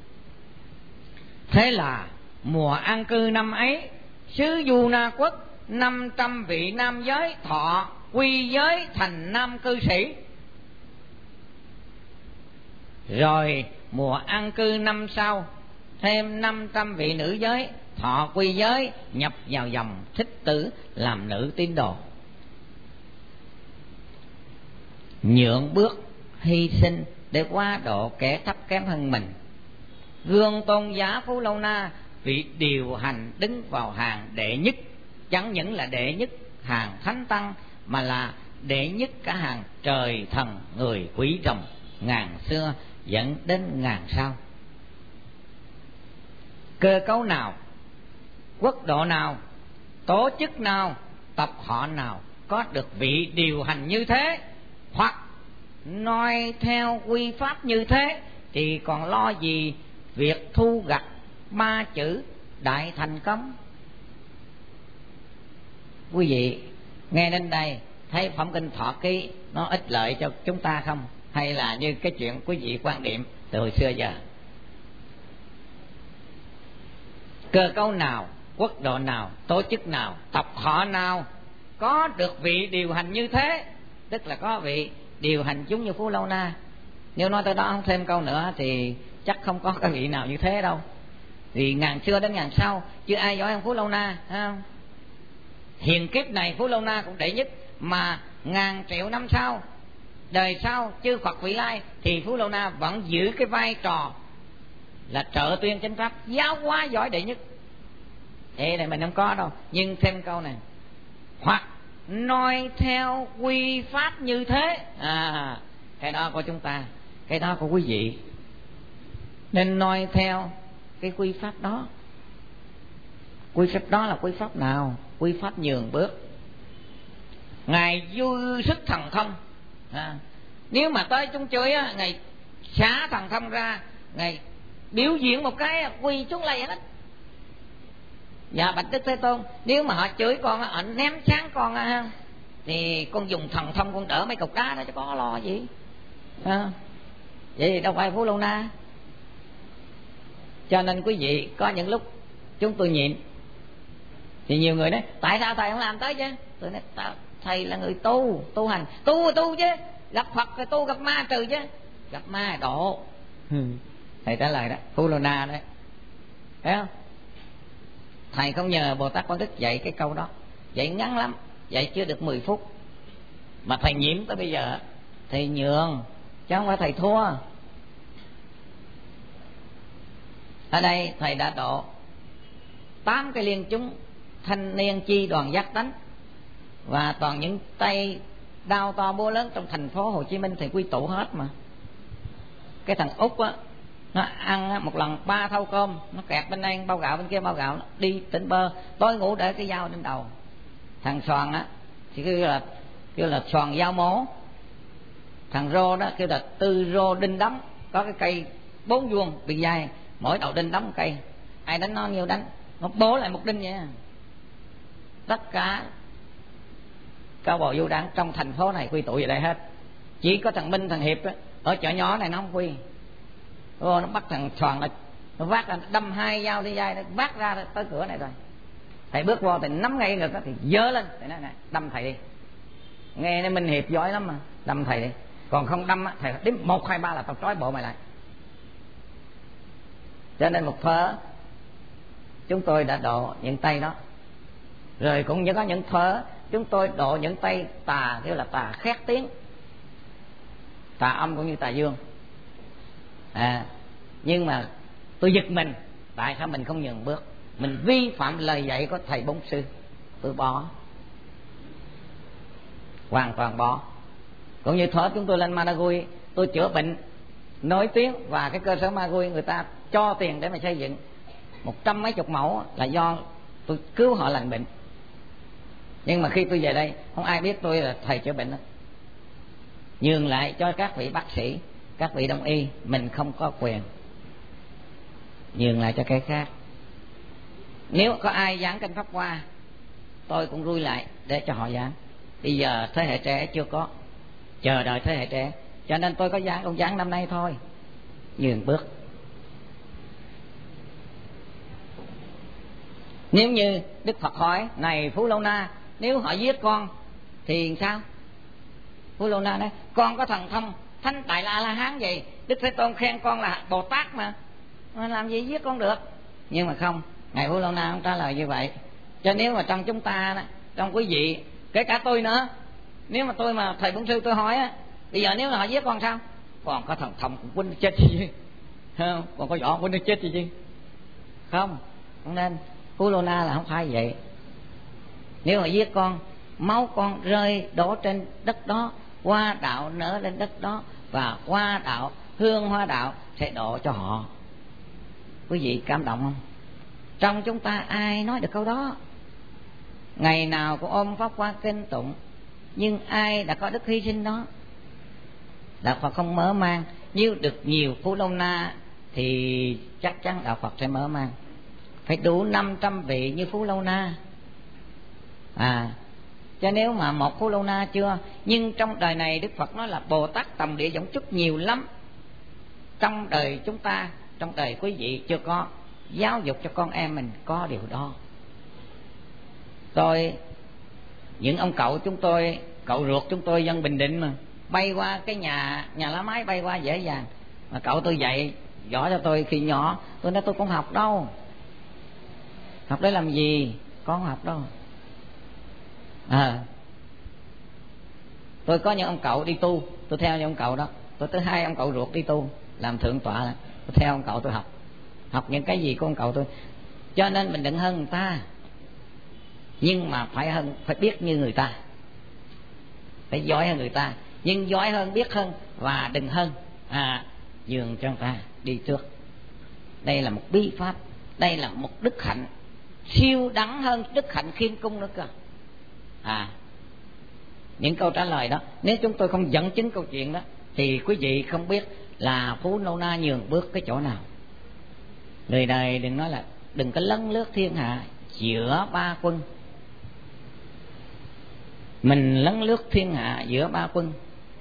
Thế là mùa an cư năm ấy, xứ Du Na Quốc năm trăm vị nam giới thọ quy giới thành nam cư sĩ. Rồi mùa an cư năm sau, thêm năm trăm vị nữ giới thọ quy giới nhập vào dòng Thích Tử làm nữ tín đồ. Nhượng bước hy sinh để qua độ kẻ thấp kém hơn mình. Gương tôn giá Phú Lâu Na, vị điều hành đứng vào hàng đệ nhất, chẳng những là đệ nhất hàng thánh tăng, mà là đệ nhất cả hàng trời thần người quý rồng, ngàn xưa dẫn đến ngàn sau. Cơ cấu nào, quốc độ nào, tổ chức nào, tập họ nào có được vị điều hành như thế, hoặc noi theo quy pháp như thế, thì còn lo gì việc thu gặt ba chữ đại thành công. Quý vị nghe đến đây thấy phẩm kinh Thọ Ký nó ích lợi cho chúng ta không, hay là như cái chuyện quý vị quan niệm từ hồi xưa giờ? Cơ cấu nào, quốc độ nào, tổ chức nào, tập họ nào có được vị điều hành như thế, tức là có vị điều hành chúng như Phú Lâu Na. Nếu nói tới đó không thêm câu nữa thì chắc không có cái vị nào như thế đâu. Vì ngàn xưa đến ngàn sau chứ ai giỏi hơn Phú Lâu Na, không? Hiện kiếp này Phú Lâu Na cũng đệ nhất, mà ngàn triệu năm sau, đời sau chư Phật vị lai, thì Phú Lâu Na vẫn giữ cái vai trò là trợ tuyên chánh pháp, giáo hóa giỏi đệ nhất. Thế này mình không có đâu. Nhưng thêm câu này: hoặc noi theo quy pháp như thế. À, cái đó của chúng ta, cái đó của quý vị, nên noi theo cái quy pháp đó. Quy pháp đó là quy pháp nào? Quy pháp nhường bước. Ngài dư sức thần thông. À, nếu mà tới chúng chơi á, Ngài xả thần thông ra, Ngài biểu diễn một cái quỳ xuống lạy hết. Dạ bạch Đức Thế Tôn, nếu mà họ chửi con, họ ném sáng con á, thì con dùng thần thông con đỡ mấy cục đá đó chứ có lo gì. À, vậy thì đâu phải Phú Lâu Na. Cho nên quý vị có những lúc chúng tôi nhịn, thì nhiều người nói tại sao thầy không làm tới chứ? Tôi nói thầy là người tu, tu hành, tu tu chứ, gặp Phật rồi tu, gặp ma trừ chứ. Gặp ma độ. Thầy trả lời đó, Phú Lâu Na đấy, thấy không? Thầy không nhờ Bồ Tát Quán Đức dạy cái câu đó, dạy ngắn lắm, dạy chưa được mười phút, mà thầy nhiễm tới bây giờ. Thầy nhường chứ không phải thầy thua. Ở đây thầy đã độ tám cái liên chúng thanh niên chi đoàn giác tánh, và toàn những tay đao to búa lớn trong thành phố Hồ Chí Minh thì quy tụ hết mà. Cái thằng Úc á, nó ăn một lần ba thau cơm, nó kẹt bên đây bao gạo, bên kia bao gạo, nó đi tỉnh bơ, tối ngủ để cái dao trên đầu. Thằng Soàn á thì kêu là kêu là Soàn dao mố. Thằng Rô đó kêu là Tư Rô đinh đóng, có cái cây bốn vuông bị dài, mỗi đầu đinh đóng một cây, ai đánh nó nhiều đánh, nó bố lại một đinh vậy. Tất cả cao bồi vô đảng trong thành phố này quy tụ về đây hết. Chỉ có thằng Minh, thằng Hiệp á, ở chợ nhỏ này nó không quy. Ô, nó bắt thằng Soàn là nó vác ra, đâm hai dao đi dai, nó vác ra tới cửa này rồi. Thầy bước vô thì nắm ngay ngực đó, thì dơ lên, thầy nói này, đâm thầy đi. Nghe nó Minh Hiệp giỏi lắm mà, đâm thầy đi. Còn không đâm á, thầy đếm một hai ba là tao trói bộ mày lại. Cho nên một thớ chúng tôi đã độ những tay đó. Rồi cũng như có những thớ chúng tôi độ những tay tà, kêu là tà khét tiếng, tà âm cũng như tà dương. À, nhưng mà tôi giật mình, tại sao mình không nhường bước, mình vi phạm lời dạy của thầy Bổn Sư. Tôi bỏ, hoàn toàn bỏ. Cũng như thở chúng tôi lên Madagui, tôi chữa bệnh nổi tiếng, và cái cơ sở Madagui người ta cho tiền để mà xây dựng một trăm mấy chục mẫu là do tôi cứu họ lành bệnh. Nhưng mà khi tôi về đây không ai biết tôi là thầy chữa bệnh đó. nhường lại cho các vị bác sĩ, các vị đông y, mình không có quyền nhường lại cho cái khác. Nếu có ai giảng kinh Pháp Hoa, tôi cũng lui lại để cho họ giảng. Bây giờ thế hệ trẻ chưa có, chờ đợi thế hệ trẻ, cho nên tôi có giảng, ông giảng năm nay thôi, nhường bước. Nếu như Đức Phật hỏi, này Phú Lâu Na, nếu họ giết con thì sao? Phú Lâu Na nói, con có thần thông thánh đại la la hán vậy, Đức Thế Tôn khen con là Bồ Tát mà, mà làm gì giết con được. Nhưng mà không, ngài Phú Lâu Na không trả lời như vậy. Cho nếu mà trong chúng ta đó, trong quý vị, kể cả tôi nữa, nếu mà tôi mà thầy Bổn Sư tôi hỏi á, bây giờ nếu là họ giết con sao? Còn có thần thông cũng quýnh chết gì không? Còn có võ quýnh chết gì chứ? Không, không nên. Phú Lô Na là không phải vậy. Nếu mà giết con, máu con rơi đổ trên đất đó, hoa đạo nở lên đất đó, và hoa đạo, hương hoa đạo sẽ đổ cho họ. Quý vị cảm động không? Trong chúng ta ai nói được câu đó? Ngày nào cũng ôm Pháp Hoa kinh tụng, nhưng ai đã có đức hy sinh đó? Đạo Phật không mở mang. Nếu được nhiều Phú Lâu Na thì chắc chắn Đạo Phật sẽ mở mang. Phải đủ năm trăm vị như Phú Lâu Na. À, cho nếu mà một Phú Lâu Na chưa. Nhưng trong đời này Đức Phật nói là Bồ Tát tầm địa giống chút nhiều lắm. Trong đời chúng ta, trong đời quý vị chưa có. Giáo dục cho con em mình có điều đó. Tôi, những ông cậu chúng tôi, cậu ruột chúng tôi dân Bình Định mà, bay qua cái nhà nhà lá máy, bay qua dễ dàng. Mà cậu tôi dạy giỏi cho tôi khi nhỏ. Tôi nói tôi không học đâu. Học để làm gì? Con không học đâu. À, tôi có những ông cậu đi tu, tôi theo những ông cậu đó. Tôi tới hai ông cậu ruột đi tu, làm thượng tọa là tôi theo ông cậu tôi học. Học những cái gì của ông cậu tôi. Cho nên mình đừng hơn người ta, nhưng mà phải hơn, phải biết như người ta, phải giỏi hơn người ta, nhưng giỏi hơn, biết hơn và đừng hơn. À, nhường cho người ta đi trước. Đây là một bí pháp, đây là một đức hạnh siêu đẳng hơn đức hạnh khiêm cung nữa cơ. À, những câu trả lời đó, nếu chúng tôi không dẫn chứng câu chuyện đó thì quý vị không biết là Phú Lâu Na nhường bước cái chỗ nào. Người đời đừng nói là đừng có lấn lướt thiên hạ giữa ba quân. Mình lấn lướt thiên hạ giữa ba quân,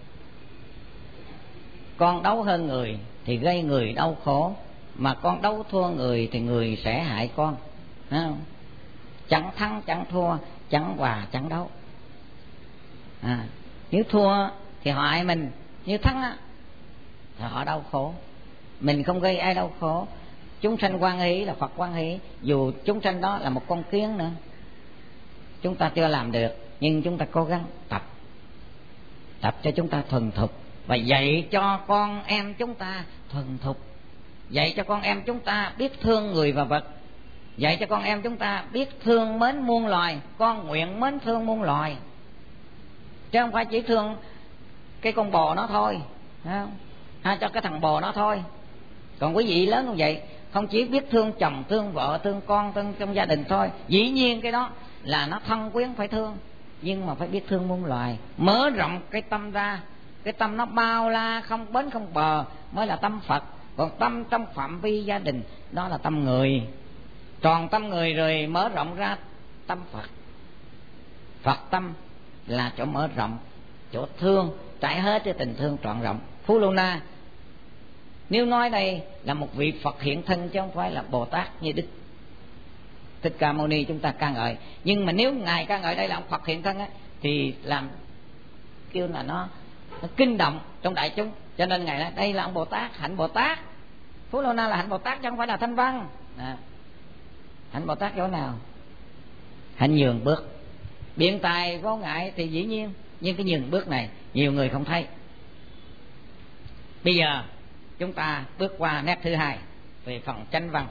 con đấu hơn người thì gây người đau khổ, mà con đấu thua người thì người sẽ hại con. Thấy không? Chẳng thắng chẳng thua, chẳng hòa chẳng đấu. À, nếu thua thì họ hại mình, nếu thắng á thì họ đau khổ. Mình không gây ai đau khổ. Chúng sanh hoan hỷ là Phật hoan hỷ, dù chúng sanh đó là một con kiến nữa. Chúng ta chưa làm được, nhưng chúng ta cố gắng tập, tập cho chúng ta thuần thục, và dạy cho con em chúng ta thuần thục, dạy cho con em chúng ta biết thương người và vật, dạy cho con em chúng ta biết thương mến muôn loài. Con nguyện mến thương muôn loài, chứ không phải chỉ thương cái con bò nó thôi, thấy không? Hay cho cái thằng bò nó thôi. Còn quý vị lớn như vậy, không chỉ biết thương chồng, thương vợ, thương con, thương trong gia đình thôi. Dĩ nhiên cái đó là nó thân quyến phải thương, nhưng mà phải biết thương muôn loài. Mở rộng cái tâm ra, cái tâm nó bao la không bến không bờ mới là tâm Phật. Còn tâm trong phạm vi gia đình đó là tâm người. Tròn tâm người rồi mở rộng ra tâm Phật. Phật tâm là chỗ mở rộng, chỗ thương, trải hết cái tình thương trọn rộng. Phú Lô Na nếu nói đây là một vị Phật hiện thân, chứ không phải là Bồ Tát như Đức Thích Ca Mâu Ni chúng ta ca ngợi. Nhưng mà nếu ngài ca ngợi đây là ông Phật hiện thân á, thì làm kêu là nó, nó kinh động trong đại chúng. Cho nên ngài nói đây là ông Bồ Tát, hạnh Bồ Tát. Phú Lô Na là hạnh Bồ Tát chứ không phải là Thanh Văn. À, hạnh Bồ Tát chỗ nào? Hạnh nhường bước. Biện tài vô ngại thì dĩ nhiên, nhưng cái nhường bước này nhiều người không thấy. Bây giờ chúng ta bước qua nét thứ hai về phần chánh văn.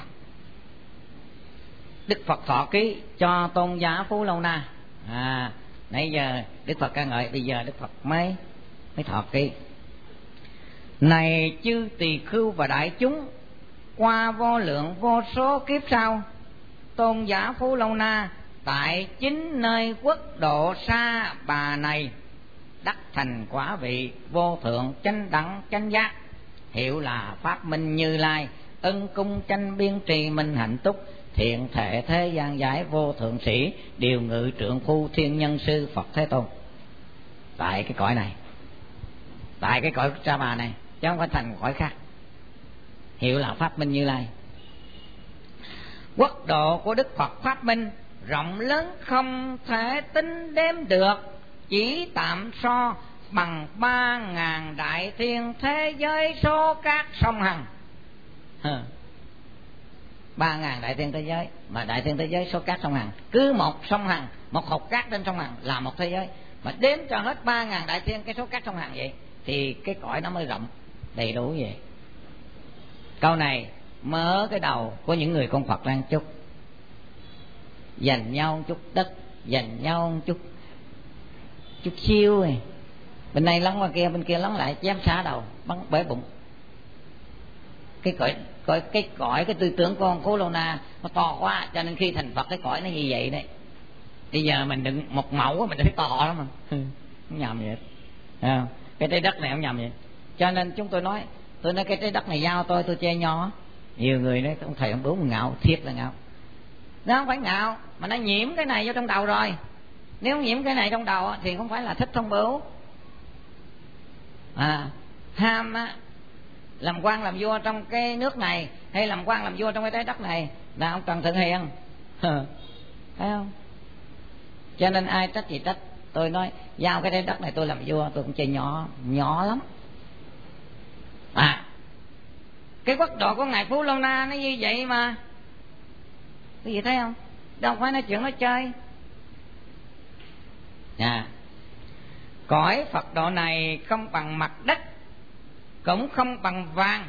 Đức Phật thọ ký cho tôn giả Phú Lâu Na. À, nãy giờ Đức Phật ca ngợi, bây giờ Đức Phật mới mới thọ ký. Này chư tỳ khưu và đại chúng, qua vô lượng vô số kiếp sau, tôn giả Phú Lâu Na tại chính nơi quốc độ Sa Bà này đắc thành quả vị vô thượng chánh đẳng chánh giác. Hiệu là Pháp Minh Như Lai, ân cung chánh biên trì minh hạnh túc, thiện thể thế gian giải vô thượng sĩ, điều ngự trượng phu thiên nhân sư Phật Thế Tôn. Tại cái cõi này, tại cái cõi Sa Bà này, chứ không phải thành cõi khác. Hiệu là Pháp Minh Như Lai. Quốc độ của Đức Phật Pháp Minh rộng lớn không thể tính đếm được, chỉ tạm so bằng ba ngàn đại thiên thế giới số các sông Hằng. Ba ngàn đại thiên thế giới, mà đại thiên thế giới số các sông Hằng, cứ một sông Hằng, một hột cát trên sông Hằng là một thế giới. Mà đếm cho hết ba ngàn đại thiên cái số các sông Hằng vậy thì cái cõi nó mới rộng đầy đủ vậy. Câu này mở cái đầu của những người con Phật đang chúc, dành nhau một chút đất, dành nhau một chút chút siêu này, bên này lắng qua kia, bên kia lắng lại, chém xả đầu, bắn bể bụng. Cái cõi, cõi cái cõi cái tư tưởng con Phú Lâu Na nó to quá, cho nên khi thành Phật cái cõi nó như vậy đấy. Bây giờ mình đừng một mẫu mình thấy to lắm mà không nhầm vậy à, cái trái đất này không nhầm vậy. Cho nên chúng tôi nói, tôi nói cái trái đất này giao tôi, tôi chê nho. Nhiều người nói ông thầy ông Bướu ngạo, thiệt là ngạo. Nó không phải ngạo, mà nó nhiễm cái này vô trong đầu rồi. Nếu nhiễm cái này trong đầu thì không phải là thích thông Bướu. À, ham á, làm quan làm vua trong cái nước này hay làm quan làm vua trong cái trái đất này là ông Trần Thượng Hiền, thấy không? Cho nên ai trách gì trách. Tôi nói giao cái trái đất này tôi làm vua, tôi cũng chơi nhỏ, nhỏ lắm. À, cái quốc độ của ngài Phú Lâu Na nó như vậy mà, quý vị thấy không? Đâu phải nói chuyện nói chơi. À, cõi Phật độ này không bằng mặt đất, cũng không bằng vàng.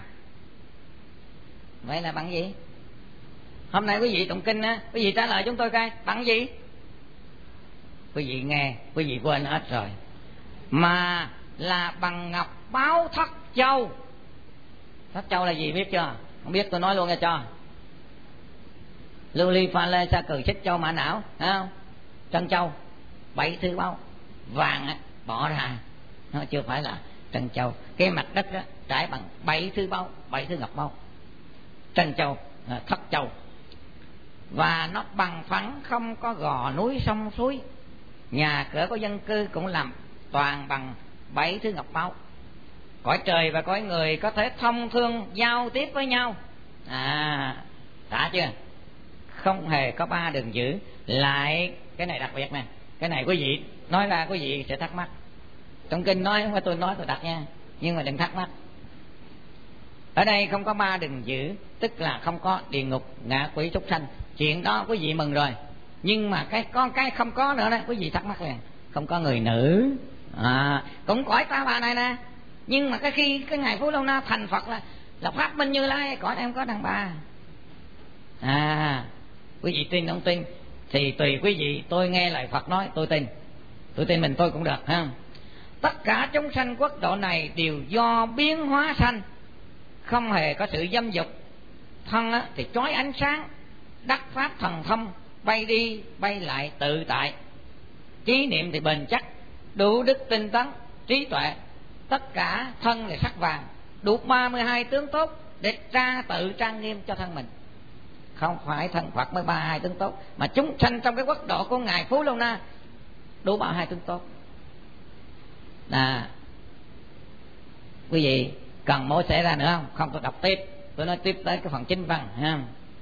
Vậy là bằng gì? Hôm nay quý vị tụng kinh á, quý vị trả lời chúng tôi coi bằng gì? Quý vị nghe, quý vị quên hết rồi. Mà là bằng ngọc báo Thất Châu. Thất Châu là gì biết chưa? Không biết tôi nói luôn nghe cho. Lưu ly pha lê sa cừ xích châu mã não, thấy không? Trân châu, bảy thứ báu. Vàng á, bỏ ra, nó chưa phải là trân châu. Cái mặt đất đó trải bằng bảy thứ báu, bảy thứ ngọc báu. Trân châu, Thất Châu. Và nó bằng phẳng, không có gò núi sông suối. Nhà cửa của dân cư cũng làm toàn bằng bảy thứ ngọc báu. Cõi trời và cõi người có thể thông thương giao tiếp với nhau. À, đã chưa? Không hề có ba đường giữ. Lại cái này đặc biệt nè, cái này quý vị nói ra quý vị sẽ thắc mắc. Trong kinh nói không phải tôi nói, tôi đặt nha, nhưng mà đừng thắc mắc. Ở đây không có ba đường giữ, tức là không có địa ngục, ngạ quỷ, súc sanh. Chuyện đó quý vị mừng rồi. Nhưng mà cái con cái không có nữa đó, quý vị thắc mắc liền. Không có người nữ, à, cũng cõi ta bà này nè. Nhưng mà cái khi cái ngày Phú Lâu Na thành Phật là là Pháp Minh Như Lai, cõi em có đàn bà. À, quý vị tin không tin thì tùy quý vị. Tôi nghe lời Phật nói tôi tin, tôi tin mình tôi cũng được ha. Tất cả chúng sanh quốc độ này đều do biến hóa sanh, không hề có sự dâm dục. Thân á, thì chói ánh sáng, đắc pháp thần thông, bay đi bay lại tự tại. Trí niệm thì bền chắc, đủ đức tinh tấn, trí tuệ. Tất cả thân là sắc vàng, đủ ba mươi hai tướng tốt để tra tự trang nghiêm cho thân mình. Không phải thân Phật mới ba mươi hai tướng tốt, mà chúng sanh trong cái quốc độ của ngài Phú Lâu Na đủ ba mươi hai tướng tốt. À, quý vị cần mổ xẻ ra nữa không? Không, tôi đọc tiếp, tôi nói tiếp tới cái phần chính văn ha.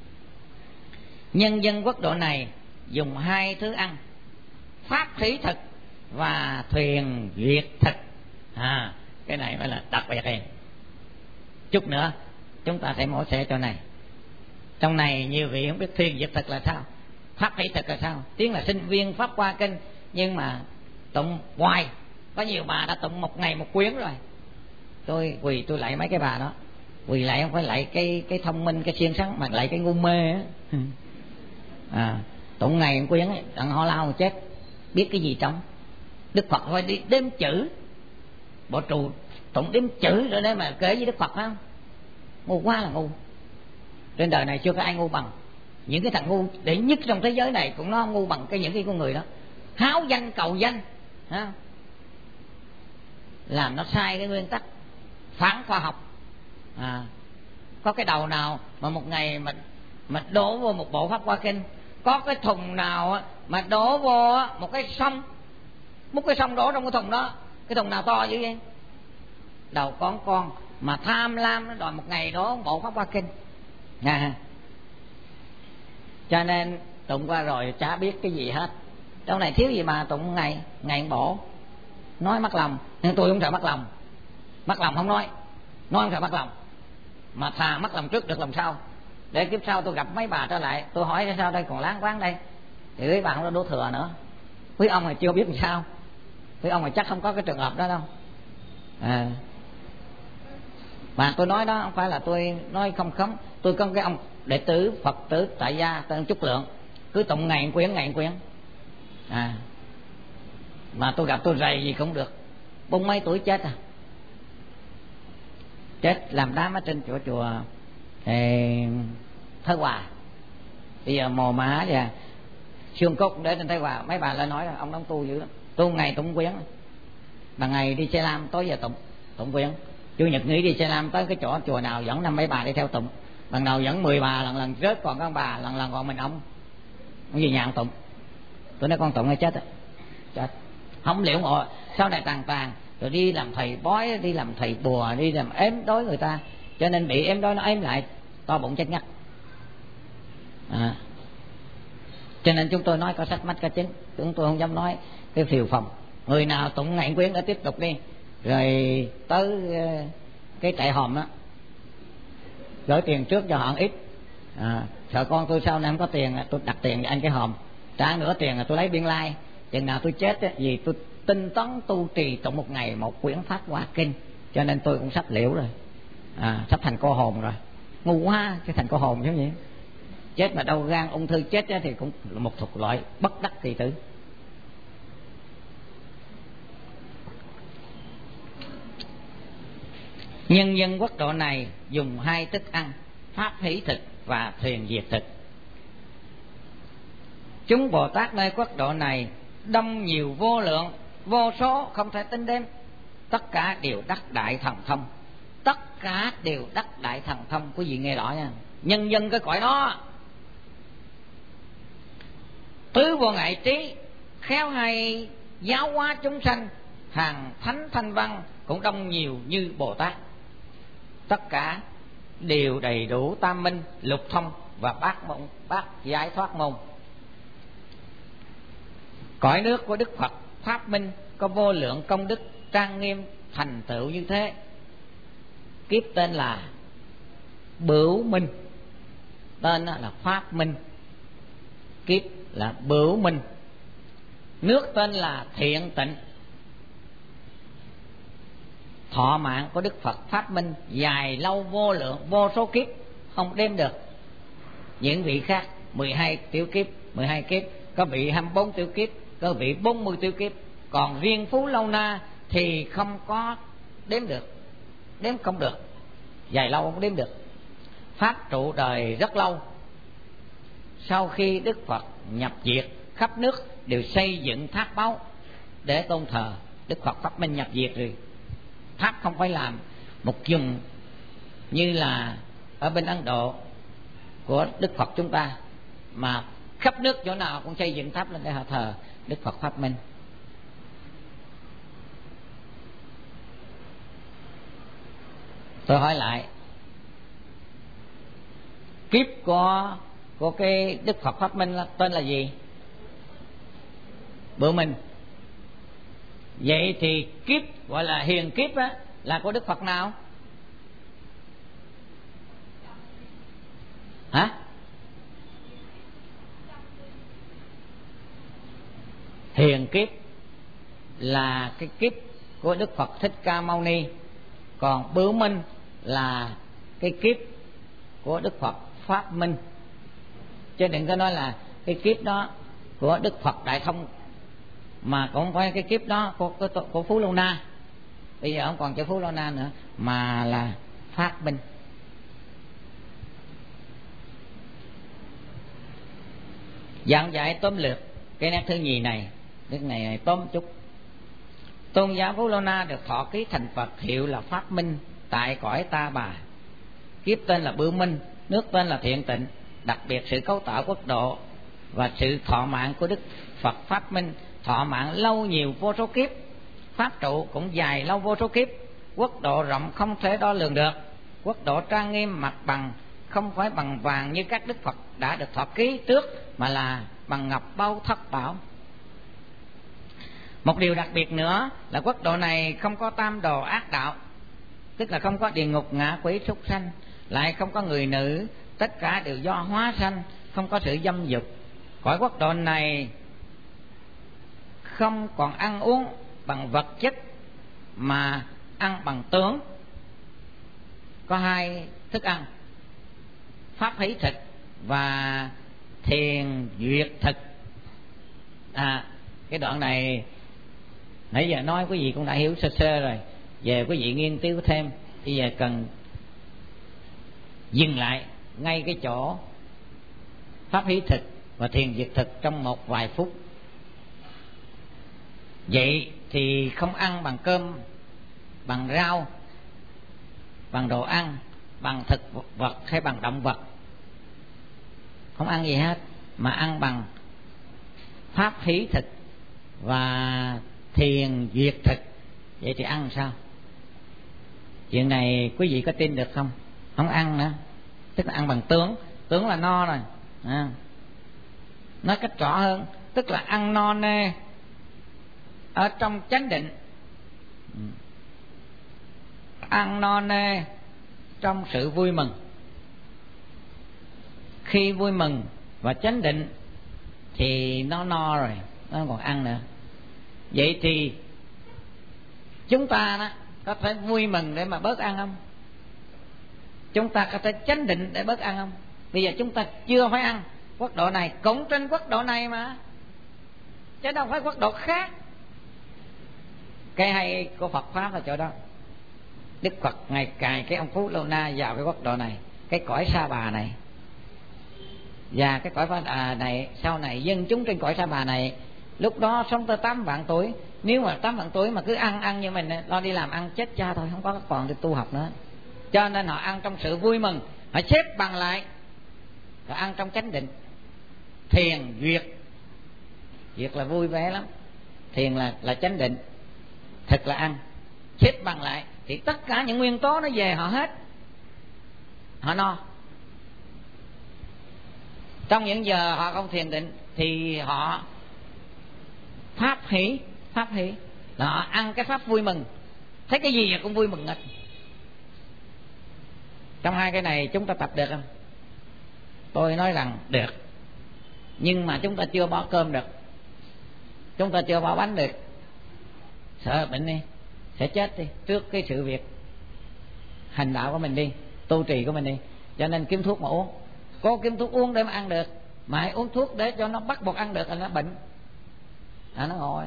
Nhân dân quốc độ này dùng hai thứ ăn, pháp thủy thực và thuyền duyệt thực. À, cái này phải là đặc biệt này. Chút nữa chúng ta sẽ mổ xẻ chỗ này. Trong này nhiều vị không biết thuyền duyệt thực là sao, pháp thủy thực là sao. Tiếng là sinh viên pháp hoa kinh, nhưng mà tụng hoài. Có nhiều bà đã tụng một ngày một quyển rồi. Tôi quỳ tôi lại mấy cái bà đó. Quỳ lại không phải lại cái cái thông minh, cái siêng sáng, mà lại cái ngu mê á. À, tụng ngày một quyển, đặng họ lao mà chết. Biết cái gì trong. Đức Phật phải đi đếm chữ. Bộ trù tụng đếm chữ rồi đấy mà kể với Đức Phật không? Ngu quá là ngu. Trên đời này chưa có ai ngu bằng. Những cái thằng ngu để nhất trong thế giới này cũng nó ngu bằng cái những cái con người đó. Háo danh cầu danh, ha? làm nó sai cái nguyên tắc, phản khoa học. À, có cái đầu nào mà một ngày mà mà đổ vô một bộ Pháp Hoa Kinh, có cái thùng nào mà đổ vô một cái sông, múc cái sông đổ trong cái thùng đó, cái thùng nào to dữ vậy? Đầu con con mà tham lam nó đòi một ngày đổ bộ Pháp Hoa Kinh. À, cho nên tụng qua rồi chả biết cái gì hết. Trong này thiếu gì mà tụng ngày ngày bổ. Nói mắc lòng, nhưng tôi không sợ mắc lòng. Mắc lòng không nói, nói không sợ mắc lòng, mà thà mắc lòng trước được lòng sau. Để kiếp sau tôi gặp mấy bà trở lại, tôi hỏi ra sao đây còn láng quáng đây, thì quý bà không có đổ thừa nữa. Quý ông thì chưa biết làm sao, quý ông thì chắc không có cái trường hợp đó đâu. À, mà tôi nói đó không phải là tôi nói không khống. Tôi có cái ông đệ tử Phật tử tại gia tên Trúc Lượng, cứ tụng ngày quyển ngày quyển. À, mà tôi gặp tôi rầy gì cũng được. Bốn mấy tuổi chết à, chết làm đám ở trên chùa chùa Thái Hòa. Bây giờ mồ má và xương cốt để trên Thái Hòa. Mấy bà lại nói là ông đóng tu dữ lắm, tu ngày tụng quyển, bằng ngày đi xe lam, tối giờ tụng tụng quyển. Chủ nhật nghỉ đi xe lam tới cái chỗ chùa nào dẫn năm mấy bà đi theo tụng, lần nào dẫn mười bà, lần lần rớt còn con bà, lần lần còn mình ông không gì nhà ông tụng. Tôi nói con tụng hay chết à? Chết không liệu ngộ. Sau này tàn tàn rồi đi làm thầy bói, đi làm thầy bùa, đi làm ếm đối người ta, cho nên bị ếm đối nó ếm lại to bụng chết ngắt. À, cho nên chúng tôi nói có sách mách có chứng, chúng tôi không dám nói cái phiều phòng. Người nào tụng ngày quyến đã tiếp tục đi, rồi tới cái trại hòm đó gửi tiền trước cho họ ít. À, sợ con tôi sau này không có tiền, tôi đặt tiền cho anh cái hòm, trả nửa tiền là tôi lấy biên lai. Chừng nào tôi chết ấy, vì tôi tinh tấn tu trì tụng một ngày một quyển Pháp Hoa Kinh, cho nên tôi cũng sắp liễu rồi. À, sắp thành cô hồn rồi. Ngu quá chứ thành cô hồn chứ vậy. Chết mà đâu gan ung thư chết thì cũng là một thuộc loại bất đắc kỳ tử. Nhân dân quốc độ này dùng hai thức ăn, pháp hỷ thực và thuyền diệt thực. Chúng Bồ Tát nơi quốc độ này đông nhiều vô lượng, vô số không thể tính đếm. Tất cả đều đắc đại thần thông, tất cả đều đắc đại thần thông. Quý vị nghe rõ nha, nhân dân cái cõi đó tứ vô ngại trí, khéo hay giáo hóa chúng sanh, hàng thánh thanh văn cũng đông nhiều như Bồ Tát. Tất cả đều đầy đủ tam minh, lục thông và bát môn, bát giải thoát môn. Cõi nước của Đức Phật Pháp Minh có vô lượng công đức trang nghiêm thành tựu như thế. Kiếp tên là Bửu Minh, tên là Pháp Minh, kiếp là Bửu Minh. Nước tên là Thiện Tịnh. Thọ mạng của Đức Phật Pháp Minh dài lâu vô lượng, vô số kiếp không đếm được. Những vị khác mười hai tiểu kiếp, mười hai kiếp, có vị hai mươi bốn tiểu kiếp, có vị bốn mươi tiểu kiếp. Còn riêng Phú Lâu Na thì không có đếm được, đếm không được, dài lâu không đếm được. Pháp trụ đời rất lâu. Sau khi Đức Phật nhập diệt, khắp nước đều xây dựng tháp báu để tôn thờ. Đức Phật Pháp Minh nhập diệt rồi, tháp không phải làm một vùng như là ở bên Ấn Độ của Đức Phật chúng ta, mà khắp nước chỗ nào cũng xây dựng tháp lên để họ thờ Đức Phật Pháp Minh. Tôi hỏi lại, kiếp của của cái Đức Phật Pháp Minh là, tên là gì? Bửu Minh. Vậy thì kiếp gọi là hiền kiếp á, là của Đức Phật nào? Hả? Hiền kiếp là cái kiếp của Đức Phật Thích Ca Mâu Ni, còn Bửu Minh là cái kiếp của Đức Phật Pháp Minh. Chứ đừng có nói là cái kiếp đó của Đức Phật Đại Thông, mà cũng không phải cái kiếp đó của, của, của Phú Lâu Na. Bây giờ không còn chữ Phú Lâu Na nữa, mà là Pháp Minh. Giảng giải tóm lược cái nét thứ nhì này, cái này tóm chút. Tôn giả Phú Lô Na được thọ ký thành Phật, hiệu là Pháp Minh tại cõi Ta Bà. Kiếp tên là Bưu Minh, nước tên là Thiện Tịnh. Đặc biệt sự cấu tạo quốc độ và sự thọ mạng của Đức Phật Pháp Minh thọ mạng lâu nhiều vô số kiếp, pháp trụ cũng dài lâu vô số kiếp. Quốc độ rộng không thể đo lường được, quốc độ trang nghiêm mặt bằng, không phải bằng vàng như các Đức Phật đã được thọ ký trước, mà là bằng ngọc bao thất bảo. Một điều đặc biệt nữa là quốc độ này không có tam đồ ác đạo, tức là không có địa ngục, ngạ quỷ, súc sanh, lại không có người nữ, tất cả đều do hóa sanh, không có sự dâm dục. Cõi quốc độ này không còn ăn uống bằng vật chất mà ăn bằng tướng. Có hai thức ăn, pháp hỷ thực và thiền duyệt thực. À, cái đoạn này nãy giờ nói quý vị cũng đã hiểu sơ sơ rồi, về quý vị nghiên cứu thêm. Bây giờ cần dừng lại ngay cái chỗ pháp hỷ thực và thiền duyệt thực trong một vài phút. Vậy thì không ăn bằng cơm, bằng rau, bằng đồ ăn, bằng thực vật hay bằng động vật, không ăn gì hết, mà ăn bằng pháp hỷ thực và thiền duyệt thực. Vậy thì ăn sao? Chuyện này quý vị có tin được không? Không ăn nữa, tức là ăn bằng tướng. Tướng là no rồi. À, nói cách rõ hơn, tức là ăn no nê ở trong chánh định, ăn no nê trong sự vui mừng. Khi vui mừng và chánh định thì nó no rồi, nó không còn ăn nữa. Vậy thì chúng ta đó có thể vui mừng để mà bớt ăn không? Chúng ta có thể chánh định để bớt ăn không? Bây giờ chúng ta chưa phải ăn. Quốc độ này cũng trên quốc độ này mà, chứ đâu phải quốc độ khác. Cái hay của Phật Pháp là chỗ đó. Đức Phật ngày cài cái ông Phú Lô Na vào cái quốc độ này, cái cõi Sa Bà này. Và cái cõi Sa Bà này sau này dân chúng trên cõi Sa Bà này lúc đó sống tới tám vạn tuổi. Nếu mà tám vạn tuổi mà cứ ăn ăn như mình, lo đi làm ăn chết cha thôi, không có còn đi tu học nữa. Cho nên họ ăn trong sự vui mừng, họ xếp bằng lại rồi ăn trong chánh định. Thiền duyệt, duyệt là vui vẻ lắm, thiền là là chánh định, thực là ăn. Xếp bằng lại thì tất cả những nguyên tố nó về họ hết, họ no. Trong những giờ họ không thiền định thì họ pháp hỷ. Pháp hỷ là họ ăn cái pháp vui mừng, thấy cái gì cũng vui mừng hết. Trong hai cái này chúng ta tập được không? Tôi nói rằng được, nhưng mà chúng ta chưa bỏ cơm được, chúng ta chưa bỏ bánh được. Sợ bệnh đi, sẽ chết đi trước cái sự việc hành đạo của mình đi, tu trì của mình đi. Cho nên kiếm thuốc mà uống, cố kiếm thuốc uống để mà ăn được. Mà hãy uống thuốc để cho nó bắt buộc ăn được là nó bệnh, là nó ngồi.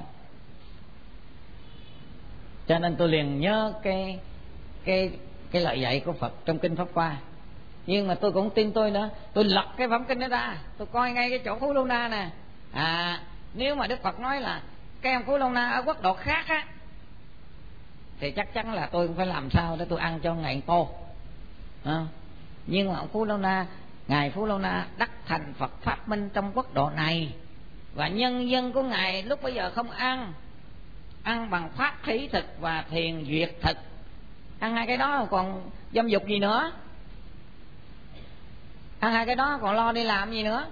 Cho nên tôi liền nhớ cái cái cái lời dạy của Phật trong kinh Pháp Hoa. Nhưng mà tôi cũng tin tôi nữa, tôi lật cái phẩm kinh đó ra, tôi coi ngay cái chỗ Phú Lô Na nè. À, nếu mà Đức Phật nói là cái ông Phú Lô Na ở quốc độ khác á, thì chắc chắn là tôi cũng phải làm sao để tôi ăn cho ngày tô. À, nhưng mà ông Phú Lô Na, ngài Phú Lô Na đắc thành Phật Pháp Minh trong quốc độ này, và nhân dân của ngài lúc bây giờ không ăn, ăn bằng pháp hỷ thực và thiền duyệt thực. Ăn hai cái đó còn dâm dục gì nữa, ăn hai cái đó còn lo đi làm gì nữa.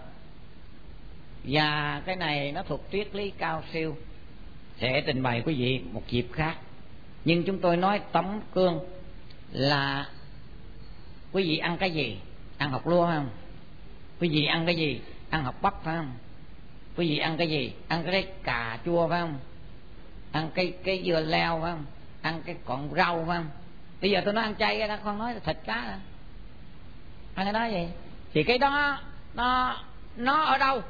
Và cái này nó thuộc triết lý cao siêu, sẽ trình bày quý vị một dịp khác. Nhưng chúng tôi nói tấm cương là quý vị ăn cái gì? Ăn học lúa phải không? Quý vị ăn cái gì? Ăn học bắp phải không? Quý vị ăn cái gì? Ăn cái cà chua phải không? Ăn cái cái dưa leo phải không? Ăn cái cọng rau phải không? Bây giờ tôi nói ăn chay, nó không nói thịt cá nữa. Ăn cái đó gì? Thì cái đó nó nó ở đâu?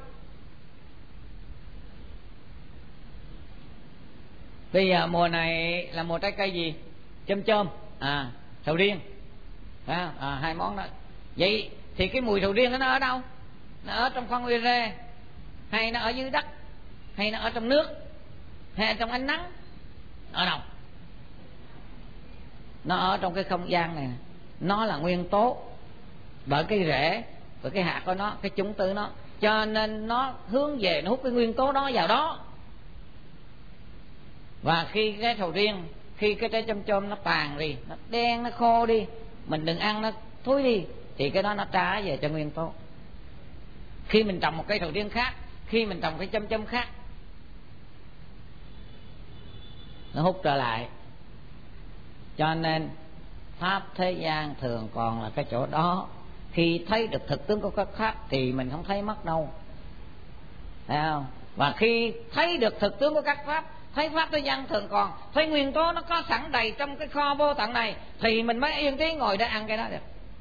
Bây giờ mùa này là mùa trái cây gì? Chôm chôm, à, sầu riêng, à, à, hai món đó. Vậy thì cái mùi sầu riêng đó nó ở đâu? Nó ở trong phân ure, hay nó ở dưới đất, hay nó ở trong nước, hay ở trong ánh nắng? ở đâu? Nó ở trong cái không gian này. Nó là nguyên tố bởi cái rễ, bởi cái hạt của nó, cái chủng tử nó, cho nên nó hướng về, nó hút cái nguyên tố đó vào đó. Và khi cái sầu riêng, khi cái trái chôm chôm nó tàn đi, nó đen, nó khô đi, mình đừng ăn nó thối đi, thì cái đó nó trả về cho nguyên tố. Khi mình trồng một cây sầu riêng khác, khi mình trồng cái chôm chôm khác, nó hút trở lại. Cho nên pháp thế gian thường còn là cái chỗ đó. Khi thấy được thực tướng của các pháp thì mình không thấy mất đâu, thấy không? Và khi thấy được thực tướng của các pháp, thấy pháp thế gian thường còn, thấy nguyên tố nó có sẵn đầy trong cái kho vô tận này, thì mình mới yên trí ngồi để ăn cái đó được.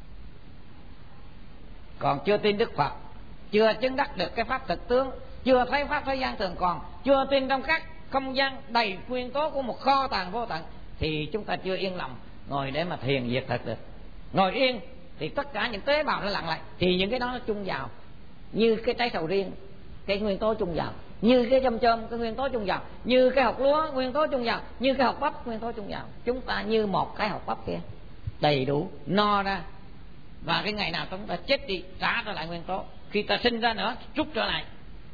Còn chưa tin Đức Phật, chưa chứng đắc được cái pháp thực tướng, chưa thấy pháp thế gian thường còn, chưa tin trong các không gian đầy nguyên tố của một kho tàng vô tận, thì chúng ta chưa yên lòng ngồi để mà thiền diệt thực được. Ngồi yên thì tất cả những tế bào nó lặng lại, thì những cái đó nó chung vào, như cái trái sầu riêng, cái nguyên tố chung vào, như cái chôm chôm, cái nguyên tố chung vào, như cái hột lúa, nguyên tố chung vào, như cái hột bắp, nguyên tố chung vào. Chúng ta như một cái hột bắp kia, đầy đủ no ra, và cái ngày nào chúng ta chết đi trả trở lại nguyên tố, khi ta sinh ra nữa rút trở lại.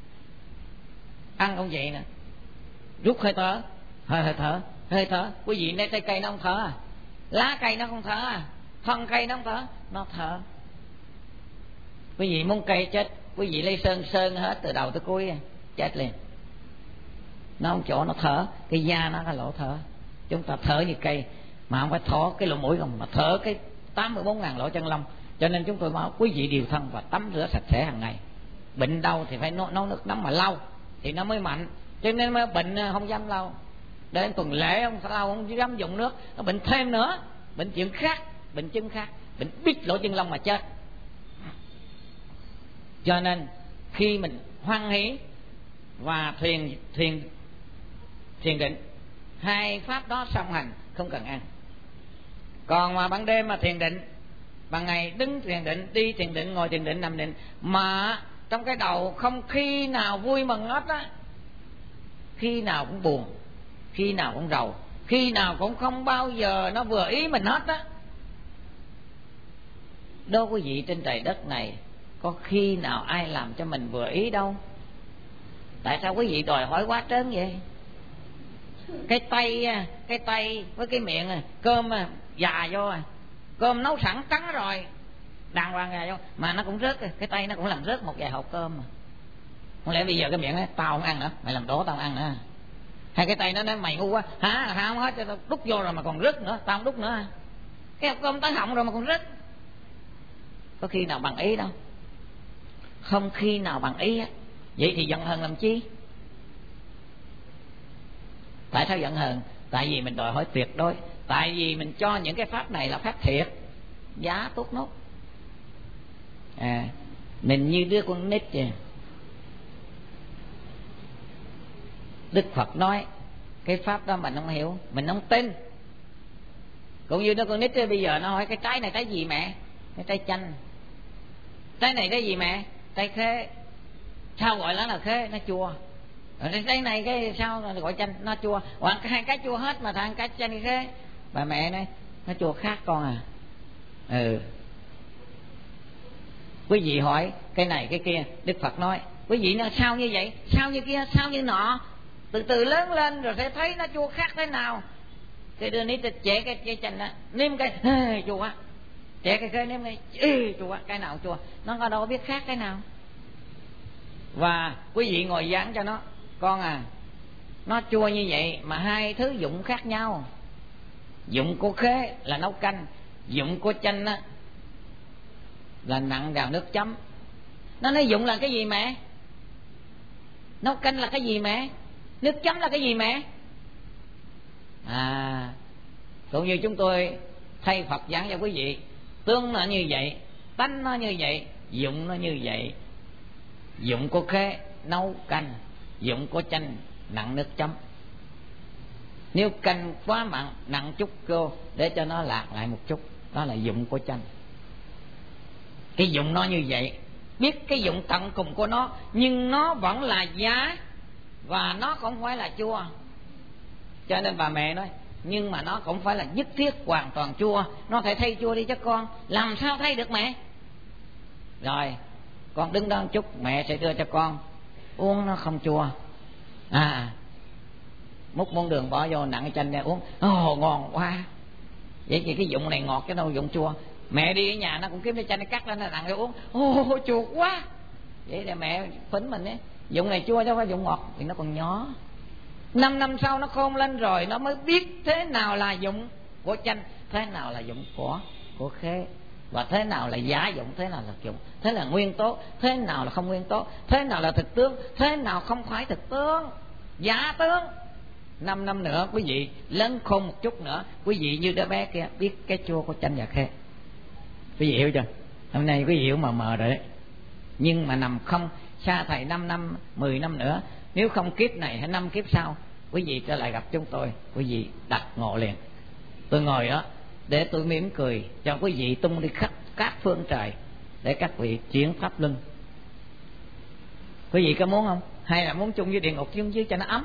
Ăn cũng vậy nè, rút hơi thở, hơi hơi thở, hơi thở. Quý vị lấy trái cây nó không thở à? Lá cây nó không thở à? Thân cây nó không thở, nó thở. Quý vị muốn cây chết, quý vị lấy sơn sơn hết từ đầu tới cuối, chết liền. Nó không chỗ nó thở, cái da nó là lỗ thở. Chúng ta thở như cây, mà không phải thở cái lỗ mũi không, mà thở cái tám mươi bốn ngàn lỗ chân lông. Cho nên chúng tôi bảo quý vị điều thân và tắm rửa sạch sẽ hàng ngày. Bệnh đau thì phải nấu, nấu nước nóng mà lau thì nó mới mạnh. Cho nên mới bệnh không dám lau. Đến tuần lễ ông lau không dám dùng nước, nó bệnh thêm nữa, bệnh chuyện khác, bệnh chân khác, bệnh bít lỗ chân lông mà chết. Cho nên khi mình hoan hỷ và thiền thiền thiền định, hai pháp đó song hành, không cần ăn. Còn mà ban đêm mà thiền định, ban ngày đứng thiền định, đi thiền định, ngồi thiền định, nằm định, mà trong cái đầu không khi nào vui mừng hết á, khi nào cũng buồn, khi nào cũng rầu, khi nào cũng không bao giờ nó vừa ý mình hết á. Đâu quý vị, trên trời đất này có khi nào ai làm cho mình vừa ý đâu. Tại sao quý vị đòi hỏi quá trớn vậy? Cái tay cái tay với cái miệng cơm già vô, cơm nấu sẵn trắng rồi, đàng hoàng già vô, mà nó cũng rớt, cái tay nó cũng làm rớt một vài hộp cơm mà. Không lẽ bây giờ cái miệng nói tao không ăn nữa, mày làm đổ tao không ăn nữa? Hay cái tay nó nói mày ngu quá hả, hả không hết cho tao đút vô rồi mà còn rớt nữa, tao không đút nữa. Cái hộp cơm tới họng rồi mà còn rớt. Có khi nào bằng ý đâu, không khi nào bằng ý á. Vậy thì giận hờn làm chi? Tại sao giận hờn? Tại vì mình đòi hỏi tuyệt đối, tại vì mình cho những cái pháp này là pháp thiệt, giá tốt nốt. À, mình như đứa con nít vậy. Đức Phật nói cái pháp đó mình không hiểu, mình không tin. Cũng như đứa con nít bây giờ nó hỏi cái trái này trái gì mẹ? Cái trái chanh. Trái này cái gì mẹ? Trái khế. Sao gọi nó là khế? Nó chua. Rồi trái này cái sao gọi chanh? Nó chua. Hoặc hai cái chua hết mà thằng cái chanh khế. Bà mẹ nói nó chua khác con à. Ừ. Quý vị hỏi cái này cái kia, Đức Phật nói quý vị nói sao như vậy, sao như kia, sao như nọ, từ từ lớn lên rồi sẽ thấy nó chua khác thế nào. Cái đứa nít trẻ cái cái chanh đó nếm cái ê, chua quá, trẻ cái cái nếm cái ê, chua quá, cái nào chua, nó có đâu biết khác cái nào. Và quý vị ngồi giảng cho nó, con à, nó chua như vậy mà hai thứ dụng khác nhau. Dụng của khế là nấu canh, dụng của chanh á là nặng vào nước chấm. Nó nói dụng là cái gì mẹ? Nấu canh là cái gì mẹ? Nước chấm là cái gì mẹ? À, cũng như chúng tôi thay Phật giảng cho quý vị, tướng nó như vậy, tánh nó như vậy, dụng nó như vậy. Dụng của khế nấu canh, dụng của chanh nặng nước chấm. Nếu canh quá mặn nặng chút cô để cho nó lạc lại một chút, đó là dụng của chanh. Cái dụng nó như vậy, biết cái dụng tận cùng của nó, nhưng nó vẫn là giá và nó không phải là chua. Cho nên bà mẹ nói nhưng mà nó cũng phải là nhất thiết hoàn toàn chua, nó phải thay chua đi chứ con. Làm sao thay được mẹ? Rồi con đứng đó một chút, mẹ sẽ đưa cho con uống nó không chua. À, múc muỗng đường bỏ vô nặng chanh ra uống. Ồ, ngon quá. Vậy thì cái dụng này ngọt chứ đâu dụng chua. Mẹ đi ở nhà nó cũng kiếm cái chanh, nó cắt lên nó nặng ra uống. Ồ, chua quá. Vậy là mẹ phỉnh mình ấy, dụng này chua chứ không phải dụng ngọt. Thì nó còn nhỏ. Năm năm sau nó khôn lên rồi nó mới biết thế nào là dụng của chanh, thế nào là dụng của của khế, và thế nào là giả dụng, thế nào là dụng, thế là nguyên tố, thế nào là không nguyên tố, thế nào là thực tướng, thế nào không phải thực tướng, giả tướng. Năm năm nữa quý vị lớn khôn một chút nữa, quý vị như đứa bé kia biết cái chua của chanh và khế. Quý vị hiểu chưa? Hôm nay quý vị hiểu mờ mờ rồi đấy. Nhưng mà nằm không xa thầy năm năm, mười năm nữa, nếu không kiếp này hay năm kiếp sau, quý vị trở lại gặp chúng tôi, quý vị đặt ngộ liền. Tôi ngồi đó để tôi mỉm cười cho quý vị tung đi khắp các phương trời để các vị chuyển pháp luân. Quý vị có muốn không? Hay là muốn chung với địa ngục chung với cho nó ấm?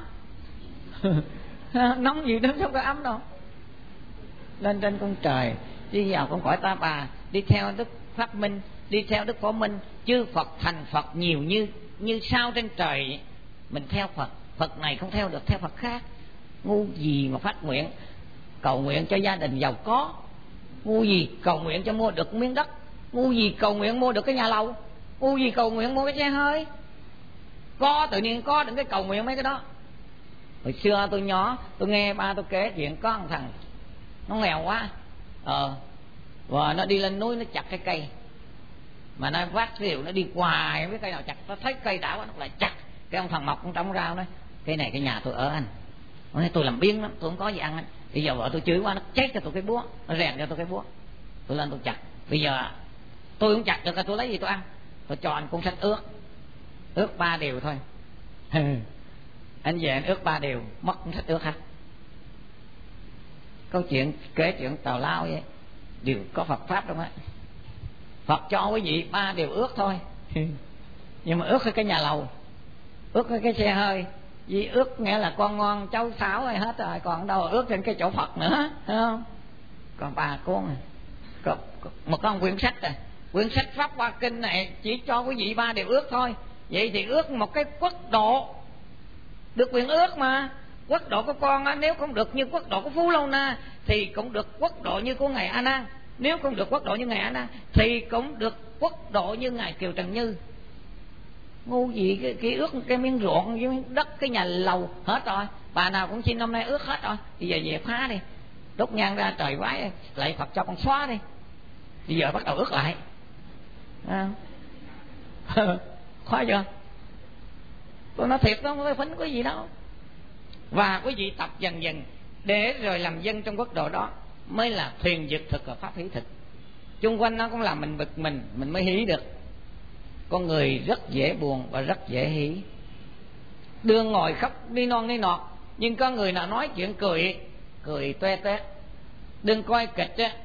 Nóng gì nó không có ấm đâu. Lên trên con trời, đi vào con cõi Ta Bà, đi theo Đức Pháp Minh, đi theo Đức Phổ Minh, chư Phật thành Phật nhiều như như sao trên trời. Mình theo Phật, Phật này không theo được theo Phật khác. Ngu gì mà phát nguyện cầu nguyện cho gia đình giàu có, ngu gì cầu nguyện cho mua được miếng đất, ngu gì cầu nguyện mua được cái nhà lầu, ngu gì cầu nguyện mua cái xe hơi. Có tự nhiên có, đừng cái cầu nguyện mấy cái đó. Hồi xưa tôi nhỏ, tôi nghe ba tôi kể chuyện có một thằng nó nghèo quá, ờ và nó đi lên núi nó chặt cái cây, mà nó vác rìu nó đi hoài không biết cây nào chặt. Nó thấy cây đã quá nó lại chặt. Cái ông thằng mọc con trong rau nói cái này cái nhà tôi ở anh. Nó nói tôi làm biếng lắm, tôi không có gì ăn anh. Bây giờ vợ tôi chửi quá, nó chết cho tôi cái búa, nó rèn cho tôi cái búa. Tôi lên tôi chặt. Bây giờ tôi không chặt được, tôi lấy gì tôi ăn? Tôi cho anh con sách ướt, ướt ba điều thôi. Anh về anh ướt ba điều, mất con sách ướt hả? Câu chuyện kể chuyện tào lao vậy, đều có Phật pháp đâu á. Phật cho quý vị ba điều ước thôi. Nhưng mà ước cái nhà lầu, ước cái xe hơi, vì ước nghĩa là con ngon cháu xáo rồi hết rồi, còn đâu ước trên cái chỗ Phật nữa, thấy không? Còn ba cuốn này, còn một con quyển sách này, quyển sách Pháp Hoa Kinh này chỉ cho quý vị ba điều ước thôi. Vậy thì ước một cái quốc độ được quyền ước mà. Quốc độ của con á, nếu không được như quốc độ của Phú Lâu Na thì cũng được quốc độ như của ngài A Nan. Nếu không được quốc độ như ngài A Nan thì cũng được quốc độ như ngài Kiều Trần Như. Ngu gì cái, cái ước cái miếng ruộng với miếng đất, cái nhà lầu hết rồi. Bà nào cũng xin hôm nay ước hết rồi. Bây giờ về phá đi, đốt nhang ra trời vái lại Phật cho con xóa đi. Bây giờ bắt đầu ước lại à. Khó chưa? Tôi nói thiệt đó, không có phính có gì đâu. Và quý vị tập dần dần để rồi làm dân trong quốc độ đó mới là thuyền dực thực và pháp hỷ thực. Chung quanh nó cũng làm mình bực mình, mình mới hỷ được. Con người rất dễ buồn và rất dễ hỷ. Đương ngồi khóc đi non đi nọt, nhưng có người nào nói chuyện cười cười toe toét. Đừng coi kịch á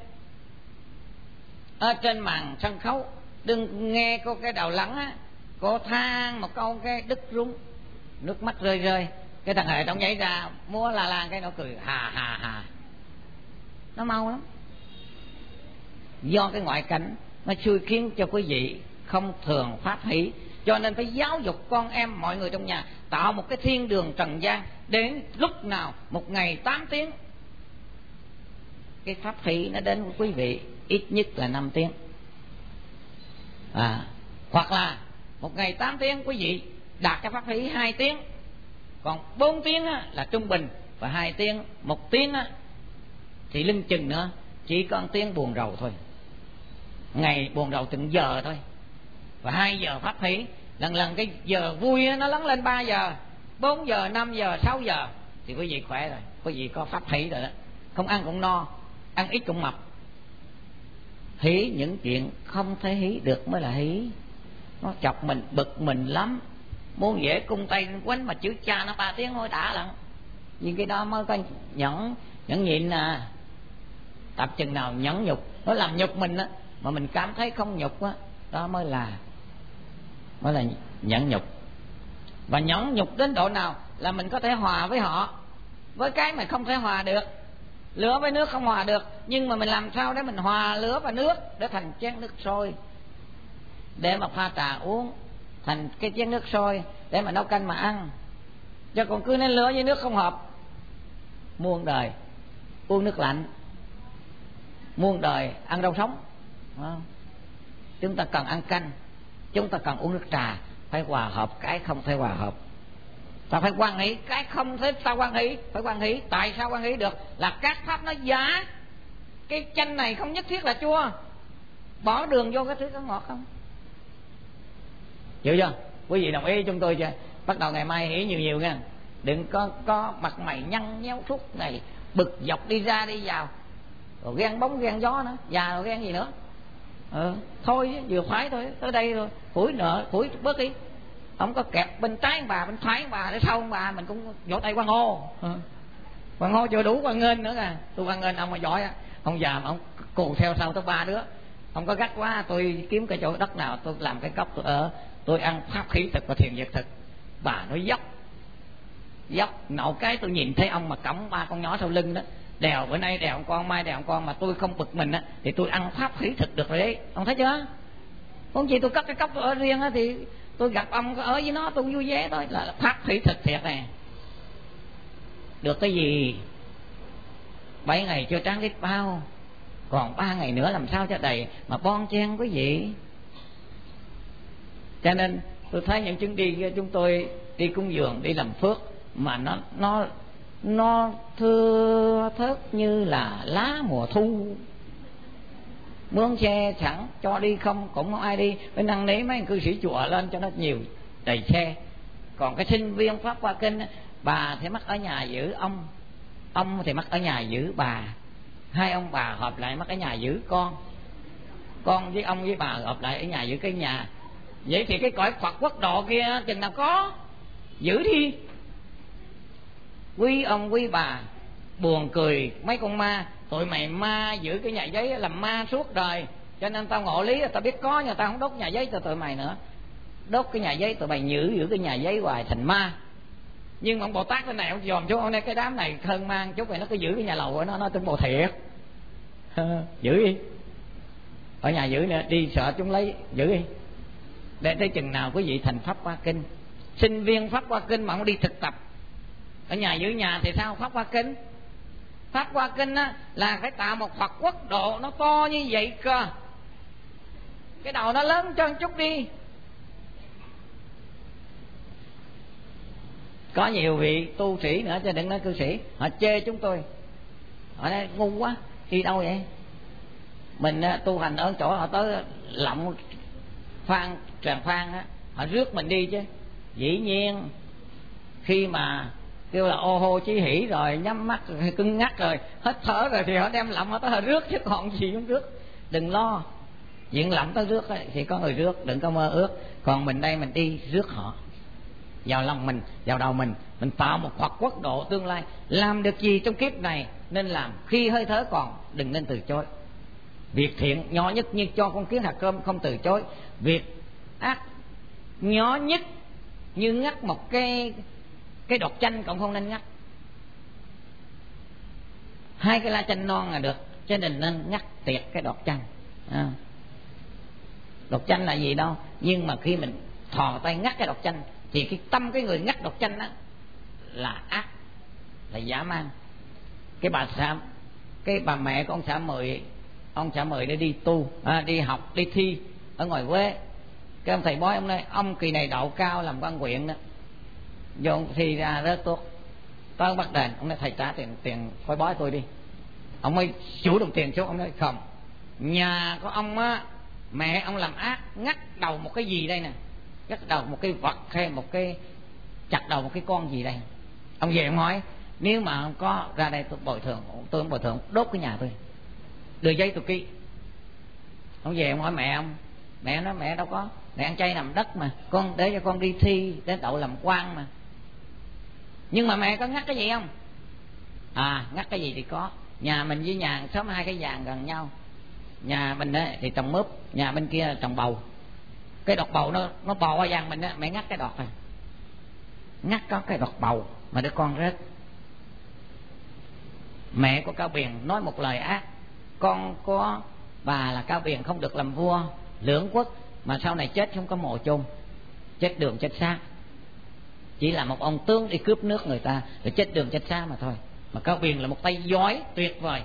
ở trên màn sân khấu, đừng nghe cô cái đầu lắng á, cô than một câu cái đứt rúng, nước mắt rơi rơi, cái thằng hệ nó nhảy ra múa la lan cái nó cười hà hà hà. Nó mau lắm. Do cái ngoại cảnh nó xui khiến cho quý vị không thường pháp hỷ, cho nên phải giáo dục con em mọi người trong nhà tạo một cái thiên đường trần gian. Đến lúc nào một ngày tám tiếng cái pháp hỷ nó đến với quý vị ít nhất là năm tiếng à, hoặc là một ngày tám tiếng quý vị đạt cái pháp hỷ hai tiếng, còn bốn tiếng á, là trung bình, và hai tiếng một tiếng á, thì lưng chừng nữa chỉ có một tiếng buồn rầu thôi. Ngày buồn rầu từng giờ thôi. Và hai giờ pháp hỷ, lần lần cái giờ vui á, nó lắng lên ba giờ, bốn giờ, năm giờ, sáu giờ thì quý vị khỏe rồi, quý vị có pháp hỷ rồi đó. Không ăn cũng no, ăn ít cũng mập. Hỷ những chuyện không thể hỷ được mới là hỷ. Nó chọc mình bực mình lắm. Muốn dễ cung tay quánh mà chữ cha nó ba tiếng thôi đã lận. Nhưng cái đó mới có nhẫn nhẫn nhịn à. Tập chừng nào nhẫn nhục, nó làm nhục mình á mà mình cảm thấy không nhục á, đó, đó mới là mới là nhẫn nhục. Và nhẫn nhục đến độ nào là mình có thể hòa với họ, với cái mà không thể hòa được. Lửa với nước không hòa được, nhưng mà mình làm sao để mình hòa lửa và nước để thành chén nước sôi, để mà pha trà uống, thành cái chén nước sôi để mà nấu canh mà ăn. Chứ còn cứ nên lửa với nước không hợp, muôn đời uống nước lạnh, muôn đời ăn rau sống. Chúng ta cần ăn canh, chúng ta cần uống nước trà, phải hòa hợp cái không thể hòa hợp. Ta phải quan hỷ cái không thể sao quan hỷ, phải quan hỷ. Tại sao quan hỷ được? Là các pháp nó giả. Cái chanh này không nhất thiết là chua, bỏ đường vô cái thứ có ngọt không? Chịu chưa? Quý vị đồng ý chúng tôi chưa? Bắt đầu ngày mai hỷ nhiều nhiều nha. Đừng có có mặt mày nhăn nhéo suốt ngày, bực dọc đi ra đi vào, rồi ghen bóng ghen gió nữa, già rồi ghen gì nữa. Ừ, thôi vừa phải thôi, tới đây rồi, phủi nợ phủi bớt đi. Không có kẹp bên trái bà, bên phải bà, để sau bà mình cũng vỗ tay quan hô. Ừ. Quan hô chưa đủ quan nghênh nữa kìa. Tôi quan nghênh ông mà giỏi á, ông già mà ông cù theo sau tới ba đứa. Không có gắt quá, tôi kiếm cái chỗ đất nào tôi làm cái cốc tôi ở, tôi ăn pháp khí thực và thiền diệt thực. Bà nói dốc dốc nậu cái tôi nhìn thấy ông mà cõng ba con nhỏ sau lưng đó, đèo bữa nay đèo con, mai đèo con, mà tôi không bực mình á thì tôi ăn pháp khí thực được rồi đấy. Ông thấy chưa? Không chỉ tôi cất cái cốc tôi ở riêng á, thì tôi gặp ông ở với nó tôi vui vẻ thôi, là pháp khí thực thiệt nè. Được cái gì? Bảy ngày chưa tráng biết bao, còn ba ngày nữa làm sao cho đầy mà bon chen quý vị. Cho nên tôi thấy những chuyến đi chúng tôi đi cúng dường, đi làm phước mà nó nó nó thưa thớt như là lá mùa thu. Mướn xe sẵn cho đi không cũng không ai đi, phải năn nỉ mấy cư sĩ chùa lên cho nó nhiều đầy xe. Còn cái sinh viên Pháp Hoa Kinh, bà thì mắc ở nhà giữ ông, ông thì mắc ở nhà giữ bà, hai ông bà hợp lại mắc ở nhà giữ con, con với ông với bà hợp lại ở nhà giữ cái nhà. Vậy thì cái cõi Phật quốc độ kia chừng nào có, giữ đi. Quý ông quý bà buồn cười mấy con ma, tụi mày ma giữ cái nhà giấy làm ma suốt đời, cho nên tao ngộ lý tao biết có, nhưng tao không đốt nhà giấy cho tụi mày nữa. Đốt cái nhà giấy tụi mày giữ giữ cái nhà giấy hoài thành ma. Nhưng mà ông Bồ Tát cái này ông dòm chú, này cái đám này hơn mang chút, này nó cứ giữ cái nhà lầu của nó, nó tin Bồ thiệt. Giữ đi, ở nhà giữ nè, đi sợ chúng lấy, giữ đi. Để tới chừng nào quý vị thành Pháp Hoa Kinh, sinh viên Pháp Hoa Kinh mà không đi thực tập ở nhà giữ nhà thì sao Pháp Hoa Kinh? Pháp Hoa Kinh á, là phải tạo một Phật quốc độ nó to như vậy cơ, cái đầu nó lớn cho một chút đi. Có nhiều vị tu sĩ nữa, chứ đừng nói cư sĩ, họ chê chúng tôi, họ nói ngu quá, đi đâu vậy? Mình tu hành ở chỗ họ tới lộng phan tràn phan á, họ rước mình đi chứ. Dĩ nhiên khi mà kêu là ô hô chí hỉ rồi, nhắm mắt rồi, cưng ngắt rồi, hết thở rồi thì họ đem lộng họ tới họ rước, chứ còn gì không rước. Đừng lo, chuyện lộng tới rước thì có người rước, đừng có mơ ước. Còn mình đây mình đi rước họ vào lòng mình, vào đầu mình, mình tạo một Phật quốc độ tương lai. Làm được gì trong kiếp này nên làm, khi hơi thở còn đừng nên từ chối. Việc thiện nhỏ nhất như cho con kiến hạt cơm không từ chối. Việc ác nhỏ nhất như ngắt một cái cái đọt chanh cũng không nên ngắt. Hai cái lá chanh non là được, chứ đừng nên ngắt tiệt cái đọt chanh. À, đọt chanh là gì đâu, nhưng mà khi mình thò tay ngắt cái đọt chanh thì cái tâm cái người ngắt đọt chanh đó là ác, là dã man. Cái bà xã, cái bà mẹ của ông xã Mười, ông xã Mười để đi tu, à, đi học, đi thi ở ngoài quê. Cái ông thầy bói ông nói ông kỳ này đậu cao làm quan huyện đó, vô ông thi ra rất tốt. Tới ông bắt đền, ông nói thầy trả tiền tiền coi bói tôi đi. Ông mới chủ đồng tiền xuống, ông nói không, nhà của ông á, mẹ ông làm ác, ngắt đầu một cái gì đây nè, ngắt đầu một cái vật hay một cái, chặt đầu một cái con gì đây. Ông về ông hỏi nếu mà không có ra đây tôi bồi thường, tôi không bồi thường, đốt cái nhà tôi, đưa giấy tôi ký. Ông về ông hỏi mẹ ông, mẹ nói mẹ đâu có, mẹ ăn chay nằm đất mà, con để cho con đi thi để đậu làm quan mà. Nhưng mà mẹ có ngắt cái gì không? À, ngắt cái gì thì có. Nhà mình với nhà xóm hai cái vàng gần nhau, nhà mình á thì trồng mướp, nhà bên kia trồng bầu. Cái đọt bầu nó nó bò qua vàng mình á, mẹ ngắt cái đọt này, ngắt có cái đọt bầu mà đứa con rớt. Mẹ của Cao Biền nói một lời ác, con của bà là Cao Biền không được làm vua lưỡng quốc, mà sau này chết không có mồ chôn, chết đường chết xác, chỉ là một ông tướng đi cướp nước người ta rồi chết đường chết xác mà thôi. Mà Cao Biền là một tay giỏi tuyệt vời.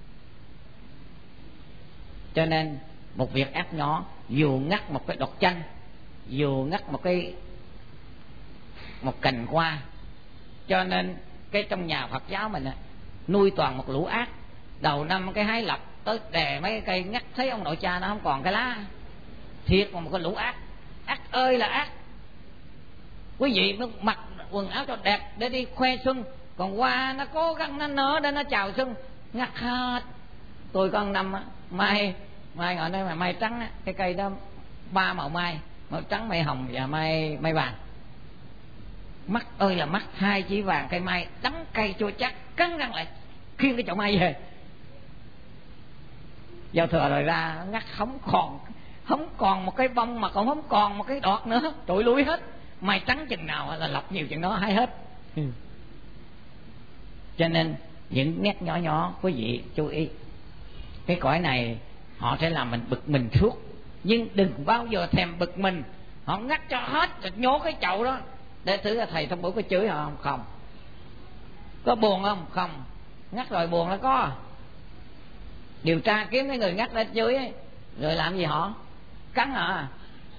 Cho nên một việc ác nhỏ, dù ngắt một cái đọt chanh, dù ngắt một cái một cành hoa. Cho nên cái trong nhà Phật giáo mình nuôi toàn một lũ ác. Đầu năm cái hái lập tới đè mấy cây ngắt, thấy ông nội cha nó không còn cái lá, thiệt mà một cái lũ ác. Ác ơi là ác. Quý vị mới mặc quần áo cho đẹp để đi khoe xuân, còn hoa nó cố gắng nó nở để nó chào xuân, ngắt hết. Tôi con năm mai mai ở đây mà mai trắng á, cái cây đó ba màu mai, màu trắng, mai hồng và mai mai vàng. Mắt ơi là mắt, hai chỉ vàng cây mai, đắng cây chua chắc, cắn răng lại khiêng cái chậu mai về. Giao thừa rồi ra ngắt không còn không còn một cái bông, mà còn không còn một cái đọt nữa, trụi lui hết. Mai trắng chừng nào là lọc nhiều chừng đó hái hết. ừ. Cho nên những nét nhỏ nhỏ quý vị chú ý. Cái cõi này họ sẽ làm mình bực mình suốt, nhưng đừng bao giờ thèm bực mình. Họ ngắt cho hết rồi nhổ cái chậu đó để thử là thầy Thông Bửu có chửi họ không? Không. Có buồn không? Không. Ngắt rồi buồn là có. Điều tra kiếm cái người ngắt lên chửi ấy, rồi làm gì họ? Cắn họ à?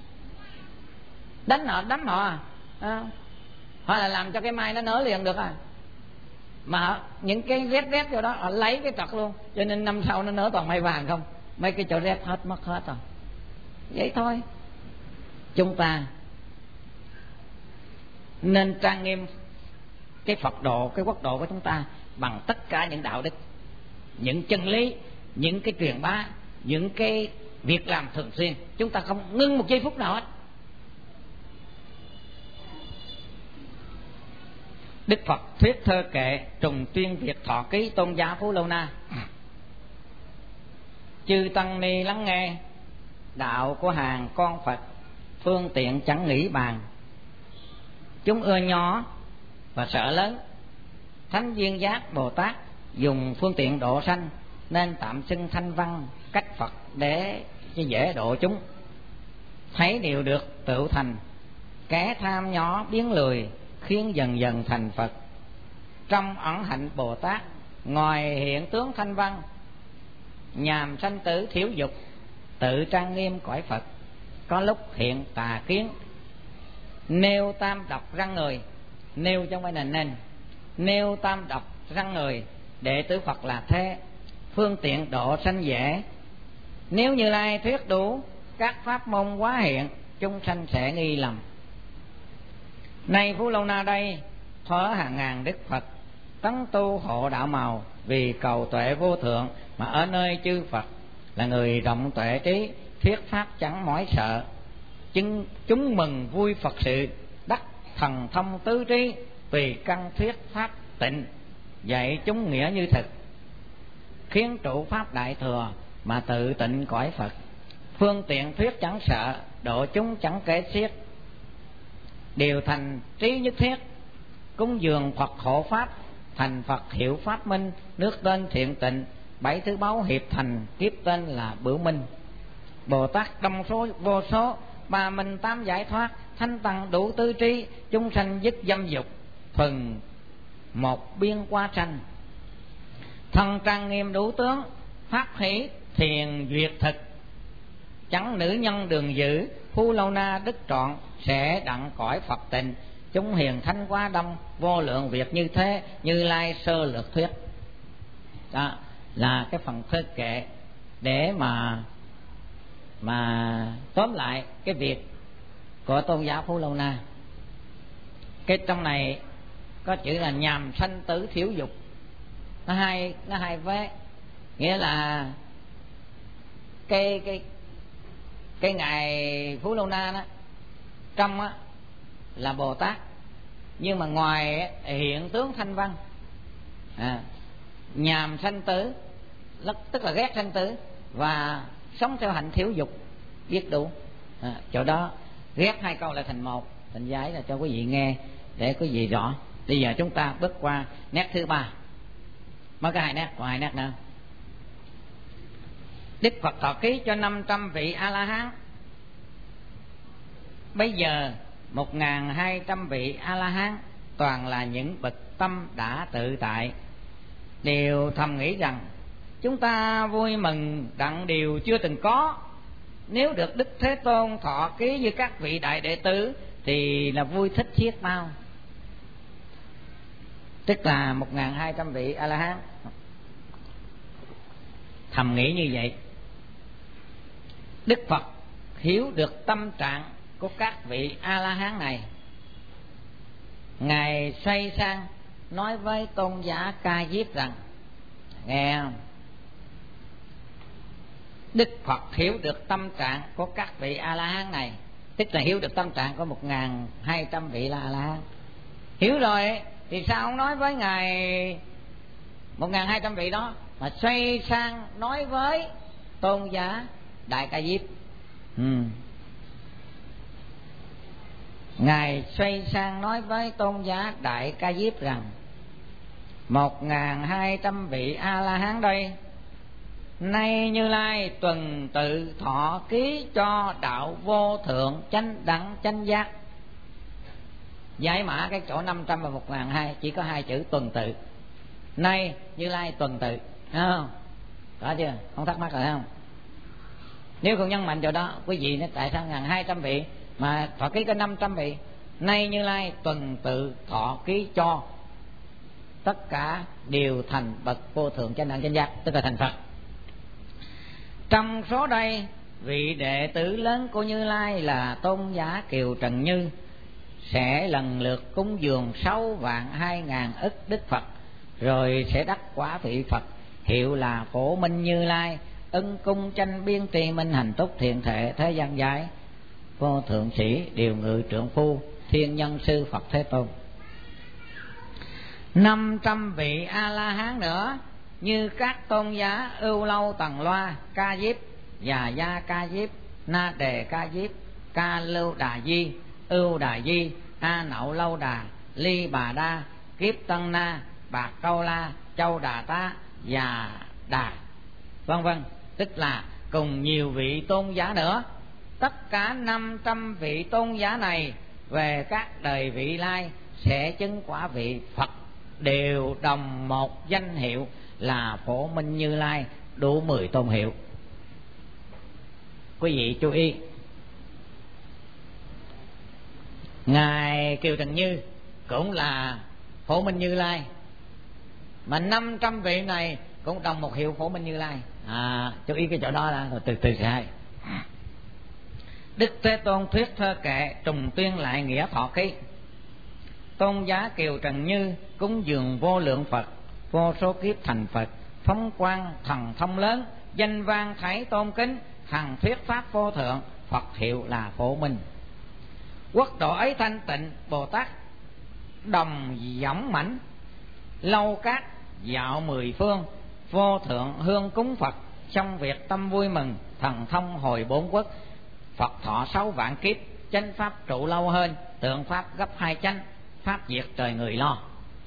Đánh họ, đấm họ à? À, hoặc là làm cho cái mai nó nở liền được à? Mà những cái rét rét vô đó họ lấy cái trật luôn, cho nên năm sau nó nở toàn mai vàng không, mấy cái chỗ rét hết mất hết rồi. Vậy thôi. Chúng ta nên trang nghiêm cái Phật độ, cái quốc độ của chúng ta bằng tất cả những đạo đức, những chân lý, những cái truyền bá, những cái việc làm thường xuyên. Chúng ta không ngưng một giây phút nào hết. Đức Phật thuyết thơ kệ trùng tuyên Việt Thọ Ký Tôn Giả Phú Lâu Na. Chư tăng ni lắng nghe, đạo của hàng con Phật, phương tiện chẳng nghĩ bàn. Chúng ưa nhỏ và sợ lớn, Thánh Duyên Giác Bồ Tát dùng phương tiện độ sanh, nên tạm xưng thanh văn cách Phật để cho dễ độ chúng. Thấy điều được tự thành, kẻ tham nhỏ biến lười, khiến dần dần thành Phật. Trong ẩn hạnh Bồ Tát, ngoài hiện tướng thanh văn, nhàm sanh tử thiếu dục, tự trang nghiêm cõi Phật. Có lúc hiện tà kiến, nêu tam độc răng người, nêu trong phải là nên, nêu tam độc răng người, đệ tử Phật là thế, phương tiện độ sanh dễ. Nếu Như Lai thuyết đủ các pháp môn quá hiện, chúng sanh sẽ nghi lầm. Nay Phú Lâu Na đây thở hàng ngàn đức Phật, tấn tu hộ đạo màu, vì cầu tuệ vô thượng, mà ở nơi chư Phật là người rộng tuệ trí, thuyết pháp chẳng mỏi sợ. Chúng, chúng mừng vui Phật sự, đắc thần thông tứ trí, tùy căn thuyết pháp tịnh, dạy chúng nghĩa như thực, khiến trụ pháp đại thừa, mà tự tịnh cõi Phật. Phương tiện thuyết chẳng sợ, độ chúng chẳng kể xiết, đều thành trí nhất thiết. Cúng dường Phật hộ pháp, thành Phật hiệu pháp minh, nước tên thiện tịnh, bảy thứ báu hiệp thành, kiếp tên là Bửu Minh. Bồ Tát đông số vô số, ba minh tám giải thoát, thanh tăng đủ tư trí, chúng sanh dứt dâm dục, phần một biên qua tranh. Thân trang nghiêm đủ tướng, pháp hỷ thiền duyệt thực, chẳng nữ nhân đường giữ, Phú Lâu Na đức trọn, sẽ đặng cõi Phật tịnh. Chúng hiền thánh quá đông, vô lượng việc như thế, Như Lai sơ lược thuyết. Đó là cái phần thơ kệ để mà mà tóm lại cái việc của Tôn giả Phú Lâu Na. Cái trong này có chữ là nhàm sanh tử thiếu dục, nó hai nó hai vế, nghĩa là cái cái cái ngài Phú Lâu Na đó, trong á là Bồ Tát, nhưng mà ngoài hiện tướng thanh văn, à, nhàm sanh tử tức là ghét sanh tử, và sống theo hạnh thiếu dục, biết đủ. À, chỗ đó ghép hai câu lại thành một, thành giải là cho quý vị nghe để quý vị rõ. Bây giờ chúng ta bước qua nét thứ ba. mới có hai nét, còn hai nét nữa. Đức Phật thọ ký cho năm trăm vị A La Hán. Bây giờ một nghìn hai trăm vị A La Hán toàn là những bậc tâm đã tự tại, đều thầm nghĩ rằng chúng ta vui mừng đặng điều chưa từng có. Nếu được Đức Thế Tôn thọ ký như các vị đại đệ tử thì là vui thích thiết mau. Tức là một nghìn hai trăm vị A La Hán thầm nghĩ như vậy. Đức Phật hiểu được tâm trạng của các vị A La Hán này, Ngài xoay sang nói với tôn giả Ca Diếp rằng: nghe không? Đức Phật hiểu được tâm trạng của các vị A La Hán này, tức là hiểu được tâm trạng của một nghìn hai trăm vị A La Hán. Hiểu rồi thì sao ông nói với ngài một nghìn hai trăm vị đó mà xoay sang nói với tôn giả Đại Ca Diếp? ừ. Ngài xoay sang nói với tôn giả Đại Ca Diếp rằng: một nghìn hai trăm vị A La Hán đây, nay Như Lai tuần tự thọ ký cho đạo vô thượng chánh đẳng chánh giác. Giải mã cái chỗ năm trăm và một nghìn hai chỉ có hai chữ tuần tự. Nay Như Lai tuần tự, thấy không? Có chưa? Không thắc mắc rồi không? Nếu không nhấn mạnh chỗ đó, quý vị nói tại sao một nghìn hai trăm vị mà thọ ký có năm trăm vị? Nay Như Lai tuần tự thọ ký cho tất cả đều thành bậc vô thượng chánh đẳng chánh giác, tức là thành Phật. Trong số đây, vị đệ tử lớn của Như Lai là tôn giả Kiều Trần Như sẽ lần lượt cúng dường sáu vạn hai ngàn ức Đức Phật, rồi sẽ đắc quả vị Phật, hiệu là Phổ Minh Như Lai, ân cung tranh biên tri minh hành túc thiện thệ thế gian giải, vô thượng sĩ điều ngự trượng phu thiên nhân sư Phật Thế Tôn. Năm trăm vị A La Hán nữa như các tôn giá Ưu Lâu Tần Loa Ca Diếp, Già Gia Ca Diếp, Na Đề Ca Diếp, Ca Lưu Đà Di, Ưu Đà Di, A Nậu Lâu Đà, Ly Bà Đa, Kiếp Tân Na, Bạc Câu La, Châu Đà Tá, Già Đà, vân vân, tức là cùng nhiều vị tôn giá nữa. Tất cả năm trăm vị tôn giá này về các đời vị lai sẽ chứng quả vị Phật, đều đồng một danh hiệu là Phổ Minh Như Lai, đủ mười tôn hiệu. Quý vị chú ý, ngài Kiều Trần Như cũng là Phổ Minh Như Lai, mà năm trăm vị này cũng đồng một hiệu Phổ Minh Như Lai. À, chú ý cái chỗ đó là rồi từ từ sẽ hay. Đức Thế Tôn thuyết thơ kệ trùng tuyên lại nghĩa thọ ký. Tôn giá Kiều Trần Như cúng dường vô lượng Phật, vô số kiếp thành Phật, phóng quang thần thông lớn, danh vang thảy tôn kính, hằng thuyết pháp vô thượng, Phật hiệu là Phổ Minh. Quốc độ ấy thanh tịnh, Bồ Tát đồng dõng mãnh, lâu cát dạo mười phương, vô thượng hương cúng Phật, trong việc tâm vui mừng, thần thông hồi bốn quốc. Phật thọ sáu vạn kiếp, chánh pháp trụ lâu hơn, tượng pháp gấp hai chánh, pháp diệt trời người lo.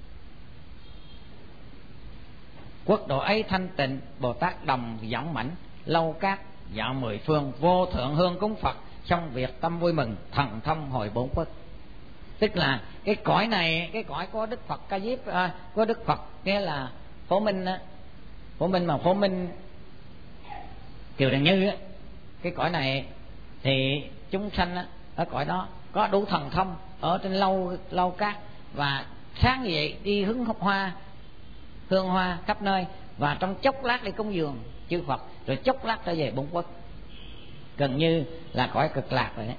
Quốc độ ấy thanh tịnh, Bồ Tát đồng dõng mãnh, lâu cát dạo mười phương, vô thượng hương cúng Phật, trong việc tâm vui mừng, thần thông hồi bốn quốc. Tức là cái cõi này, cái cõi có Đức Phật Ca Diếp, à, có Đức Phật nghĩa là Phổ Minh á, Phổ Minh mà Phổ Minh Kiều Trần Như á, cái cõi này thì chúng sanh á, ở cõi đó có đủ thần thông ở trên lâu lâu cát, và sáng như vậy đi hứng hoa hương hoa khắp nơi, và trong chốc lát đi cúng dường chư Phật, rồi chốc lát trở về bốn quốc, gần như là cõi cực lạc rồi đấy.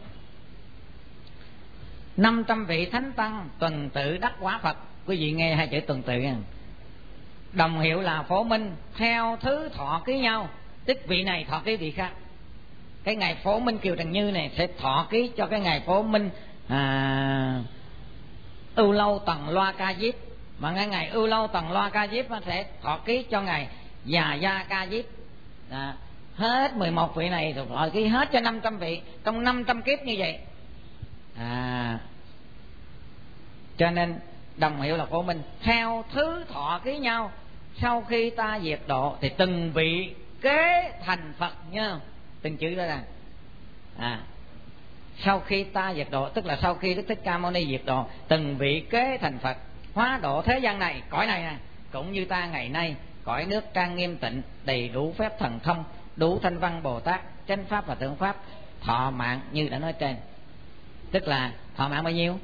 Năm trăm vị thánh tăng tuần tự đắc quả Phật. Quý vị nghe hai chữ tuần tự nha. Đồng hiệu là Phổ Minh, theo thứ thọ ký nhau, tức vị này thọ ký vị khác. Cái ngày Phổ Minh Kiều Trần Như này sẽ thọ ký cho cái ngày Phổ Minh à, Ưu Lâu Tần Loa Ca Diếp, mà ngày ngày Ưu Lâu Tần Loa Ca Diếp sẽ thọ ký cho ngày Già Gia Ca Diếp. À, hết mười một vị này rồi thọ ký hết cho năm trăm vị trong năm trăm kiếp như vậy. À, cho nên đồng hiệu là Phổ Minh theo thứ thọ ký nhau, sau khi ta diệt độ thì từng vị kế thành Phật, nhớ không? Từng chữ đó là à, sau khi ta diệt độ, tức là sau khi Đức Thích Ca Mâu Ni diệt độ, từng vị kế thành Phật, hóa độ thế gian này, cõi này nè, cũng như ta ngày nay, cõi nước trang nghiêm tịnh, đầy đủ phép thần thông, đủ thanh văn Bồ Tát, chánh pháp và tượng pháp, thọ mạng như đã nói trên. Tức là thọ mạng bao nhiêu?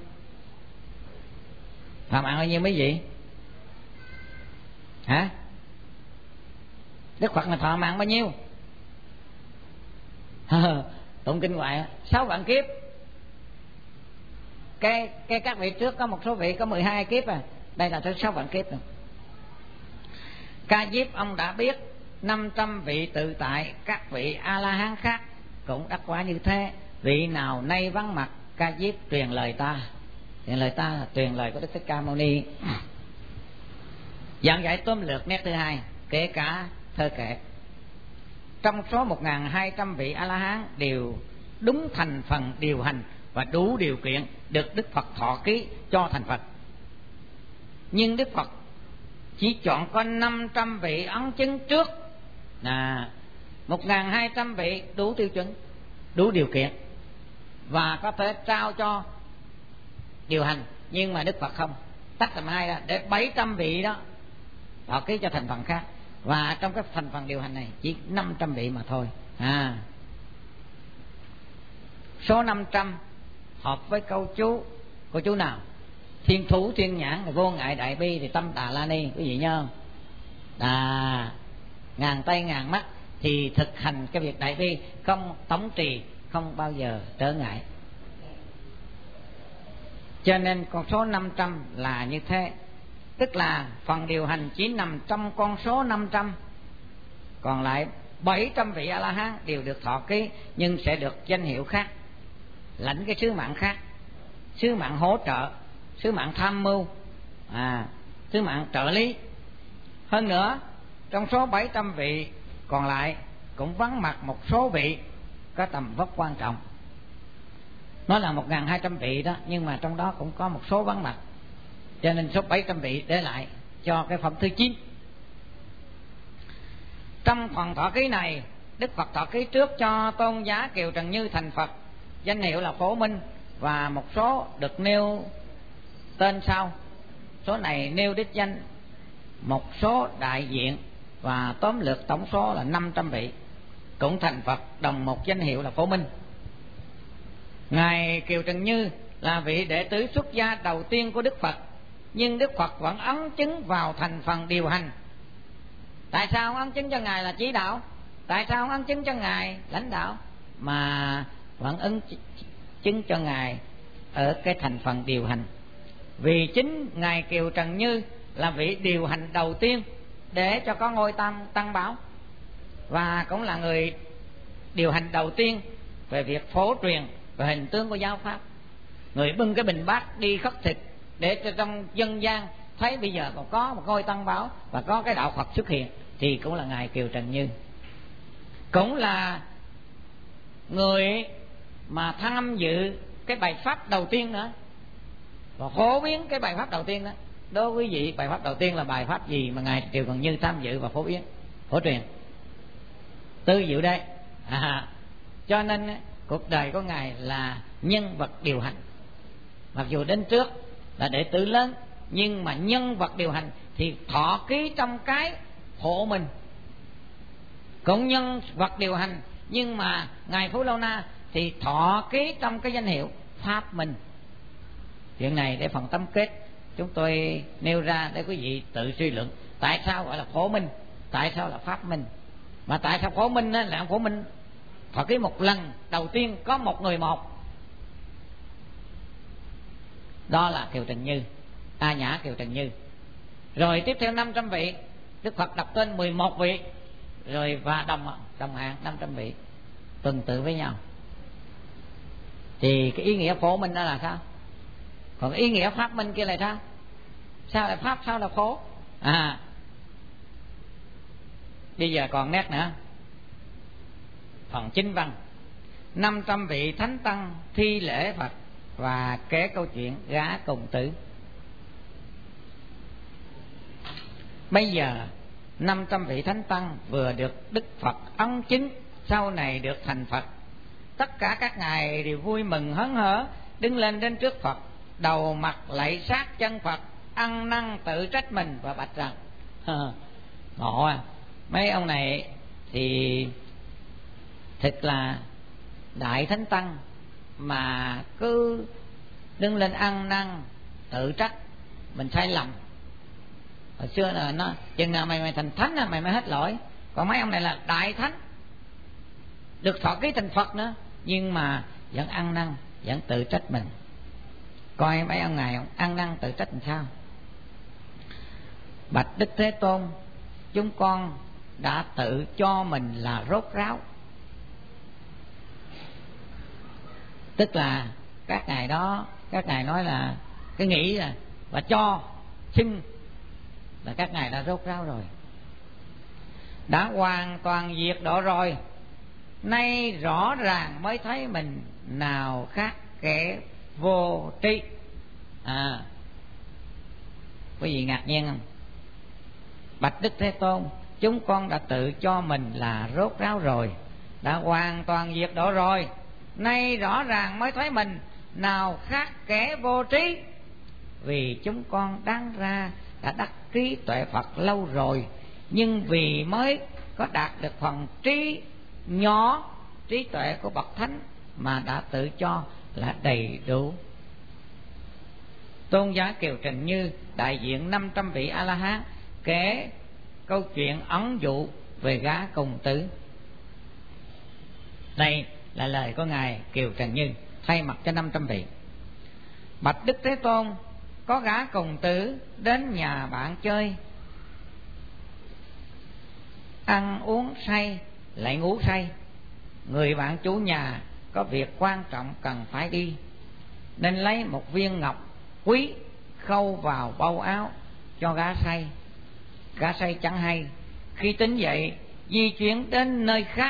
Thọ mạng bao nhiêu mấy vị? Hả? Đức Phật là thọ mạng bao nhiêu? Tụng kinh ngoại sáu vạn kiếp. Cái cái các vị trước có một số vị có mười hai kiếp à, đây là tới sáu vạn kiếp rồi. Ca Diếp ông đã biết năm trăm vị tự tại, các vị A La Hán khác cũng đắc quả như thế. Vị nào nay vắng mặt, Ca Diếp truyền lời ta. Truyền lời ta là truyền lời của Đức Thích Ca Mâu Ni. Giảng giải tóm lược nét thứ hai, kể cả thơ kệ. Trong số một nghìn hai trăm vị A La Hán đều đúng thành phần điều hành và đủ điều kiện được Đức Phật thọ ký cho thành Phật. Nhưng Đức Phật chỉ chọn có năm trăm vị ấn chứng trước, là một nghìn hai trăm vị đủ tiêu chuẩn, đủ điều kiện và có thể trao cho điều hành, nhưng mà Đức Phật không, tách làm hai ra để bảy trăm vị đó thọ ký cho thành phần khác. Và trong cái thành phần điều hành này chỉ năm trăm vị mà thôi. À, số năm trăm hợp với câu chú. Câu chú nào? Thiên thủ thiên nhãn thì vô ngại đại bi thì tâm Đà La Ni, quý vị nhớ không? À, ngàn tay ngàn mắt thì thực hành cái việc đại bi, không tổng trì, không bao giờ trở ngại. Cho nên con số năm trăm là như thế. Tức là phần điều hành chỉ nằm trong con số năm trăm, còn lại bảy trăm vị A La Hán đều được thọ ký, nhưng sẽ được danh hiệu khác, lãnh cái sứ mạng khác, sứ mạng hỗ trợ, sứ mạng tham mưu, à, sứ mạng trợ lý. Hơn nữa, trong số bảy trăm vị còn lại cũng vắng mặt một số vị có tầm vóc quan trọng. Nó là một nghìn hai trăm vị đó, nhưng mà trong đó cũng có một số vắng mặt, cho nên số bảy trăm vị để lại cho cái phẩm thứ chín. Trong phần thọ ký này, Đức Phật thọ ký trước cho Tôn Giá Kiều Trần Như thành Phật, danh hiệu là Phổ Minh, và một số được nêu tên sau. Số này nêu đích danh, một số đại diện, và tóm lược tổng số là năm trăm vị cũng thành Phật, đồng một danh hiệu là Phổ Minh. Ngài Kiều Trần Như là vị đệ tử xuất gia đầu tiên của Đức Phật, nhưng Đức Phật vẫn ấn chứng vào thành phần điều hành. Tại sao ấn chứng cho Ngài là chỉ đạo? Tại sao ấn chứng cho Ngài lãnh đạo, mà vẫn ấn chứng cho Ngài ở cái thành phần điều hành? Vì chính Ngài Kiều Trần Như là vị điều hành đầu tiên để cho có ngôi tam tăng bảo, và cũng là người điều hành đầu tiên về việc phổ truyền về hình tướng của giáo pháp. Người bưng cái bình bát đi khất thực để cho trong dân gian thấy bây giờ còn có một ngôi tăng bảo và có cái đạo Phật xuất hiện, thì cũng là Ngài Kiều Trần Như. Cũng là người mà tham dự cái bài pháp đầu tiên nữa, và phổ biến cái bài pháp đầu tiên đó. Đối với quý vị, bài pháp đầu tiên là bài pháp gì mà Ngài Kiều Trần Như tham dự và phổ biến, phổ truyền? Tư Diệu Đế. À, cho nên cuộc đời của Ngài là nhân vật điều hành. Mặc dù đến trước là đệ tử lớn, nhưng mà nhân vật điều hành thì thọ ký trong cái Phổ Minh. Cũng nhân vật điều hành, nhưng mà Ngài Phú Lâu Na thì thọ ký trong cái danh hiệu Pháp Minh. Chuyện này để phần tóm kết chúng tôi nêu ra để quý vị tự suy luận. Tại sao gọi là Phổ Minh? Tại sao là Pháp Minh? Mà tại sao Phổ Minh là Phổ Minh thọ ký một lần đầu tiên có một người một, đó là Kiều Trần Như, A Nhã Kiều Trần Như. Rồi tiếp theo năm trăm vị, Đức Phật đặt tên mười một vị, rồi và đồng đồng hạng năm trăm vị tuần tự với nhau. Thì cái ý nghĩa Phổ Minh đó là sao? Còn ý nghĩa Pháp Minh kia là sao? Sao là Pháp, sao là Phổ? À, bây giờ còn nét nữa. Phần chính văn, năm trăm vị thánh tăng thi lễ Phật và kể câu chuyện gã cùng tử. Bây giờ năm trăm vị thánh tăng vừa được Đức Phật ấn chứng, sau này được thành Phật. Tất cả các ngài đều vui mừng hớn hở, đứng lên đến trước Phật, đầu mặt lạy sát chân Phật, ăn năn tự trách mình và bạch rằng: ngộ à, mấy ông này thì thật là đại thánh tăng mà cứ đứng lên ăn năn tự trách mình sai lầm. Hồi xưa là nó chừng nào mày mày thành thánh là mày mới hết lỗi, còn mấy ông này là đại thánh, được thọ ký thành Phật nữa, nhưng mà vẫn ăn năn, vẫn tự trách mình. Coi mấy ông này ăn năn tự trách làm sao? Bạch Đức Thế Tôn, chúng con đã tự cho mình là rốt ráo. Tức là các ngài đó, các ngài nói là cái nghĩ là và cho xưng là các ngài đã rốt ráo rồi, đã hoàn toàn diệt độ rồi, nay rõ ràng mới thấy mình nào khác kẻ vô tri. À, quý vị ngạc nhiên không? Bạch Đức Thế Tôn, chúng con đã tự cho mình là rốt ráo rồi, đã hoàn toàn diệt độ rồi, nay rõ ràng mới thấy mình nào khác kẻ vô trí. Vì chúng con đáng ra đã đắc trí tuệ Phật lâu rồi, nhưng vì mới có đạt được phần trí nhỏ, trí tuệ của bậc thánh mà đã tự cho là đầy đủ. Tôn giả Kiều Trình Như đại diện năm trăm vị A La Hán kể câu chuyện ẩn dụ về gã cùng tử. Đây là lời của ngài Kiều Trần Như thay mặt cho năm trăm vị. Bạch Đức Thế Tôn, có gã cùng tử đến nhà bạn chơi, ăn uống say lại ngủ say. Người bạn chủ nhà có việc quan trọng cần phải đi, nên lấy một viên ngọc quý khâu vào bao áo cho gã say. Gã say chẳng hay, khi tỉnh dậy di chuyển đến nơi khác.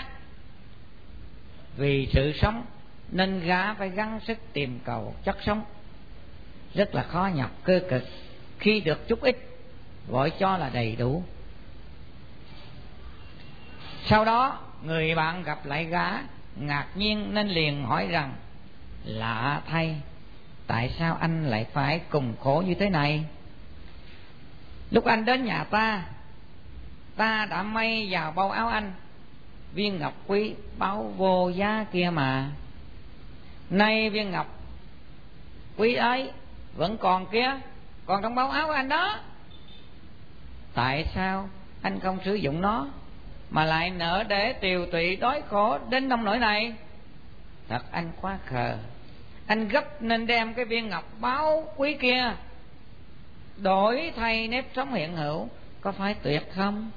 Vì sự sống nên gã phải gắng sức tìm cầu chất sống, rất là khó nhọc cơ cực. Khi được chút ít gọi cho là đầy đủ. Sau đó người bạn gặp lại gã ngạc nhiên nên liền hỏi rằng: lạ thay, tại sao anh lại phải cùng khổ như thế này? Lúc anh đến nhà ta, ta đã may vào bao áo anh viên ngọc quý báu vô giá kia mà. Nay viên ngọc quý ấy vẫn còn kia, còn trong bao áo anh đó. Tại sao anh không sử dụng nó mà lại nỡ để tiều tụy đói khổ đến nông nỗi này? Thật anh quá khờ. Anh gấp nên đem cái viên ngọc báu quý kia đổi thay nếp sống hiện hữu, có phải tuyệt không?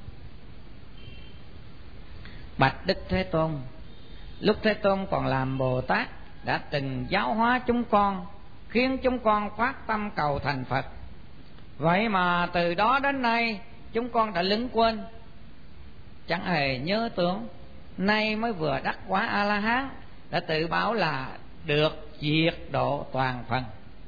Bạch Đức Thế Tôn, lúc Thế Tôn còn làm Bồ Tát đã từng giáo hóa chúng con, khiến chúng con phát tâm cầu thành Phật. Vậy mà từ đó đến nay chúng con đã lững quên, chẳng hề nhớ tưởng. Nay mới vừa đắc quả A La Hán đã tự bảo là được diệt độ toàn phần.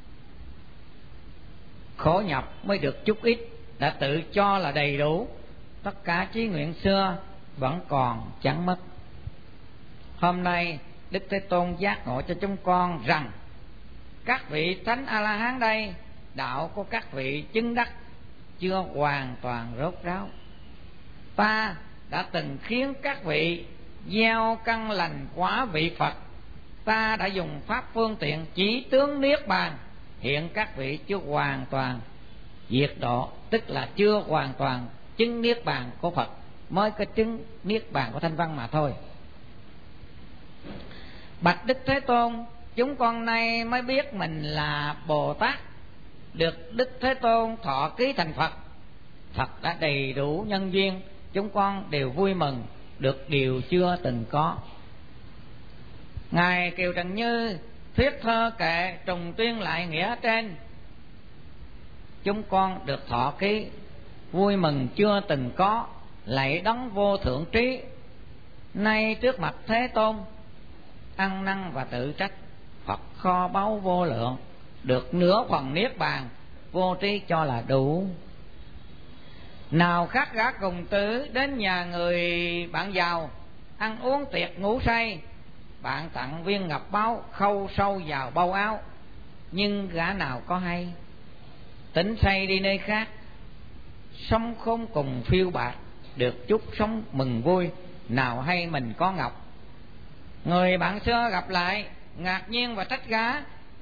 Khổ nhọc mới được chút ít, đã tự cho là đầy đủ. Tất cả chí nguyện xưa vẫn còn chẳng mất. Hôm nay Đức Thế Tôn giác ngộ cho chúng con rằng các vị thánh A La Hán đây, đạo của các vị chứng đắc chưa hoàn toàn rốt ráo. Ta đã từng khiến các vị gieo căn lành quả vị Phật. Ta đã dùng pháp phương tiện chỉ tướng niết bàn. Hiện các vị chưa hoàn toàn diệt độ, tức là chưa hoàn toàn chứng niết bàn của Phật, mới có chứng niết bàn của Thanh Văn mà thôi. Bạch Đức Thế Tôn, chúng con nay mới biết mình là Bồ Tát, được Đức Thế Tôn thọ ký thành Phật. Phật đã đầy đủ nhân duyên, chúng con đều vui mừng được điều chưa từng có. Ngài Kiều Trần Như thuyết thơ kệ trùng tuyên lại nghĩa trên. Chúng con được thọ ký, vui mừng chưa từng có, lạy đấng vô thượng trí. Nay trước mặt Thế Tôn, ăn năn và tự trách. Phật kho báu vô lượng, được nửa phần niết bàn, vô trí cho là đủ. Nào khác gã cùng tử đến nhà người bạn giàu, ăn uống tiệc ngủ say, bạn tặng viên ngọc báu khâu sâu vào bâu áo. Nhưng gã nào có hay, tỉnh say đi nơi khác, sống khôn cùng phiêu bạt, được chút sống mừng vui, nào hay mình có ngọc. Người bạn xưa gặp lại, ngạc nhiên và trách gã,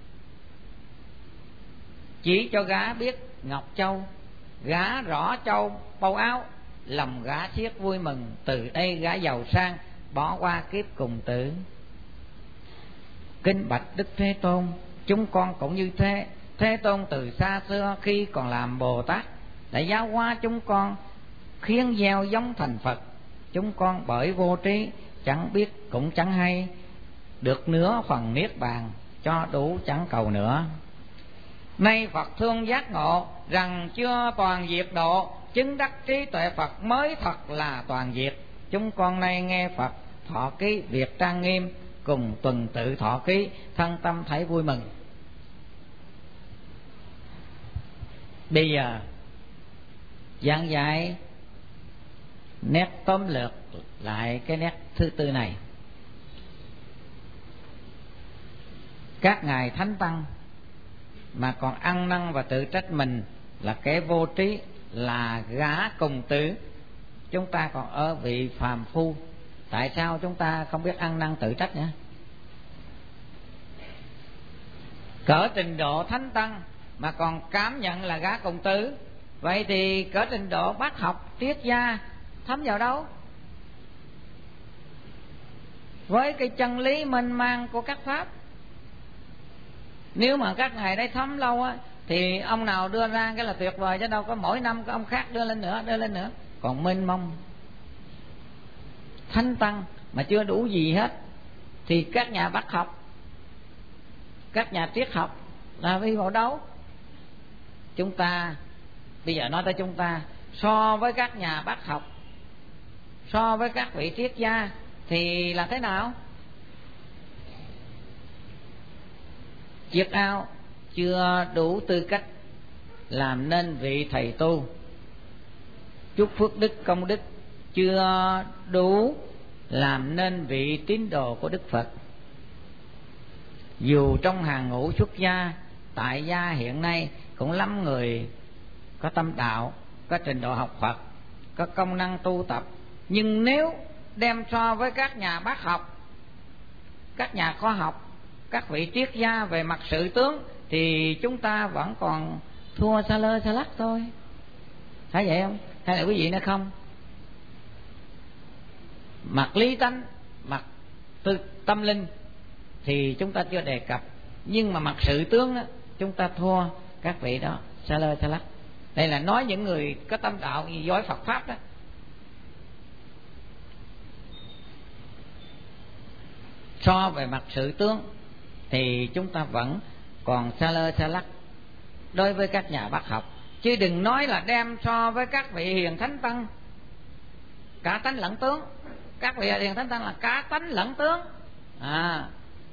chỉ cho gã biết ngọc châu. Gã rõ châu bâu áo, lòng gã siết vui mừng, từ đây gã giàu sang, bỏ qua kiếp cùng tử. Kính bạch Đức Thế Tôn, chúng con cũng như thế. Thế Tôn từ xa xưa khi còn làm Bồ Tát đã giáo hóa chúng con, khiến gieo giống thành Phật. Chúng con bởi vô trí, chẳng biết cũng chẳng hay, được nửa phần niết bàn, cho đủ chẳng cầu nữa. Nay Phật thương giác ngộ, rằng chưa toàn diệt độ, chứng đắc trí tuệ Phật mới thật là toàn diệt. Chúng con nay nghe Phật thọ ký việc trang nghiêm, cùng tuần tự thọ ký, thân tâm thấy vui mừng. Bây giờ giảng giải nét tóm lược lại cái nét thứ tư này. Các ngài thánh tăng mà còn ăn năn và tự trách mình là kẻ vô trí, là gã cùng tử, chúng ta còn ở vị phàm phu. Tại sao chúng ta không biết ăn năn tự trách nữa? Cỡ trình độ thánh tăng mà còn cảm nhận là gã cùng tử, vậy thì cỡ trình độ bác học triết gia thấm vào đâu? Với cái chân lý mênh mang của các pháp, nếu mà các ngài đấy thấm lâu á, thì ông nào đưa ra cái là tuyệt vời, chứ đâu có mỗi năm có ông khác đưa lên nữa, đưa lên nữa. Còn mênh mông thánh tăng mà chưa đủ gì hết, thì các nhà bác học, các nhà triết học là đi vào đâu? Chúng ta bây giờ nói tới chúng ta, so với các nhà bác học, so với các vị triết gia thì là thế nào? Chiết ao chưa đủ tư cách làm nên vị thầy tu, chút phước đức công đức chưa đủ làm nên vị tín đồ của Đức Phật. Dù trong hàng ngũ xuất gia, tại gia hiện nay cũng lắm người có tâm đạo, có trình độ học Phật, có công năng tu tập, nhưng nếu đem so với các nhà bác học, các nhà khoa học, các vị triết gia về mặt sự tướng, thì chúng ta vẫn còn thua xa lơ xa lắc thôi. Phải vậy không? Hay là quý vị nói không? Mặt lý tánh, mặt tư tâm linh thì chúng ta chưa đề cập, nhưng mà mặt sự tướng đó, chúng ta thua các vị đó xa lơ xa lắc. Đây là nói những người có tâm đạo giỏi Phật pháp đó. So về mặt sự tướng thì chúng ta vẫn còn xa lơ xa lắc đối với các nhà bác học, chứ đừng nói là đem so với các vị hiền thánh tăng cả tánh lẫn tướng. Các vị hiền thánh tăng là cả tánh lẫn tướng, à,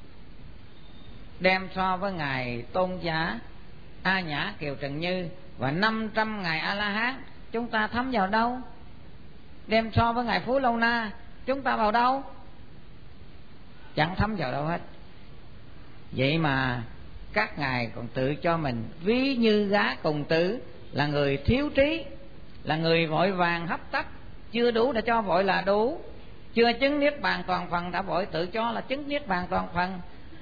đem so với ngài Tôn Giả A Nhã Kiều Trần Như và năm trăm ngài A La Hán, chúng ta thấm vào đâu? Đem so với ngài Phú Lâu Na, chúng ta vào đâu? Chẳng thấm vào đâu hết. Vậy mà các ngài còn tự cho mình ví như gã cùng tử, là người thiếu trí, là người vội vàng hấp tấp, chưa đủ để cho vội là đủ, chưa chứng niết bàn toàn phần đã vội tự cho là chứng niết bàn toàn phần.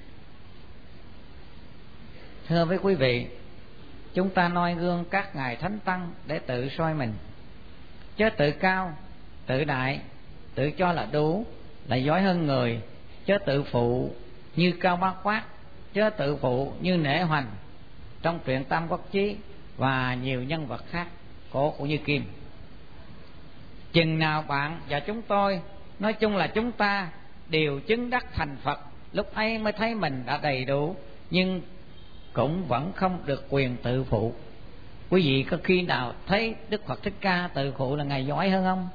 Thưa với quý vị, chúng ta noi gương các ngài thánh tăng để tự soi mình, chớ tự cao, tự đại, tự cho là đủ, là giỏi hơn người, chớ tự phụ như Cao Bá Quát, chớ tự phụ như Nể Hoành trong truyện Tam Quốc Chí và nhiều nhân vật khác cổ cũng như Kim. Chừng nào bạn và chúng tôi, nói chung là chúng ta đều chứng đắc thành Phật, lúc ấy mới thấy mình đã đầy đủ, nhưng cũng vẫn không được quyền tự phụ. Quý vị có khi nào thấy Đức Phật Thích Ca tự phụ là ngài giỏi hơn không?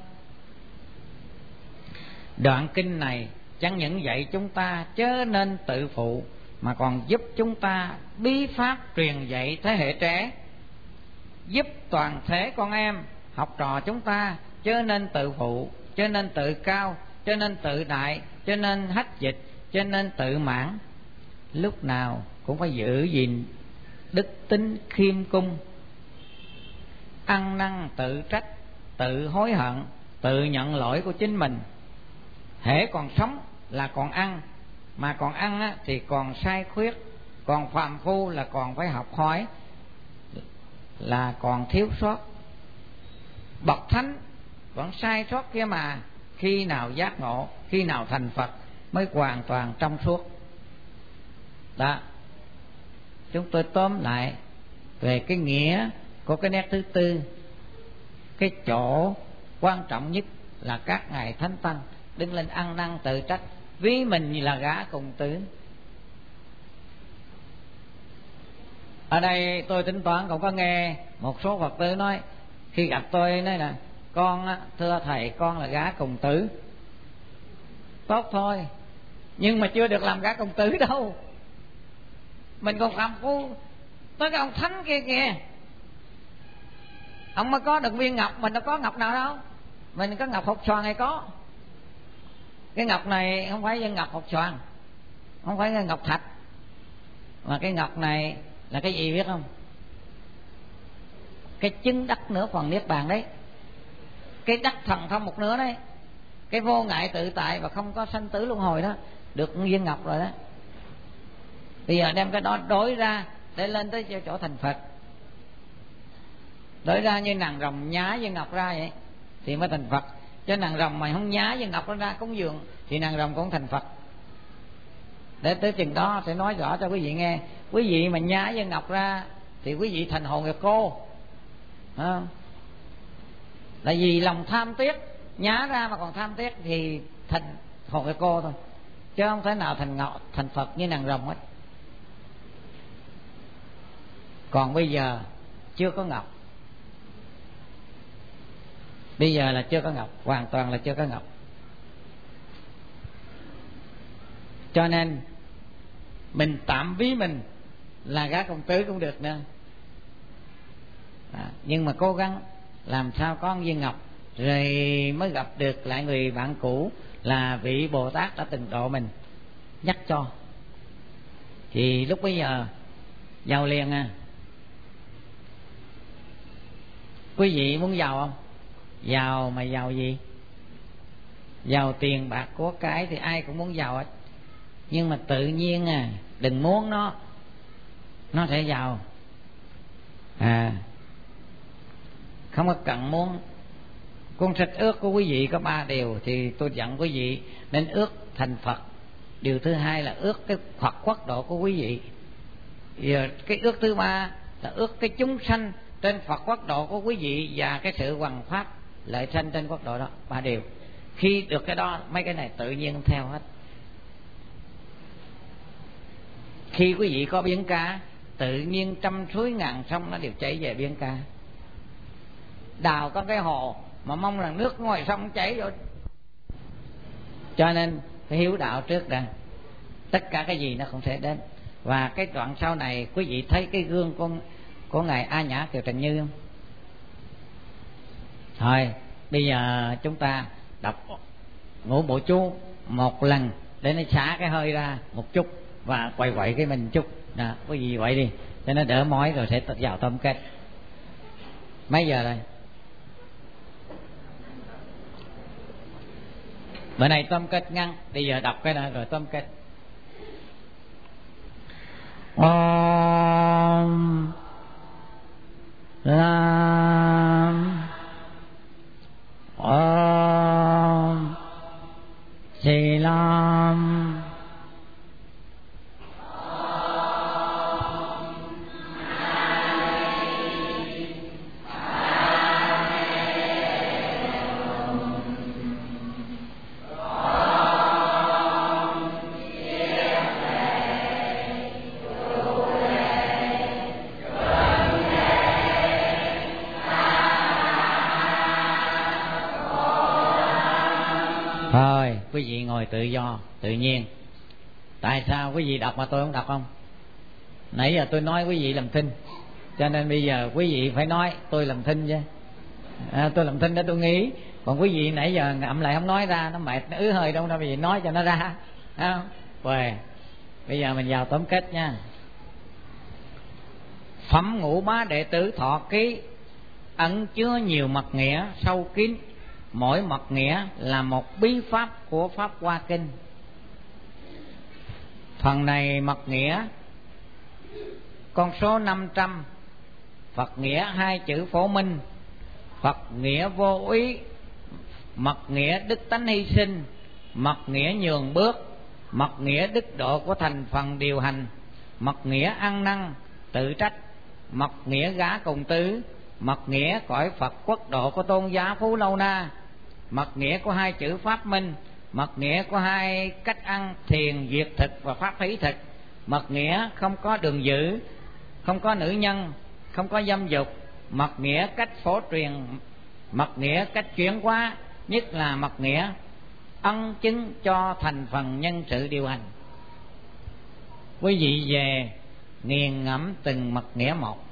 Đoạn kinh này chẳng những dạy chúng ta chớ nên tự phụ, mà còn giúp chúng ta bí pháp truyền dạy thế hệ trẻ, giúp toàn thể con em học trò chúng ta chớ nên tự phụ, chớ nên tự cao, chớ nên tự đại, chớ nên hách dịch, chớ nên tự mãn. Lúc nào cũng phải giữ gìn đức tính khiêm cung, ăn năn tự trách, tự hối hận, tự nhận lỗi của chính mình. Hễ còn sống là còn ăn, mà còn ăn á, thì còn sai khuyết, còn phàm phu là còn phải học hỏi, là còn thiếu sót. Bậc thánh vẫn sai sót kia mà, khi nào giác ngộ, khi nào thành Phật mới hoàn toàn trong suốt. Đó, chúng tôi tóm lại về cái nghĩa của cái nét thứ tư. Cái chỗ quan trọng nhất là các ngài thánh tăng đứng lên ăn năn tự trách, ví mình như là gã cùng tử. Ở đây tôi tính toán cũng có nghe một số Phật tử nói, khi gặp tôi nói là con á, thưa thầy con là gã cùng tử. Tốt thôi, nhưng mà chưa được làm gã cùng tử đâu. Mình còn phạm phu. Tới cái ông thánh kia kìa, ông mới có được viên ngọc, mình đâu có ngọc nào đâu. Mình có ngọc hột xoàn hay có. Cái ngọc này không phải viên ngọc hột xoàn, không phải cái ngọc thạch, mà cái ngọc này là cái gì biết không? Cái chứng đắc nửa phần niết bàn đấy, cái đắc thần thông một nửa đấy, cái vô ngại tự tại và không có sanh tử luân hồi đó, được viên ngọc rồi đó. Bây giờ đem cái đó đối ra để lên tới chỗ thành Phật, đối ra như nàng rồng nhá viên ngọc ra vậy thì mới thành Phật. Chứ nàng rồng mà không nhá viên ngọc ra cúng dường thì nàng rồng cũng thành Phật. Để tới chừng đó sẽ nói rõ cho quý vị nghe. Quý vị mà nhá viên ngọc ra thì quý vị thành hồn nghiệp cô, à, là vì lòng tham tiếc. Nhá ra mà còn tham tiếc thì thành hồn nghiệp cô thôi, chứ không thể nào thành ngọc, thành Phật như nàng rồng hết. Còn bây giờ chưa có ngọc, bây giờ là chưa có ngọc, hoàn toàn là chưa có ngọc. Cho nên mình tạm ví mình là gã công tử cũng được nữa, à, nhưng mà cố gắng làm sao có viên ngọc rồi mới gặp được lại người bạn cũ là vị Bồ Tát đã từng độ mình, nhắc cho. Thì lúc bây giờ giàu liền à. Quý vị muốn giàu không? Giàu mà giàu gì? Giàu tiền bạc của cái thì ai cũng muốn giàu hết. Nhưng mà tự nhiên à, đừng muốn nó, nó sẽ giàu. À, không có cần muốn. Cuốn sách ước của quý vị có ba điều, thì tôi dặn quý vị nên ước thành Phật. Điều thứ hai là ước cái Phật quốc độ của quý vị. Giờ cái ước thứ ba là ước cái chúng sanh trên Phật quốc độ của quý vị và cái sự hoằng pháp lợi sanh trên quốc độ đó. Ba điều. Khi được cái đó, mấy cái này tự nhiên theo hết. Khi quý vị có biển cả, tự nhiên trăm suối ngàn sông nó đều chảy về biển cả. Đào có cái hồ mà mong là nước ngoài sông chảy rồi. Cho nên phải hiếu đạo trước đã, tất cả cái gì nó cũng sẽ đến. Và cái đoạn sau này quý vị thấy cái gương của, của ngài A Nhã Kiều Trần Như không? Thôi bây giờ chúng ta đọc ngũ bộ chú một lần để nó xả cái hơi ra một chút và quay quậy cái mình chút. Đó, quý vị vậy đi cho nó đỡ mỏi rồi sẽ vào tâm kết. Mấy giờ rồi? Bữa nay tâm kết ngăn, bây giờ đọc cái này rồi tâm kết. Om Ram Om Di Lam quý vị ngồi tự do, tự nhiên. Tại sao quý vị đọc mà tôi không đọc không? Nãy giờ tôi nói quý vị làm thinh, cho nên bây giờ quý vị phải nói tôi làm thinh chứ. À, tôi làm thinh để tôi nghĩ, còn quý vị nãy giờ ngậm lại không nói ra, nó mệt, nó ứ hơi đâu đâu, vì nói cho nó ra. Không? Về bây giờ mình vào tóm kết nha. Phẩm ngũ bá đệ tử Thọ Ký ẩn chứa nhiều mật nghĩa sâu kín, mỗi mật nghĩa là một bí pháp của Pháp Hoa Kinh. Phần này mật nghĩa con số năm trăm, Phật nghĩa hai chữ phổ minh, Phật nghĩa vô úy, mật nghĩa đức tánh hy sinh, mật nghĩa nhường bước, mật nghĩa đức độ của thành phần điều hành, mật nghĩa ăn năn tự trách, mật nghĩa gã cùng tứ, mật nghĩa cõi Phật quốc độ của tôn giá Phú Lâu Na, mật nghĩa của hai chữ pháp minh, mật nghĩa của hai cách ăn thiền diệt thực và pháp hỷ thực, mật nghĩa không có đường dữ, không có nữ nhân, không có dâm dục, mật nghĩa cách phổ truyền, mật nghĩa cách chuyển hóa, nhất là mật nghĩa ân chứng cho thành phần nhân sự điều hành. Quý vị về nghiền ngẫm từng mật nghĩa một.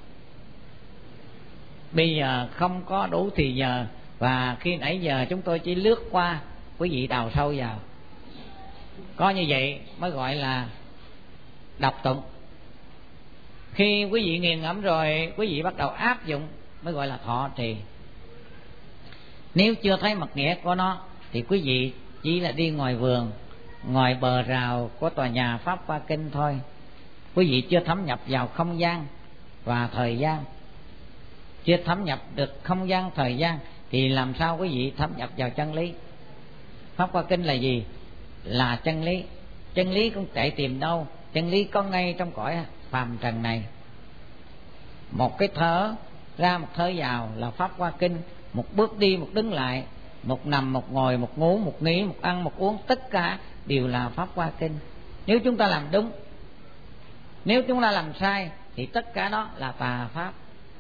Bây giờ không có đủ thì giờ, và khi nãy giờ chúng tôi chỉ lướt qua, quý vị đào sâu vào. Có như vậy mới gọi là đọc tụng. Khi quý vị nghiền ngẫm rồi, quý vị bắt đầu áp dụng mới gọi là thọ trì. Nếu chưa thấy mật nghĩa của nó thì quý vị chỉ là đi ngoài vườn, ngoài bờ rào của tòa nhà Pháp Hoa Kinh thôi. Quý vị chưa thấm nhập vào không gian và thời gian, chưa thấm nhập được không gian thời gian thì làm sao quý vị thấm nhập vào chân lý? Pháp Hoa Kinh là gì? Là chân lý. Chân lý cũng chạy tìm đâu? Chân lý có ngay trong cõi phàm trần này. Một cái thở ra, một thở vào là Pháp Hoa Kinh. Một bước đi, một đứng lại, một nằm, một ngồi, một ngủ, một nghỉ, một ăn, một uống, tất cả đều là Pháp Hoa Kinh. Nếu chúng ta làm đúng, nếu chúng ta làm sai thì tất cả đó là tà pháp.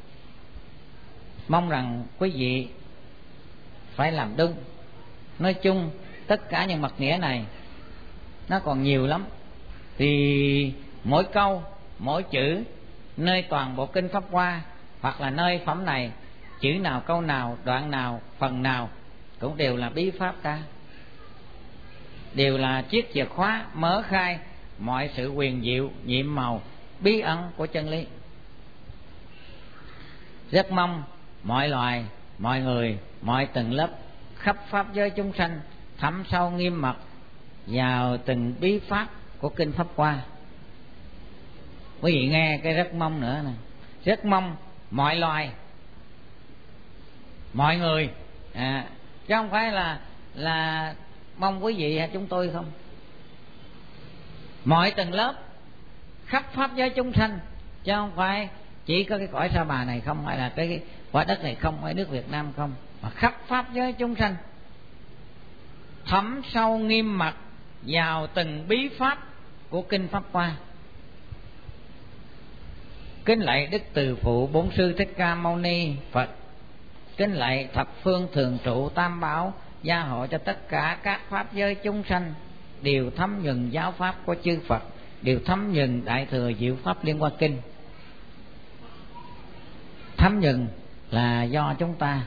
Mong rằng quý vị phải làm đúng. Nói chung tất cả những mật nghĩa này nó còn nhiều lắm, thì mỗi câu, mỗi chữ nơi toàn bộ kinh Pháp Hoa hoặc là nơi phẩm này, chữ nào, câu nào, đoạn nào, phần nào cũng đều là bí pháp cả, đều là chiếc chìa khóa mở khai mọi sự quyền diệu, nhiệm màu, bí ẩn của chân lý. Rất mong mọi loài, mọi người, mọi tầng lớp khắp pháp giới chúng sanh thấm sâu nghiêm mật vào từng bí pháp của kinh Pháp Hoa. Quý vị nghe cái rất mong nữa nè, rất mong mọi loài, mọi người, à, chứ không phải là là mong quý vị hay chúng tôi không. Mọi tầng lớp khắp pháp giới chúng sanh, chứ không phải chỉ có cái cõi Sa Bà này không, hay là cái quả đất này không, hay nước Việt Nam không, mà khắp pháp giới chúng sanh thấm sâu nghiêm mật vào từng bí pháp của kinh Pháp Hoa. Kính lạy Đức Từ Phụ Bổn Sư Thích Ca Mâu Ni Phật. Kính lạy thập phương thường trụ tam bảo, gia hộ cho tất cả các pháp giới chúng sanh đều thấm nhuần giáo pháp của chư Phật, đều thấm nhuần Đại Thừa Diệu Pháp Liên Hoa Kinh. Thấm nhuần là do chúng ta.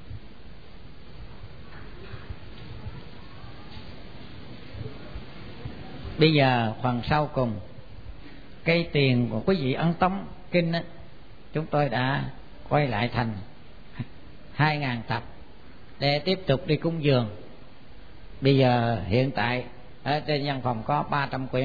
Bây giờ phần sau cùng, cây tiền của quý vị ấn tống kinh á, chúng tôi đã quay lại thành hai ngàn tập để tiếp tục đi cúng dường. Bây giờ hiện tại ở trên văn phòng có ba trăm quyển.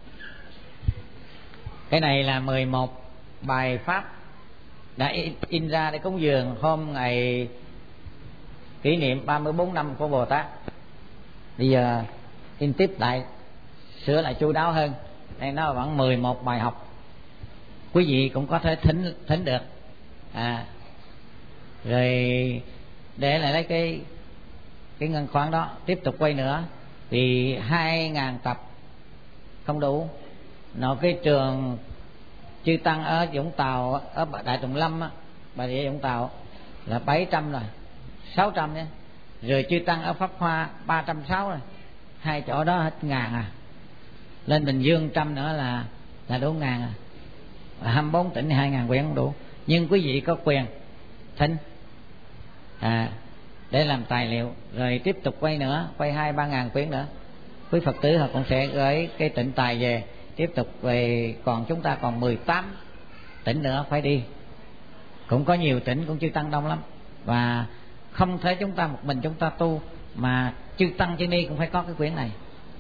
Cái này là mười một bài pháp đã in, in ra để cúng dường hôm ngày kỷ niệm ba mươi bốn năm của Bồ Tát. Bây giờ in tiếp lại, sửa lại chu đáo hơn. Đây nó vẫn mười một bài học, quý vị cũng có thể thính thính được. À, rồi để lại lấy cái cái ngân khoản đó tiếp tục quay nữa, thì hai ngàn tập không đủ. Nội cái trường chư tăng ở Vũng Tàu, ở Đại Tùng Lâm á, Bà Rịa Vũng Tàu là bảy trăm rồi, sáu trăm nhé. Rồi chư tăng ở Pháp Hoa ba trăm sáu rồi, hai chỗ đó hết ngàn à. Lên Bình Dương trăm nữa là là đủ ngàn à. Hai mươi bốn tỉnh hai ngàn quyển không đủ. Nhưng quý vị có quyền thính, à, để làm tài liệu, rồi tiếp tục quay nữa, quay hai ba ngàn quyển nữa. Quý Phật tử họ cũng sẽ gửi cái tịnh tài về tiếp tục về. Còn chúng ta còn mười tám tỉnh nữa phải đi, cũng có nhiều tỉnh cũng chư tăng đông lắm, và không thể chúng ta một mình chúng ta tu, mà chư tăng chư ni cũng phải có cái quyển này.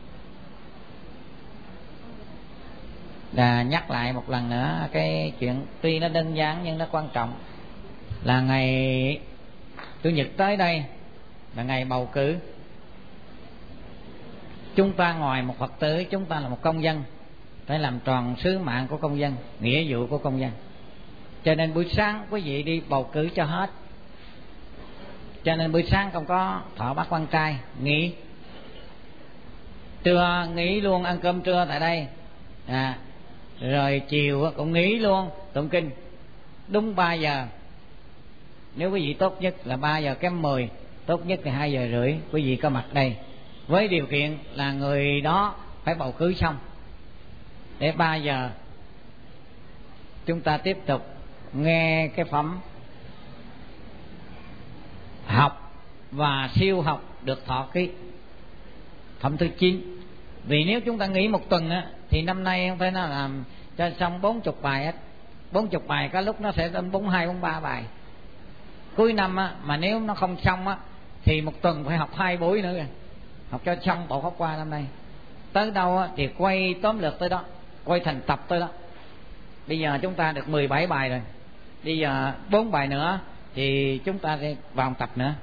Và nhắc lại một lần nữa cái chuyện tuy nó đơn giản nhưng nó quan trọng, là ngày Chủ nhật tới đây là ngày bầu cử. Chúng ta ngoài một Phật tử, chúng ta là một công dân, phải làm tròn sứ mạng của công dân, nghĩa vụ của công dân. Cho nên buổi sáng quý vị đi bầu cử cho hết. Cho nên buổi sáng không có thọ bát quan trai, nghỉ. Trưa nghỉ luôn, ăn cơm trưa tại đây, à, rồi chiều cũng nghỉ luôn, tụng kinh đúng ba giờ. Nếu quý vị tốt nhất là ba giờ kém mười, tốt nhất là hai giờ rưỡi quý vị có mặt đây, với điều kiện là người đó phải bầu cử xong, để ba giờ chúng ta tiếp tục nghe cái phẩm học và siêu học được thọ ký, phẩm thứ chín. Vì nếu chúng ta nghỉ một tuần á, thì năm nay không thể nào làm cho xong bốn chục bài hết. Bốn chục bài có lúc nó sẽ đến bốn hai bốn ba bài. Cuối năm á, mà nếu nó không xong á, thì một tuần phải học hai buổi nữa kìa, học cho xong bộ pháp qua năm nay. Tới đâu á, thì quay tóm lược tới đó, quay thành tập tới đó. Bây giờ chúng ta được mười bảy bài rồi, bây giờ bốn bài nữa thì chúng ta đi vào tập nữa.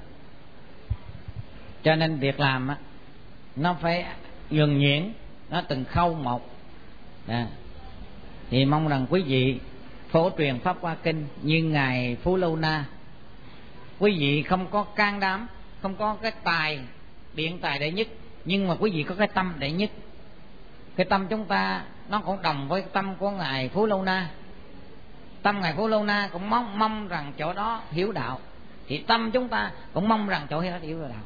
Cho nên việc làm á, nó phải nhuần nhuyễn, nó từng khâu một. À, thì mong rằng quý vị phổ truyền pháp hoa kinh như ngài Phú Lâu Na. Quý vị không có can đảm, không có cái tài biện tài đệ nhất, nhưng mà quý vị có cái tâm đệ nhất. Cái tâm chúng ta nó cũng đồng với tâm của ngài Phú Lâu Na. Tâm ngài Phú Lâu Na cũng mong mong rằng chỗ đó hiểu đạo, thì tâm chúng ta cũng mong rằng chỗ đó hiểu đạo.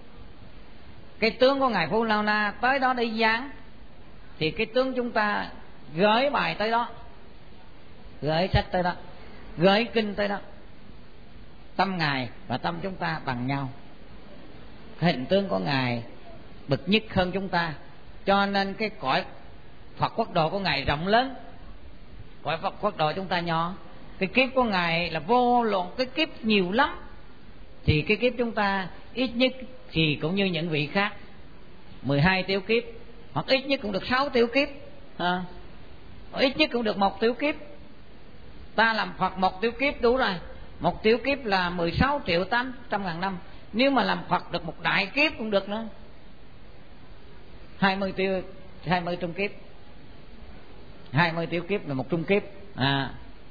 Cái tướng của ngài Phú Lâu Na tới đó để giảng, thì cái tướng chúng ta gửi bài tới đó, gửi sách tới đó, gửi kinh tới đó. Tâm ngài và tâm chúng ta bằng nhau. Hình tướng của ngài bậc nhất hơn chúng ta, cho nên cái cõi Phật quốc độ của ngài rộng lớn, cõi Phật quốc độ chúng ta nhỏ. Cái kiếp của ngài là vô lượng cái kiếp nhiều lắm, thì cái kiếp chúng ta ít nhất thì cũng như những vị khác mười hai tiểu kiếp, hoặc ít nhất cũng được sáu tiểu kiếp, à, ít nhất cũng được một tiểu kiếp. Ta làm Phật một tiểu kiếp đủ rồi. Một tiểu kiếp là mười sáu triệu tám trăm ngàn năm. Nếu mà làm Phật được một đại kiếp cũng được nữa, hai mươi tiểu, hai mươi trung kiếp, hai mươi tiểu kiếp là một trung kiếp. À,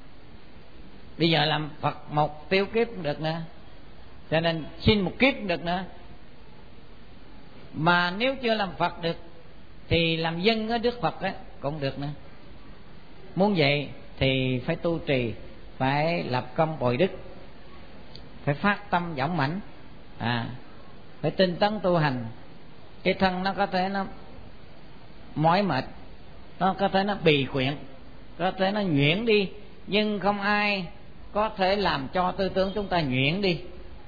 bây giờ làm Phật một tiểu kiếp cũng được nữa, cho nên xin một kiếp cũng được nữa. Mà nếu chưa làm Phật được thì làm dân ở Đức Phật ấy, cũng được nữa. Muốn vậy thì phải tu trì, phải lập công bồi đức, phải phát tâm dũng mãnh, à, phải tinh tấn tu hành. Cái thân nó có thể nó mỏi mệt, nó có thể nó bì quyện, có thể nó nhuyễn đi, nhưng không ai có thể làm cho tư tưởng chúng ta nhuyễn đi.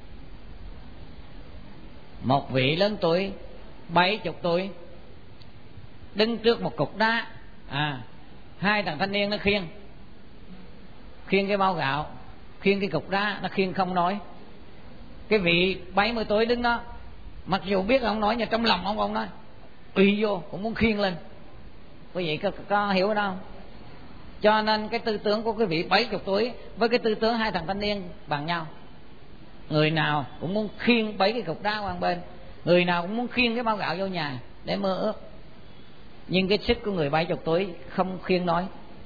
Một vị lớn tuổi bảy chục tuổi đứng trước một cục đá, à, hai thằng thanh niên nó khiêng khiêng cái bao gạo, khiêng cái cục đá, nó khiêng không nói. Cái vị bảy mươi tuổi đứng đó, mặc dù biết ông nói, nhưng trong lòng ông ông nói ủy vô cũng muốn khiêng lên. Quý vị có, có hiểu đó không? Cho nên cái tư tưởng của cái vị bảy chục tuổi với cái tư tưởng hai thằng thanh niên bằng nhau. Người nào cũng muốn khiêng bảy cái cục đá qua bên, người nào cũng muốn khiêng cái bao gạo vô nhà để mơ ước. Nhưng cái sức của người bảy chục tuổi không khiêng nói,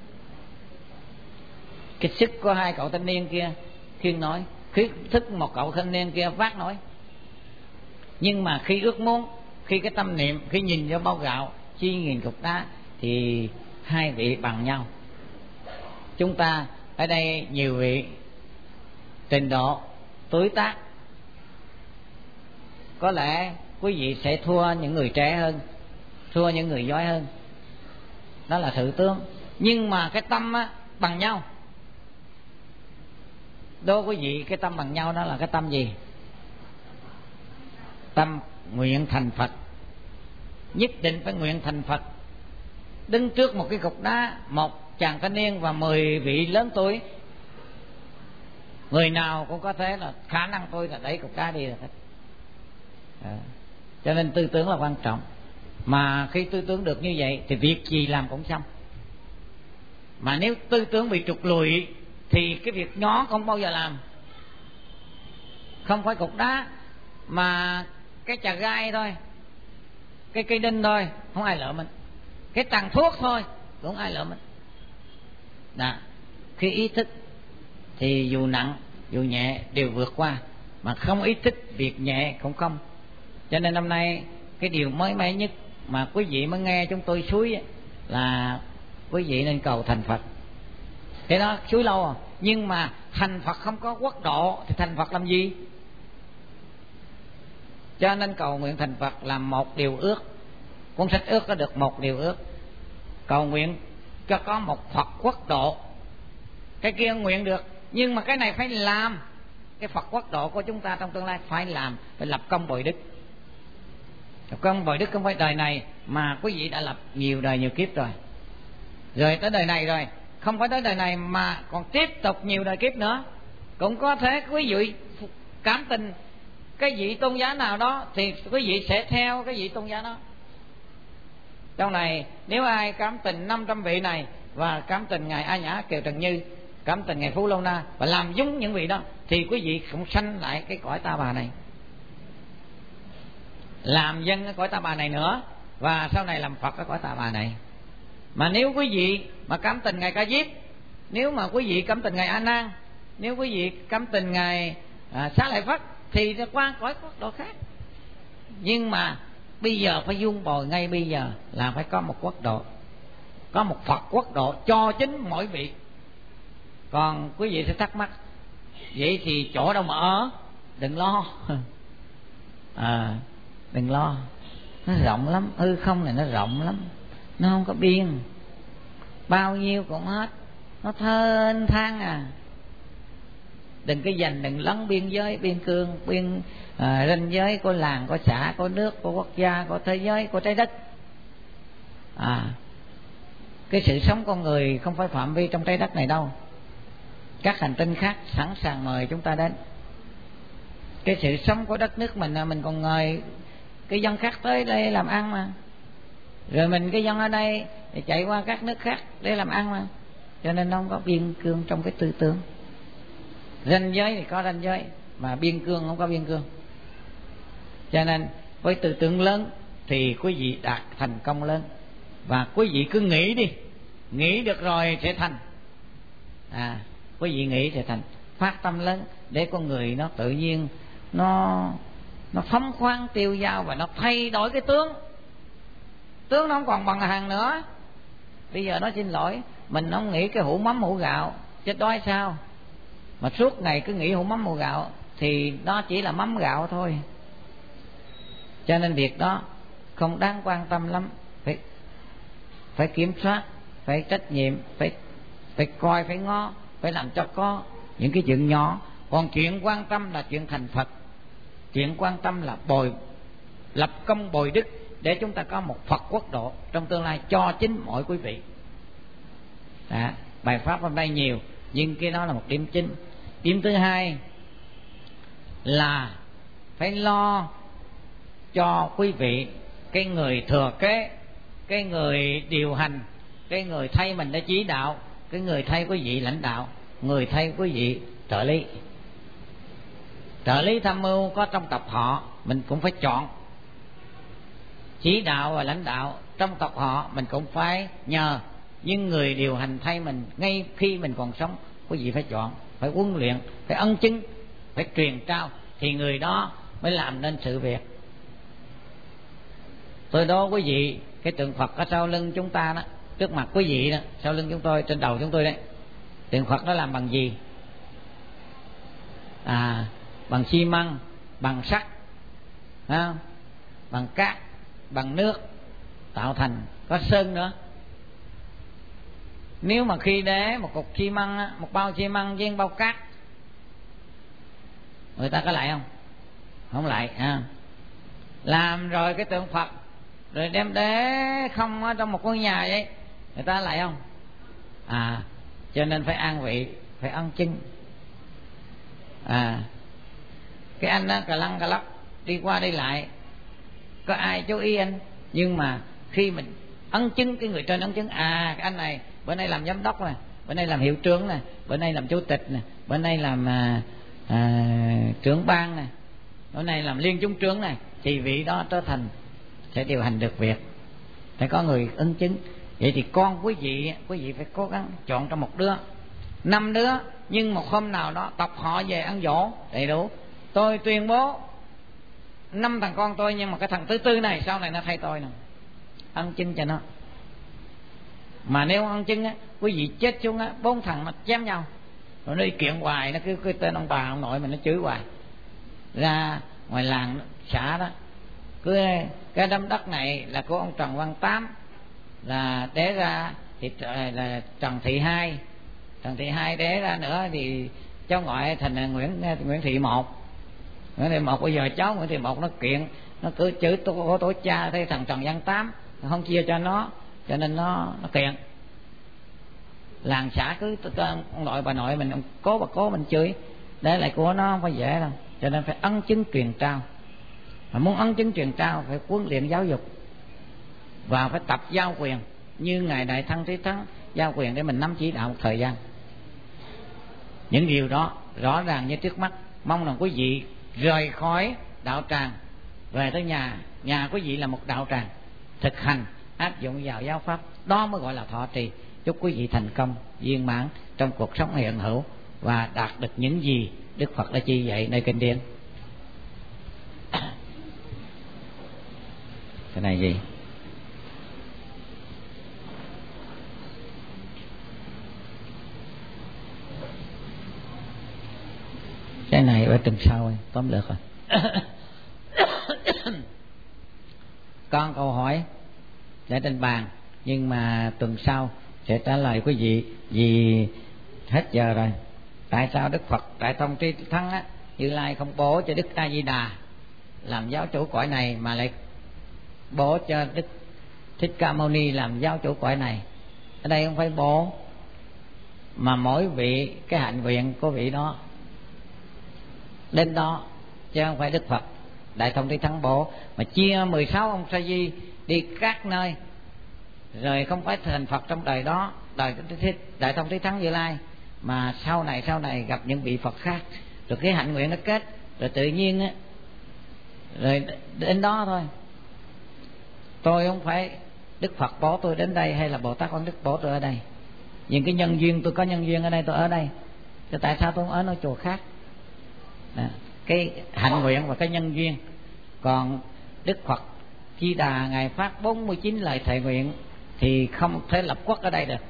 cái sức của hai cậu thanh niên kia khiêng nói, khi thức một cậu thanh niên kia vác nói. Nhưng mà khi ước muốn, khi cái tâm niệm, khi nhìn vô bao gạo chi nghìn cục đá, thì hai vị bằng nhau. Chúng ta ở đây nhiều vị trình độ, tuổi tác, có lẽ quý vị sẽ thua những người trẻ hơn, thua những người giỏi hơn. Đó là sự tướng. Nhưng mà cái tâm á, bằng nhau. Đối với quý vị cái tâm bằng nhau đó là cái tâm gì? tâm nguyện thành Phật, nhất định phải nguyện thành Phật. Đứng trước một cái cục đá, một chàng thanh niên và mười vị lớn tuổi, người nào cũng có thể là khả năng tôi là đẩy cục đá đi là hết. À, cho nên tư tưởng là quan trọng. Mà khi tư tưởng được như vậy thì việc gì làm cũng xong. Mà nếu tư tưởng bị trục lùi thì cái việc nhỏ không bao giờ làm. Không phải cục đá mà cái chà gai thôi, cái cây đinh thôi, không ai lỡ mình. Cái tàn thuốc thôi cũng không ai lỡ mình. Đó. Khi ý thức thì dù nặng dù nhẹ đều vượt qua, mà không ý thức việc nhẹ cũng không. Cho nên năm nay cái điều mới mẻ nhất mà quý vị mới nghe chúng tôi suối là quý vị nên cầu thành Phật. Thế đó suối lâu rồi, nhưng mà thành Phật không có quốc độ thì thành Phật làm gì? Cho nên cầu nguyện thành Phật là một điều ước. Cuốn sách ước có được một điều ước, cầu nguyện cho có một Phật quốc độ. Cái kia nguyện được, nhưng mà cái này phải làm. Cái Phật quốc độ của chúng ta trong tương lai phải làm, phải lập công bồi đức. Lập công bồi đức không phải đời này, mà quý vị đã lập nhiều đời nhiều kiếp rồi. Rồi tới đời này rồi, không phải tới đời này mà còn tiếp tục nhiều đời kiếp nữa. Cũng có thể quý vị cảm tình cái vị tôn giáo nào đó thì quý vị sẽ theo cái vị tôn giáo đó. Trong này nếu ai cảm tình năm trăm vị này và cảm tình ngài A Nhã Kiều Trần Như, cảm tình ngài Phú Lâu Na và làm giống những vị đó, thì quý vị cũng sanh lại cái cõi Ta Bà này, làm dân cái cõi Ta Bà này nữa, và sau này làm Phật cái cõi Ta Bà này. Mà nếu quý vị mà cảm tình ngài Ca Diếp, nếu mà quý vị cảm tình ngài A Nan, nếu quý vị cảm tình ngài à, Xá Lợi Phất, thì qua cõi quốc độ khác. Nhưng mà bây giờ phải vuông bồi ngay bây giờ là phải có một quốc độ, có một Phật quốc độ cho chính mỗi vị. Còn quý vị sẽ thắc mắc, vậy thì chỗ đâu mà ở? Đừng lo. À, đừng lo, nó rộng lắm. Hư không này nó rộng lắm, nó không có biên, bao nhiêu cũng hết, nó thênh thang à. Đừng cái giành, đừng lấn biên giới, biên cương, biên à, ranh giới của làng, của xã, của nước, của quốc gia, của thế giới, của trái đất. À, cái sự sống con người không phải phạm vi trong trái đất này đâu. Các hành tinh khác sẵn sàng mời chúng ta đến. Cái sự sống của đất nước mình, mình còn mời cái dân khác tới đây làm ăn mà. Rồi mình cái dân ở đây thì chạy qua các nước khác để làm ăn mà. Cho nên nó không có biên cương trong cái tư tưởng. Ranh giới thì có ranh giới, mà biên cương không có biên cương. Cho nên với tư tưởng lớn thì quý vị đạt thành công lớn. Và quý vị cứ nghĩ đi, nghĩ được rồi sẽ thành. À, quý vị nghĩ sẽ thành. Phát tâm lớn để con người nó tự nhiên nó nó phóng khoáng tiêu dao và nó thay đổi cái tướng. Tướng nó không còn bằng hàng nữa. Bây giờ nó xin lỗi, mình không nghĩ cái hũ mắm hũ gạo, chết đói sao? Mà suốt ngày cứ nghĩ hũ mắm hũ gạo thì nó chỉ là mắm gạo thôi. Cho nên việc đó không đáng quan tâm lắm. Phải, phải kiểm soát, phải trách nhiệm, phải, phải coi, phải ngó, phải làm cho có những cái chuyện nhỏ. Còn chuyện quan tâm là chuyện thành Phật. Chuyện quan tâm là bồi lập công bồi đức để chúng ta có một Phật quốc độ trong tương lai cho chính mỗi quý vị. Đó, bài pháp hôm nay nhiều, nhưng cái đó là một điểm chính. Điểm thứ hai là phải lo cho quý vị, cái người thừa kế, cái người điều hành, cái người thay mình để chỉ đạo, cái người thay quý vị lãnh đạo, người thay quý vị trợ lý. Trợ lý tham mưu có trong tộc họ, mình cũng phải chọn. Chỉ đạo và lãnh đạo trong tộc họ mình cũng phải nhờ. Nhưng người điều hành thay mình ngay khi mình còn sống, quý vị phải chọn, phải huấn luyện, phải ân chứng, phải truyền trao, thì người đó mới làm nên sự việc. Từ đó quý vị, cái tượng Phật ở sau lưng chúng ta đó, trước mặt quý vị đó, sau lưng chúng tôi, trên đầu chúng tôi đấy, tượng Phật đó làm bằng gì? À, bằng xi măng, bằng sắt, à, bằng cát, bằng nước tạo thành, có sơn nữa. Nếu mà khi đế một cục xi măng, một bao xi măng với một bao cát, người ta có lại không? Không lại ha. làm rồi cái tượng Phật rồi đem để không ở trong một ngôi nhà vậy, người ta lại không? À, cho nên phải an vị, phải ân chứng. À, cái anh đó cà lăng cà lóc đi qua đi lại, có ai chú ý anh? Nhưng mà khi mình ân chứng, cái người trên ân chứng, à cái anh này bữa nay làm giám đốc nè, bữa nay làm hiệu trưởng nè, bữa nay làm chủ tịch nè, bữa nay làm à, à, trưởng ban nè, bữa nay làm liên chúng trưởng này, thì vị đó trở thành sẽ điều hành được việc. Phải có người ân chứng. Vậy thì con quý vị, quý vị phải cố gắng chọn trong một đứa, năm đứa, nhưng một hôm nào đó tộc họ về ăn dỗ đầy đủ. Tôi tuyên bố năm thằng con tôi, nhưng mà cái thằng thứ tư này sau này nó thay tôi nè, ân chứng cho nó. Mà nếu ân chứng á, quý vị chết xuống á, bốn thằng nó chém nhau, rồi nó đi kiện hoài, nó cứ cái tên ông bà ông nội mình nó chửi hoài. Ra ngoài làng xã đó, cứ cái đám đất này là của ông Trần Văn Tám, là đẻ ra thì là Trần Thị Hai, Trần Thị Hai đẻ ra nữa thì cháu ngoại thành Nguyễn Nguyễn Thị Một. Nguyễn Thị Một bây giờ cháu Nguyễn Thị Một nó kiện, nó cứ chửi tổ tổ cha thấy thằng Trần Văn Tám không chia cho nó, cho nên nó nó kiện. Làng xã cứ ông nội bà nội mình ông cố bà cố mình chửi, để lại của nó không phải dễ đâu. Cho nên phải ân chứng truyền trao. Mà muốn ân chứng truyền trao phải huấn luyện giáo dục và phải tập giao quyền, như ngài Đại Thăng Trí Thắng giao quyền để mình nắm chỉ đạo một thời gian. Những điều đó rõ ràng như trước mắt. Mong rằng quý vị rời khỏi đạo tràng về tới nhà, nhà quý vị là một đạo tràng, thực hành áp dụng vào giáo pháp, đó mới gọi là thọ trì. Chúc quý vị thành công viên mãn trong cuộc sống hiện hữu và đạt được những gì Đức Phật đã chi dạy nơi kinh điển. Cái này gì? Cái này ở tuần sau rồi, tóm lược rồi. Con câu hỏi để trên bàn, nhưng mà tuần sau sẽ trả lời quý vị, vì hết giờ rồi. Tại sao Đức Phật Đại Thông Trí Thắng á, Như Lai không bố cho Đức A Di Đà làm giáo chủ cõi này, mà lại bố cho Đức Thích Ca Mâu Ni làm giáo chủ cõi này? Ở đây không phải bố, mà mỗi vị cái hạnh nguyện của vị đó đến đó, chứ không phải Đức Phật Đại Thông Trí Thắng bố. Mà chia mười sáu ông Sa Di đi các nơi, rồi không phải thành Phật trong đời đó, đời Đại Thông Trí Thắng Như Lai, mà sau này sau này gặp những vị Phật khác, rồi cái hạnh nguyện nó kết, rồi tự nhiên á, rồi đến đó thôi. Tôi không phải Đức Phật bố tôi đến đây, hay là Bồ Tát Quán Đức bố tôi ở đây. Nhưng cái nhân duyên, tôi có nhân duyên ở đây, tôi ở đây. Thì tại sao tôi không ở nơi chùa khác? Đó, cái hạnh nguyện và cái nhân duyên. Còn Đức Phật Di Đà ngài phát bốn mươi chín lời thệ nguyện thì không thể lập quốc ở đây được.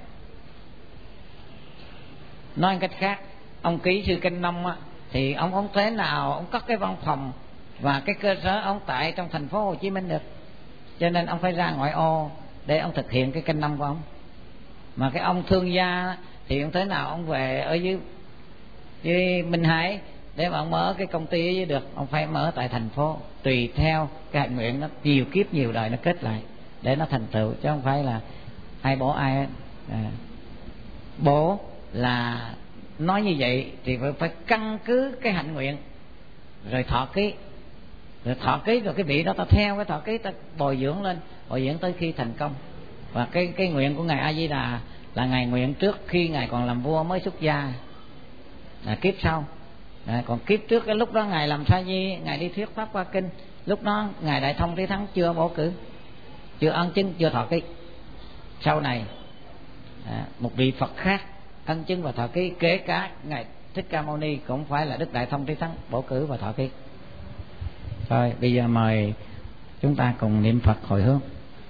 Nói cách khác, ông kỹ sư Kinh Nông á, thì ông không thể nào ông cất cái văn phòng và cái cơ sở ông tại trong thành phố Hồ Chí Minh được, cho nên ông phải ra ngoại ô để ông thực hiện cái Kinh Nông của ông. Mà cái ông thương gia thì không thể nào ông về ở dưới, dưới Minh Hải để mà ông mở cái công ty ở dưới được, ông phải mở tại thành phố, tùy theo cái hạnh nguyện nó nhiều kiếp nhiều đời nó kết lại để nó thành tựu, chứ không phải là ai bố ai. À, bố là nói như vậy thì phải, phải căn cứ cái hạnh nguyện rồi thọ ký, rồi thọ ký rồi cái vị đó ta theo cái thọ ký, ta bồi dưỡng lên, bồi dưỡng tới khi thành công. Và cái cái nguyện của ngài A Di Đà là ngài nguyện trước khi ngài còn làm vua mới xuất gia, là kiếp sau. À, còn kiếp trước cái lúc đó ngài làm Sa Di, ngài đi thuyết pháp qua kinh, lúc đó ngài Đại Thông Trí Thắng chưa bổ cử, chưa ân chứng, chưa thọ ký. Sau này à, một vị Phật khác ân chứng và thọ ký, kể cả ngài Thích Ca Mâu Ni cũng phải là Đức Đại Thông Trí Thắng bổ cử và thọ ký. Thôi bây giờ mời chúng ta cùng niệm Phật hồi hướng,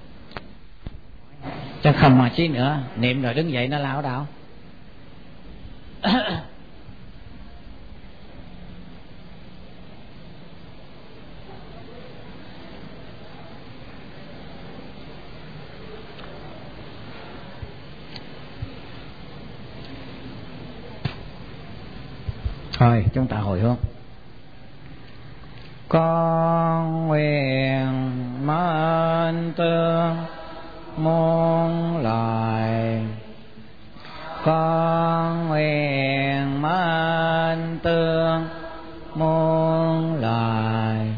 chứ không mà chi nữa niệm rồi đứng dậy nó lão đảo. Thôi chúng ta hồi hướng. Con nguyện mến tương muôn loài, con nguyện mến tương muôn loài,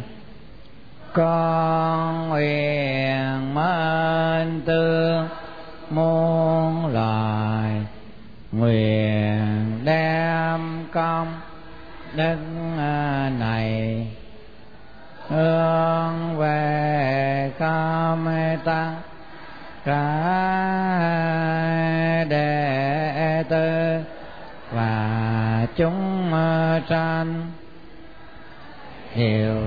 con nguyện mến tương muôn loài, nguyện đem công đức này hướng về cam tăng cả đệ tử và chúng sanh hiểu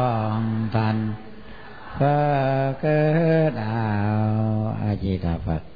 trọn thành Phật đạo. A Di Đà Phật.